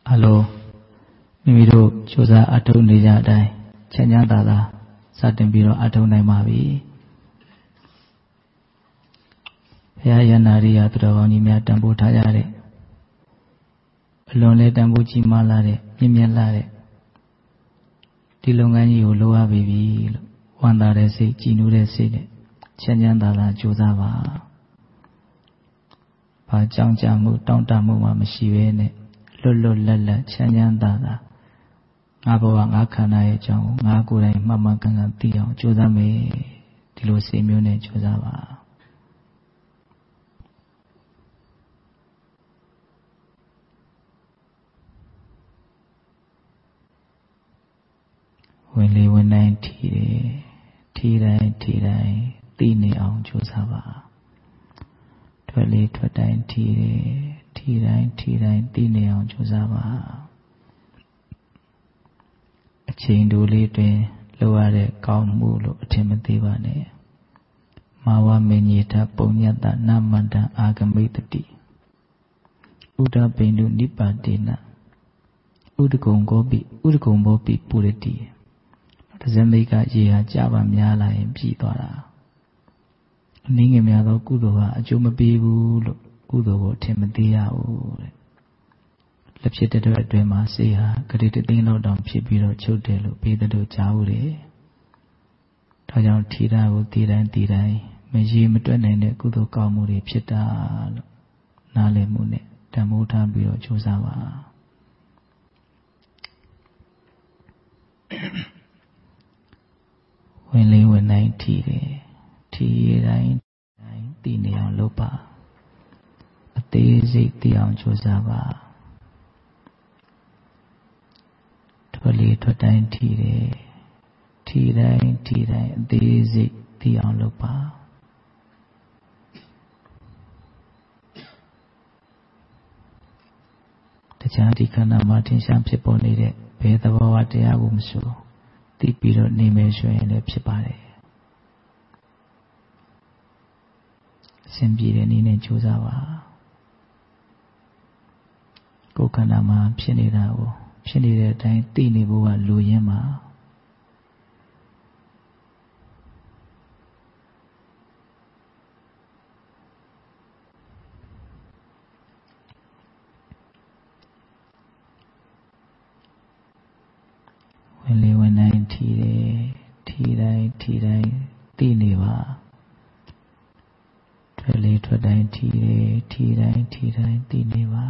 Alo, mimiတို့စူးစမ်းအထောက်နေကြအတိုင်းချမ်းချမ်းသာသာစတင်ပြီးတော့အထောက်နိုင်ပါပြီဘုရားယန္နာရိယသူတော်ကောင်းကြီးများတန်ဖိုးထားကြတဲ့အလွန်လေးတန်ဖိုးကြီးမားလာတဲ့မြင့်မြတ်လာတဲ့ဒီလုပ်ငန်းကြီးကိုလုပ်ရပြီလို့ဝမ်းသာတဲ့စိတ်ကြည်နူးတဲ့စိတ်နဲ့ချမ်းချမ်းသာသာကြိုးစားပါဘာကြောင့်ကြမှုတောင့်တမှုမှမရှိဘဲနဲ့လွတ်လွတ်လပ်လပ်ချမ်းချမ်းသာသာငါဘဝငါခန္ဓာရဲ့အကြောင်းကိုငါကိုယ်တိုင်မှန်မှန်ကန်ကန်သိအောင်ကြိုးစားမယ်ဒီလိုစိတ်မျိုးနဲ့ကြိုးစားပါဝင်လေဝင်တိုင်းထီတယ်ထီတိုင်းသိနေအောင်ကြိုးစားပါထွက်လေထွက်တိုင်းထီတယ်ထီတိုင်းသိနေအောင်ကြိုးစားပါအချိန်တိုလေးတွင်လိုရတဲ့ကောင်းမှုလို့အထင်မသေးပါနဲ့မာဝမေညေထပုံညတနမန္တအာဂမိတတိဥဒပိန္ဒုနိပါတေနဥဒကုံဘောပိပုရတိတဇမိကရေဟာကြပါများလာရင်ပြည်သွားတာအနည်းငယ်များသောကုသိုလ်ဟာအကျိုးမပေးဘူးလို့ကုသိုလ်ကိုအထင်မသေးရဘူးတဲ့လက်ဖြစ်တဲ့အတွင်းမှာစိတ်ဟာဂတိတသိန်းလောက်တောင်ဖြစ်ပြီးတော့ချုပ်တယ်လို့ပေးတဲ့တို့ကြားဦးတယ်ဒါကြောင့်ထီတာကိုတည်တိုင်းမရေမတွက်နိုင်တဲ့ကုသိုလ်ကောင်းမှုတွေဖြစ်တာလို့နားလည်မှုနဲ့တန်ဖိုးထားပြီးတော့ကြိုးစားပါဝင်လေဝင်တိုင်းထီတယ်ထီတိုင်းသိနေအောင်လုပ်ပါအသေးစိတ်သိအောင်ကြိုးစားပါထွက်လေထွက်တိုင်းထီတယ်ထီတိုင်းအသေးစိတ်သိအောင်လုပ်ပါတရားဒီခန္ဓာမှာထင်ရှားဖြစ်ပေါ်နေတဲ့ဘယ်သဘောဝတရားကိုမဆိုသိပြီးတော့နေမယ်ဆိုရင်လည်းဖြစ်ပါတယ်အစဉ်ပြေတဲ့နည်းနဲ့ကြိုးစားပါကိုယ်ခန္ဓာမှာဖြစ်နေတာကိုဖြစ်နေတဲ့အတိုင်းသိနေဖို့ကလူရင်းမှာဝင်လေဝင်တိုင်းထီတယ်ထီတိုင်းသိနေပါထွက်လေထွက်တိုင်းထီတယ်ထီတိုင်းသိနေပါ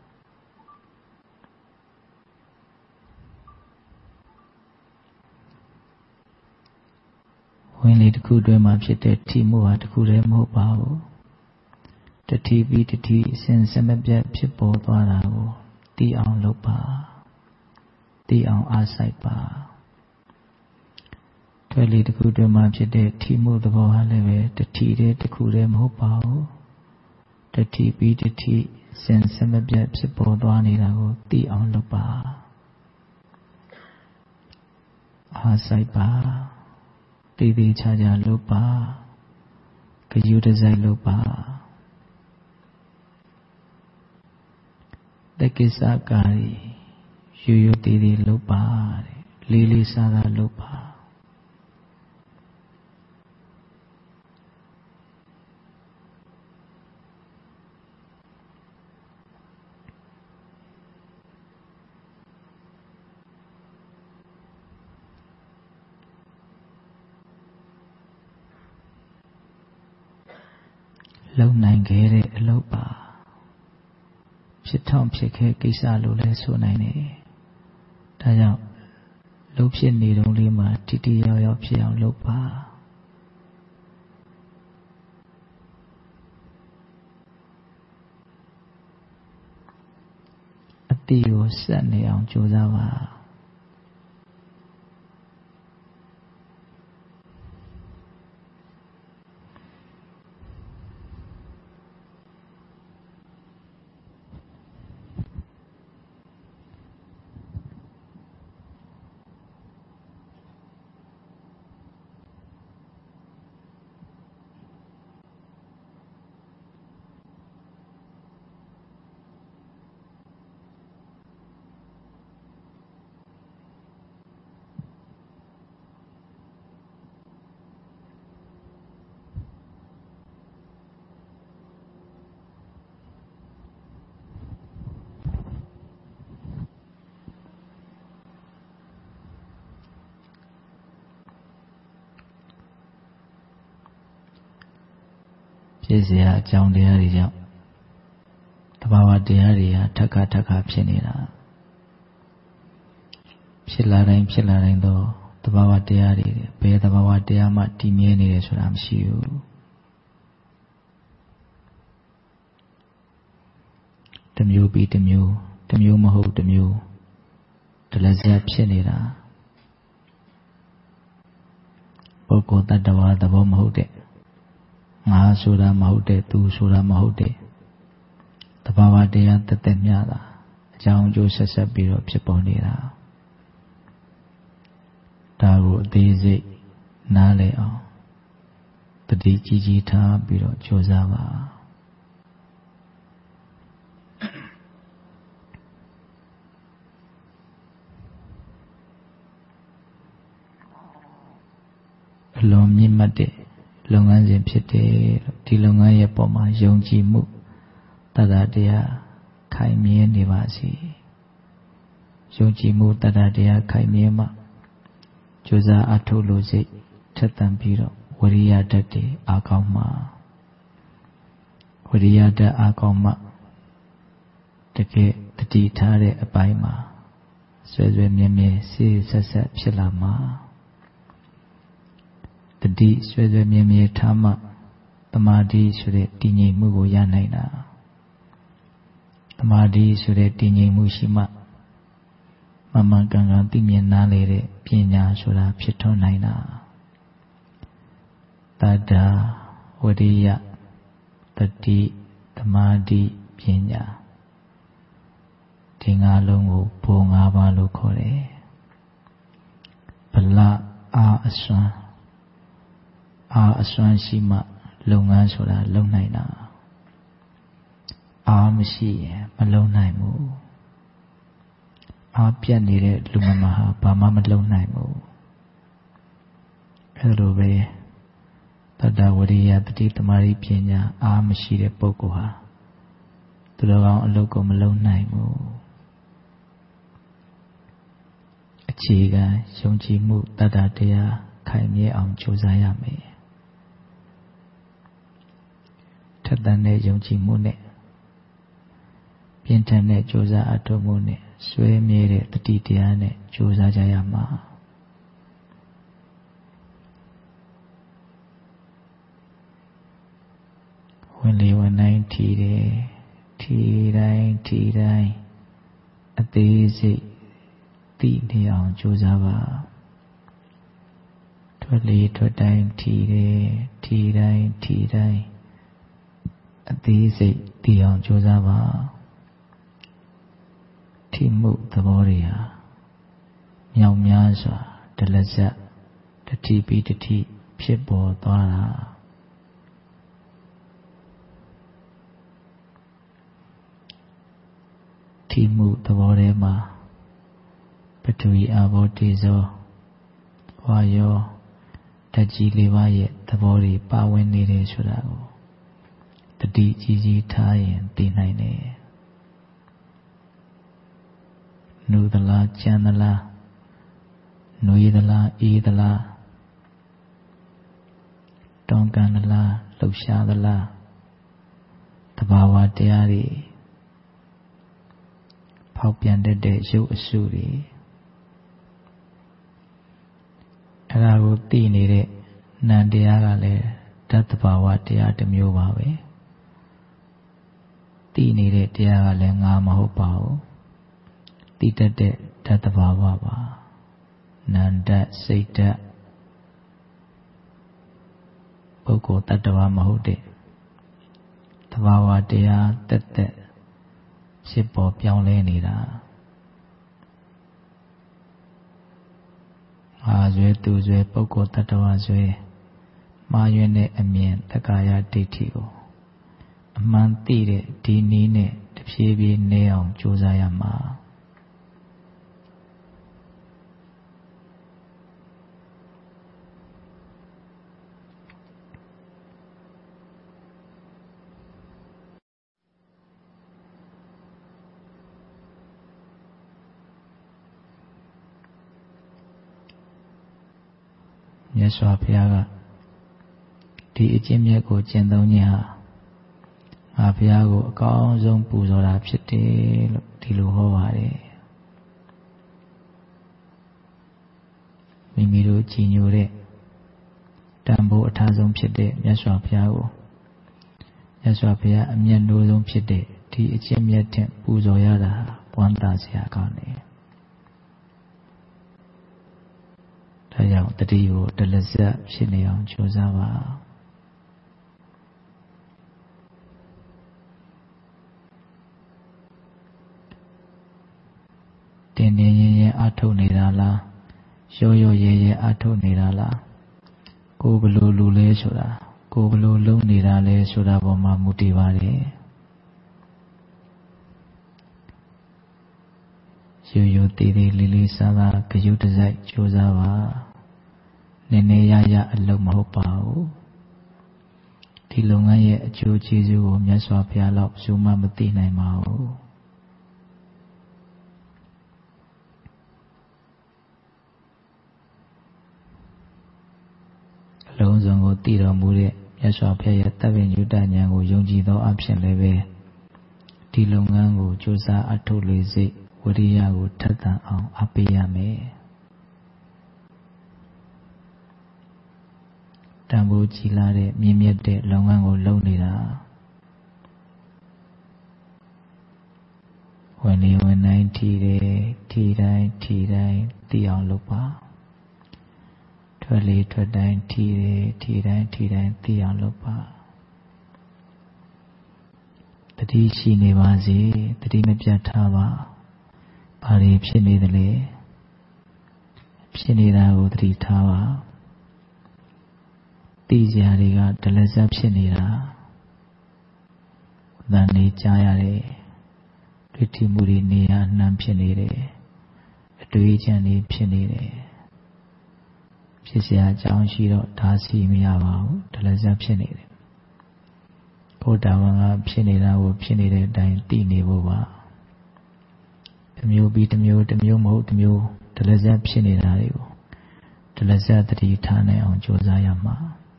ဝင်လေတစ်ခုတွင်းမှာဖြစ်တဲ့ထီမှုဟာတစ်ခုတည်းမဟုတ်ပါဘူးတတိပြီးတတိအစဉ်ဆက်မပြတ်ဖြစ်ပေါ်သွားတာကိုသိအောင်လုပ်ပါသိအောင်အားစိုက်ပါထွက်လေတစ်ခုတွင်းမှာဖြစ်တဲ့ထီမှုသဘောဟာလည်းပဲတတိတည်းတစ်ခုတည်းမဟုတ်ပါဘူးတတိပြီးတတိအစဉ်ဆက်မပြတ်ဖြစ်ပေါ်သွားနေတာကိုသိအောင်လုပ်ပါအားစိုက်ပါတည်တည်ချာချာလုပ်ပါဂရုတစိုက်လုပ်ပါတက္ကိစ္စကာရီရိုးတည်တည်လုပ်ပါတဲ့လေးလေးစားစားလုပ်ပါလုံနိုင်ခဲ့တဲ့အလုပ်ပါဖြစ်ထောင်ဖြစ်ခဲ့ကိစ္စလို့လည်းဆိုနိုင်တယ်ဒါကြောင့်လှုပ်ဖြစ်နေတုန်းလေးမှာတိတိယောက်ဖြစ်အောင်လုပ်ပါအတိကိုစက်နေအောင်ကြိုးစားပါဖြစ်เสียအကြောင်းတရားတွေကြောင့်တဘာဝတရားတွေဟာထပ်ခါဖြစ်နေတာဖြစ်လာတိုင်းတော့တဘာဝတရားတွေဘယ်တဘာဝတရားမှတည်မြဲနေတယ်ဆိုတာမရှိဘူးတစ်မျိုးပြီးတစ်မျိုးမဟုတ်တစ်မျိုးတလဇက်ဖြစ်နေတာပုဂ္ဂိုလ်တ attva သဘောမဟုတ်တဲ့ငါဆိုတာမဟုတ်တဲ့သူဆိုတာမဟုတ်တဲ့တဘာဝတရားတက်မြတာအကြောင်းအကျိုးဆက်ပြီးတော့ဖြစ်ပေါ်နေတာဒါကိုအသေးစိတ်နားလည်အောင်တတိကြီးထားပြီးတော့ကြိုးစားပါအလွန်မြင့်မြတ်တဲ့လုပ်ငန်းစဉ်ဖြစ်တယ်ဒီလုပ်ငန်းရဲ့ပေါ်မှာယုံကြည်မှုတရားခိုင်မြဲနေပါစေယုံကြည်မှုတရားခိုင်မြဲမှကြိုးစားအထောက်လို့စိတ်ထက်သန်ပြီးတော့ဝိရိယဓာတ်တွေအားကောင်းမှဝိရိယဓာတ်အားကောင်းမှတကယ်တတိထားတဲ့အပိုင်းမှာဆွဲမြဲစေးဆက်ဖြစ်လာမှာတတိဆွဲမြဲထားမှသမာဓိဆိုတဲ့တည်ငြိမ်မှုကိုရနိုင်တာသမာဓိဆိုတဲ့တည်ငြိမ်မှုရှိမှမှန်ကန်သိမြင်နားလေတဲ့ပညာဆိုတာဖြစ်ထွန်းနိုင်တာတတ္တဝိရိယတတိသမာဓိပညာဒီငါးလုံးကိုဘုံ၅ပါးလို့ခေါ်တယ်ဗလအားအစွမ်းရှိမှလုပ်ငန်းဆိုတာလုပ်နိုင်တာအားမရှိရင်မလုပ်နိုင်ဘူးအားပြတ်နေတဲ့လူမဟာဘာမှမလုပ်နိုင်ဘူးအဲလိုပဲတတ္တဝရိယတတိသမารိပညာအားမရှိတဲ့ပုဂ္ဂိုလ်ဟာသူတော်ကောင်းအလုပ်ကိုမလုပ်နိုင်ဘူးအခြေခံယုံကြည်မှုတတ္တတရားခိုင်မြဲအောင်ကြိုးစားရမယ်ထက်သန်တဲ့ယုံကြည်မှုနဲ့ပြင်းထန်တဲ့ကြိုးစားအထောက်မှုနဲ့ဆွဲမြဲတဲ့တတိတရားနဲ့ကြိုးစားကြရမှာဝင်လေဝင်တိုင်းထီတယ်ထီတိုင်းအသေးစိတ်သိနေအောင်ကြိုးစားပါထွက်လေထွက်တိုင်းထီတယ်ထီတိုင်းအသေးစိတ်သိအောင်ကြိုးစားပါထိမှုသဘောတွေဟာမြောက်များစွာဒလဇတ်တတိပြီးတတိဖြစ်ပေါ်သွားတာထိမှုသဘောထဲမှာပထဝီအာဘောတေဇောဝါယောဓာတ်ကြီးလေးပါးရဲ့သဘောတွေပါဝင်နေတယ်ဆိုတာကိုတတိကြီးထားရင်သိနိုင်တယ်နူသလားကြမ်းသလားနွေးသလားအေးသလားတောင်းကန်သလားလှုပ်ရှားသလားသဘာဝတရားတွေဖောက်ပြန်တဲ့ရုပ်အစုတွေအဲ့ဒါကိုသိနေတဲ့နံတရားကလည်းဓာတ်သဘာဝတရားတစ်မျိုးပါပဲသိနေတဲ့တရားကလည်းငါမဟုတ်ပါဘူးသိတတ်တဲ့ဓာတ်သဘာဝပါနံဓာတ်စိတ်ဓာတ်ပုဂ္ဂိုလ်တ attva မဟုတ်တဲ့သဘာဝတရားတက်ဖြစ်ပေါ်ပြောင်းလဲနေတာငါဆွဲသူဆွဲပုဂ္ဂိုလ်တ attva ဆွဲမှားယွင်းတဲ့အမြင်တက္ကာယဒိဋ္ဌိကိုအမှန်သိတဲ့ဒီနည်းနဲ့တဖြည်းဖြည်းနေအောင်ကြိုးစားရမှာမြတ်စွာဘုရားကဒီအကျင့်မြတ်ကိုကျင့်သုံးခြင်းဟာဘုရားကိုအကောင်းဆုံးပူဇော်တာဖြစ်တယ်လို့ဒီလိုဟောပါတယ်မိမိတို့ကြည်ညိုတဲ့တန်ဖိုးအထားဆုံးဖြစ်တဲ့မြတ်စွာဘုရားကိုမြတ်စွာဘုရားအမျက်နှိုးဆုံးဖြစ်တဲ့ဒီအကျင့်မြတ်တဲ့ပူဇော်ရတာဝမ်းသာစရာကောင်းတယ်ဒါကြောင့်တတိကိုတလဇက်ဖြစ်နေအောင်ကြိုးစားပါတင်းတင်းရင်ရင်အထုတ်နေတာလားရောရောရဲရဲအထုတ်နေတာလားကိုယ်ဘလို့လူလဲဆိုတာကိုယ်ဘလို့လုံးနေတာလဲဆိုတာပေါ်မှာမူတည်ပါတယ်ရိုးရိုးသေးသေးလေးလေးစားစားဂရုတစိုက်ကြိုးစားပါနည်းနည်းရရအလုပ်မဟုတ်ပါဘူးဒီလုပ်ငန်းရဲ့အကျိုးကျေးဇူးကိုမြတ်စွာဘုရားလောက်ယူမှမသိနိုင်ပါဘူးအလုံးစုံကိုသိတော်မူတဲ့မြတ်စွာဘုရားရဲ့တပ္ပညုတဉာဏ်ကိုယုံကြည်သောအဖြစ်လည်းပဲဒီလုပ်ငန်းကိုကြိုးစားအထုတ်လေစိတ်ဝိရိယကိုထက်သန်အောင်အပေးရမယ်တန်ဖိုးကြီးလာတဲ့မြင့်မြတ်တဲ့လုပ်ငန်းကိုလုပ်နေတာဝင်နေဝင်တိုင်းထီတယ်ထီတိုင်းသိအောင်လုပ်ပါထွက်လေထွက်တိုင်းထီတယ်ထီတိုင်းသိအောင်လုပ်ပါတတိရှိနေပါစေတတိမပြတ်ထားပါဘာတွေဖြစ်နေသလဲဖြစ်နေတာကိုသတိထားပါသိကြတွေကဒလဇက်ဖြစ်နေတာသံနေကြားရတယ်တွေ့ထိမှုတွေနေရနှံဖြစ်နေတယ်အတွေ့အကြံတွေဖြစ်နေတယ်ဖြစ်เสียအကြောင်းရှိတော့ဒါစီမရပါဘူးဒလဇက်ဖြစ်နေတယ်ဘုဒ္ဓဝါကဖြစ်နေတာကိုဖြစ်နေတဲ့အတိုင်းသိနေဖို့ပါတစ်မျိုးပြီးတစ်မျိုးမဟုတ်တစ်မျိုးဒလဇက်ဖြစ်နေတာတွေကိုဒလဇက်တတိထားနိုင်အောင်ကြိုးစားရမှာ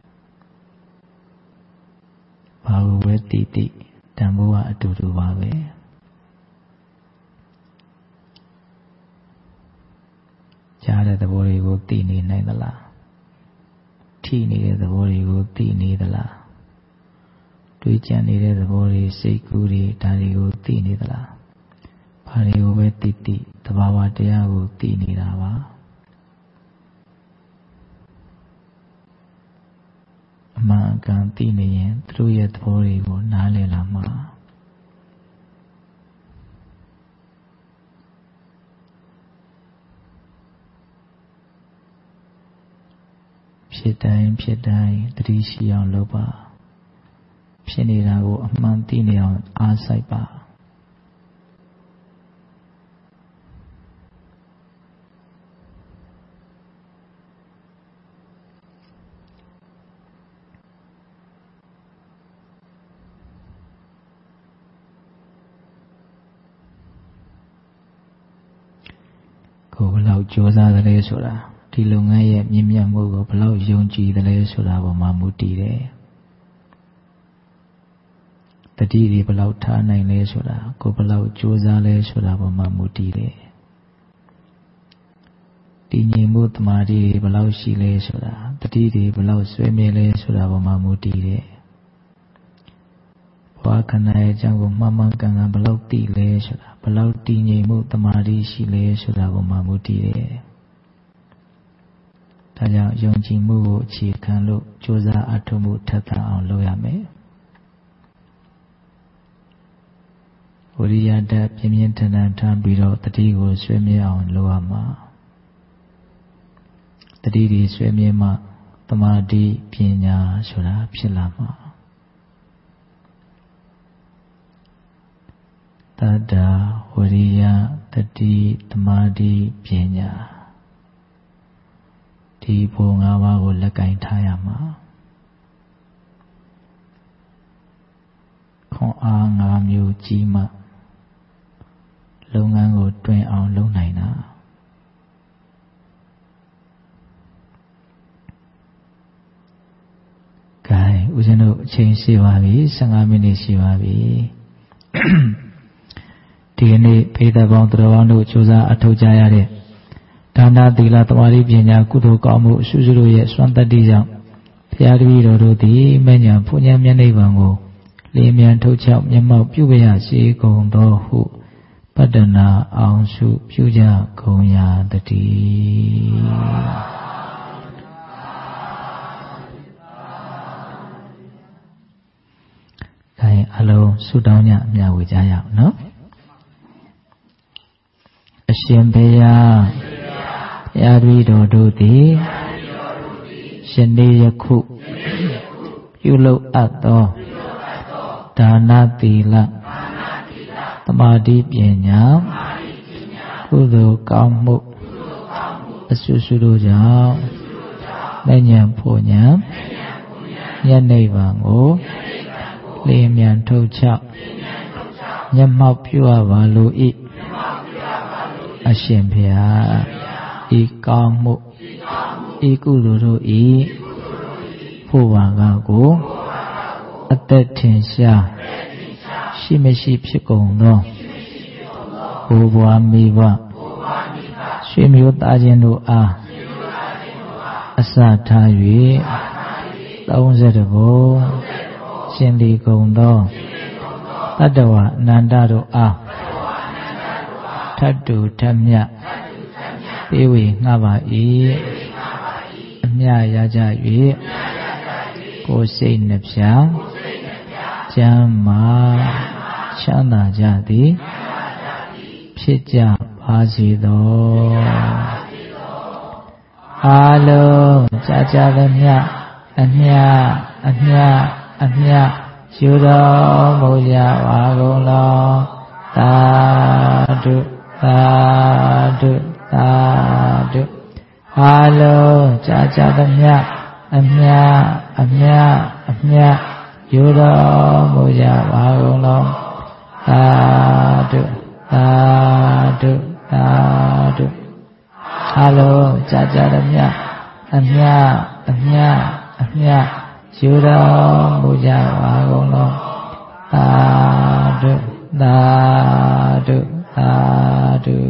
ဘာလို့ဝဲတည်တန်ဖိုးကအတူတူပါပဲကြားတဲ့သဘောတွေကိုသိနေနိုင်သလားထိနေတဲ့သဘောတွေကိုသိနေသလားတွေးကြံနေတဲ့သဘောတွေစိတ်ကူးတွေဒါတွေကိုသိနေသလားဘာတွေကိုပဲသိသဘာဝတရားကိုသိနေတာပါအမှန်အကန်သိနေရင်သူတို့ရဲ့သဘောတွေကိုနားလည်လာမှာဖြစ်တိုင်းသတိရှိအောင်လုပ်ပါဖြစ်နေတာကိုအမှန်သိနေအောင်အားစိုက်ပါကိုယ်ဘယ်လောက်ကြိုးစားသလဲဆိုတာဒီလုပ်ငန်းရဲ့မြင့်မြတ်မှုကိုဘယ်လောက်ယုံကြည်သလဲဆိုတာပေါ်မှာမူတည်တယ်တတိတွေဘယ်လောက်ထားနိုင်လဲဆိုတာကိုယ်ဘယ်လောက်ကြိုးစားလဲဆိုတာပေါ်မှာမူတည်တယ်တည်ငြိမ်မှုတမာတိတွေဘယ်လောက်ရှိလဲဆိုတာတတိတွေဘယ်လောက်ဆွေးမြဲလဲဆိုတာပေါ်မှာမူတည်တယ်ဘဝခန္ဓာရဲ့အကြောင်းကိုမှန်မှန်ကန်ကန်ဘယ်လောက်သိလဲဆိုတာဘယ်လောက်တည်ငြိမ်မှုတမာတိရှိလဲဆိုတာပေါ်မှာမူတည်တယ်ဒါကြောင့်ယုံကြည်မှုကိုအခြေခံလို့ကြိုးစားအထောက်မှုထပ်သန်အောင်လုပ်ရမယ်ဝိရိယဓာတ်ပြင်းပြင်းထန်ထန်ထားပြီးတော့တတိကိုဆွေးမြဲအောင်လုပ်ရမှာတတိတွေဆွေးမြဲမှသမာဓိပညာဆိုတာဖြစ်လာမှာတတ္တဝိရိယတတိသမာဓိပညာဒီဘုံ၅ပါးကိုလက်ကင်ထားရမှာခွန်အား၅မျိုးကြီးမှလုပ်ငန်းကိုတွင်အောင်လုပ်နိုင်တာကဲဥဦးဇင်းတို့အချိန်ရှိပါပြီ15မိနစ်ရှိပါပြီဒီကနေ့ဖေးသက်ပေါင်းသူတော်ကောင်းတို့ကြိုးစားအထောက်ကြရတဲ့ဒါနသီလသမာဓိပညာကုသိုလ်ကောင်းမှုအစုစုတို့ရဲ့စွမ်းတတ္တိကြောင့်ဘုရားတပည့်တော်တို့သည်မဉ္ဇဉ်ဘုရားမျက်နှိပ်ဗံကိုလင်းမြန်ထုတ်ချောက်မျက်မှောက်ပြုပါရစေကုန်သောဟုပတ္တနာအောင်စုပြုကြကုန်ရာတည်းခိုင်အလုံးဆုတောင်းကြအမြဝေကြရအောင်နော်အရှင်ဘုရားဘုရားတပည့်တော်တို့သည်ယနေ့ယခုပြုလုပ်အပ်သောဒါနသီလသမာဓိပညာကုသိုလ်ကောင်းမှုအစုစုတို့ကြောင့်မဉ္ဇဉ်ဖို့ညာယနေ့ဗံကိုလင်းမြန်ထုတ်ချမျက်မှောက်ပြုအပ်ပါလို၏အရှင်ဘုရားဤကောင်းမှုဤကုသိုလ်တို့ဤဖို့ဝါကကိုအသက်ထင်ရှားရှိမရှိဖြစ်ကုန်သောဘိုးဘွားမိဘဆွေမျိုးသားချင်းတို့အားအစထား၍30ဘုံရှင်လီကုန်သောတတ္တဝအနန္တတို့အားထတ်တူထက်မြတ်ပေးဝေငှပါ၏အမြရကြ၍ကိုယ်စိတ်နှဖျားကျမ်းမာချမ်းသာကြသည်ဖြစ်ကြပါစေသောအားလုံးကြာကြာသမျှအမြယူတော်မူကြပါကုန်လောသာဓုသာဓုသာဓုအားလုံးကြာကြာသမျှအမြယူတော်မူကြပါကုန်လောသာဓုသာဓုသာဓုအားလုံးကြာကြာသမျှအမြယူတော်မူကြပါကုန်လောသာဓုသာဓုသာဓု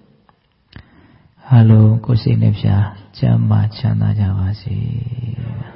အားလုံးကိုယ်စိတ်နှဖျားကျမ်းမာချမ်းသာကြပါစေ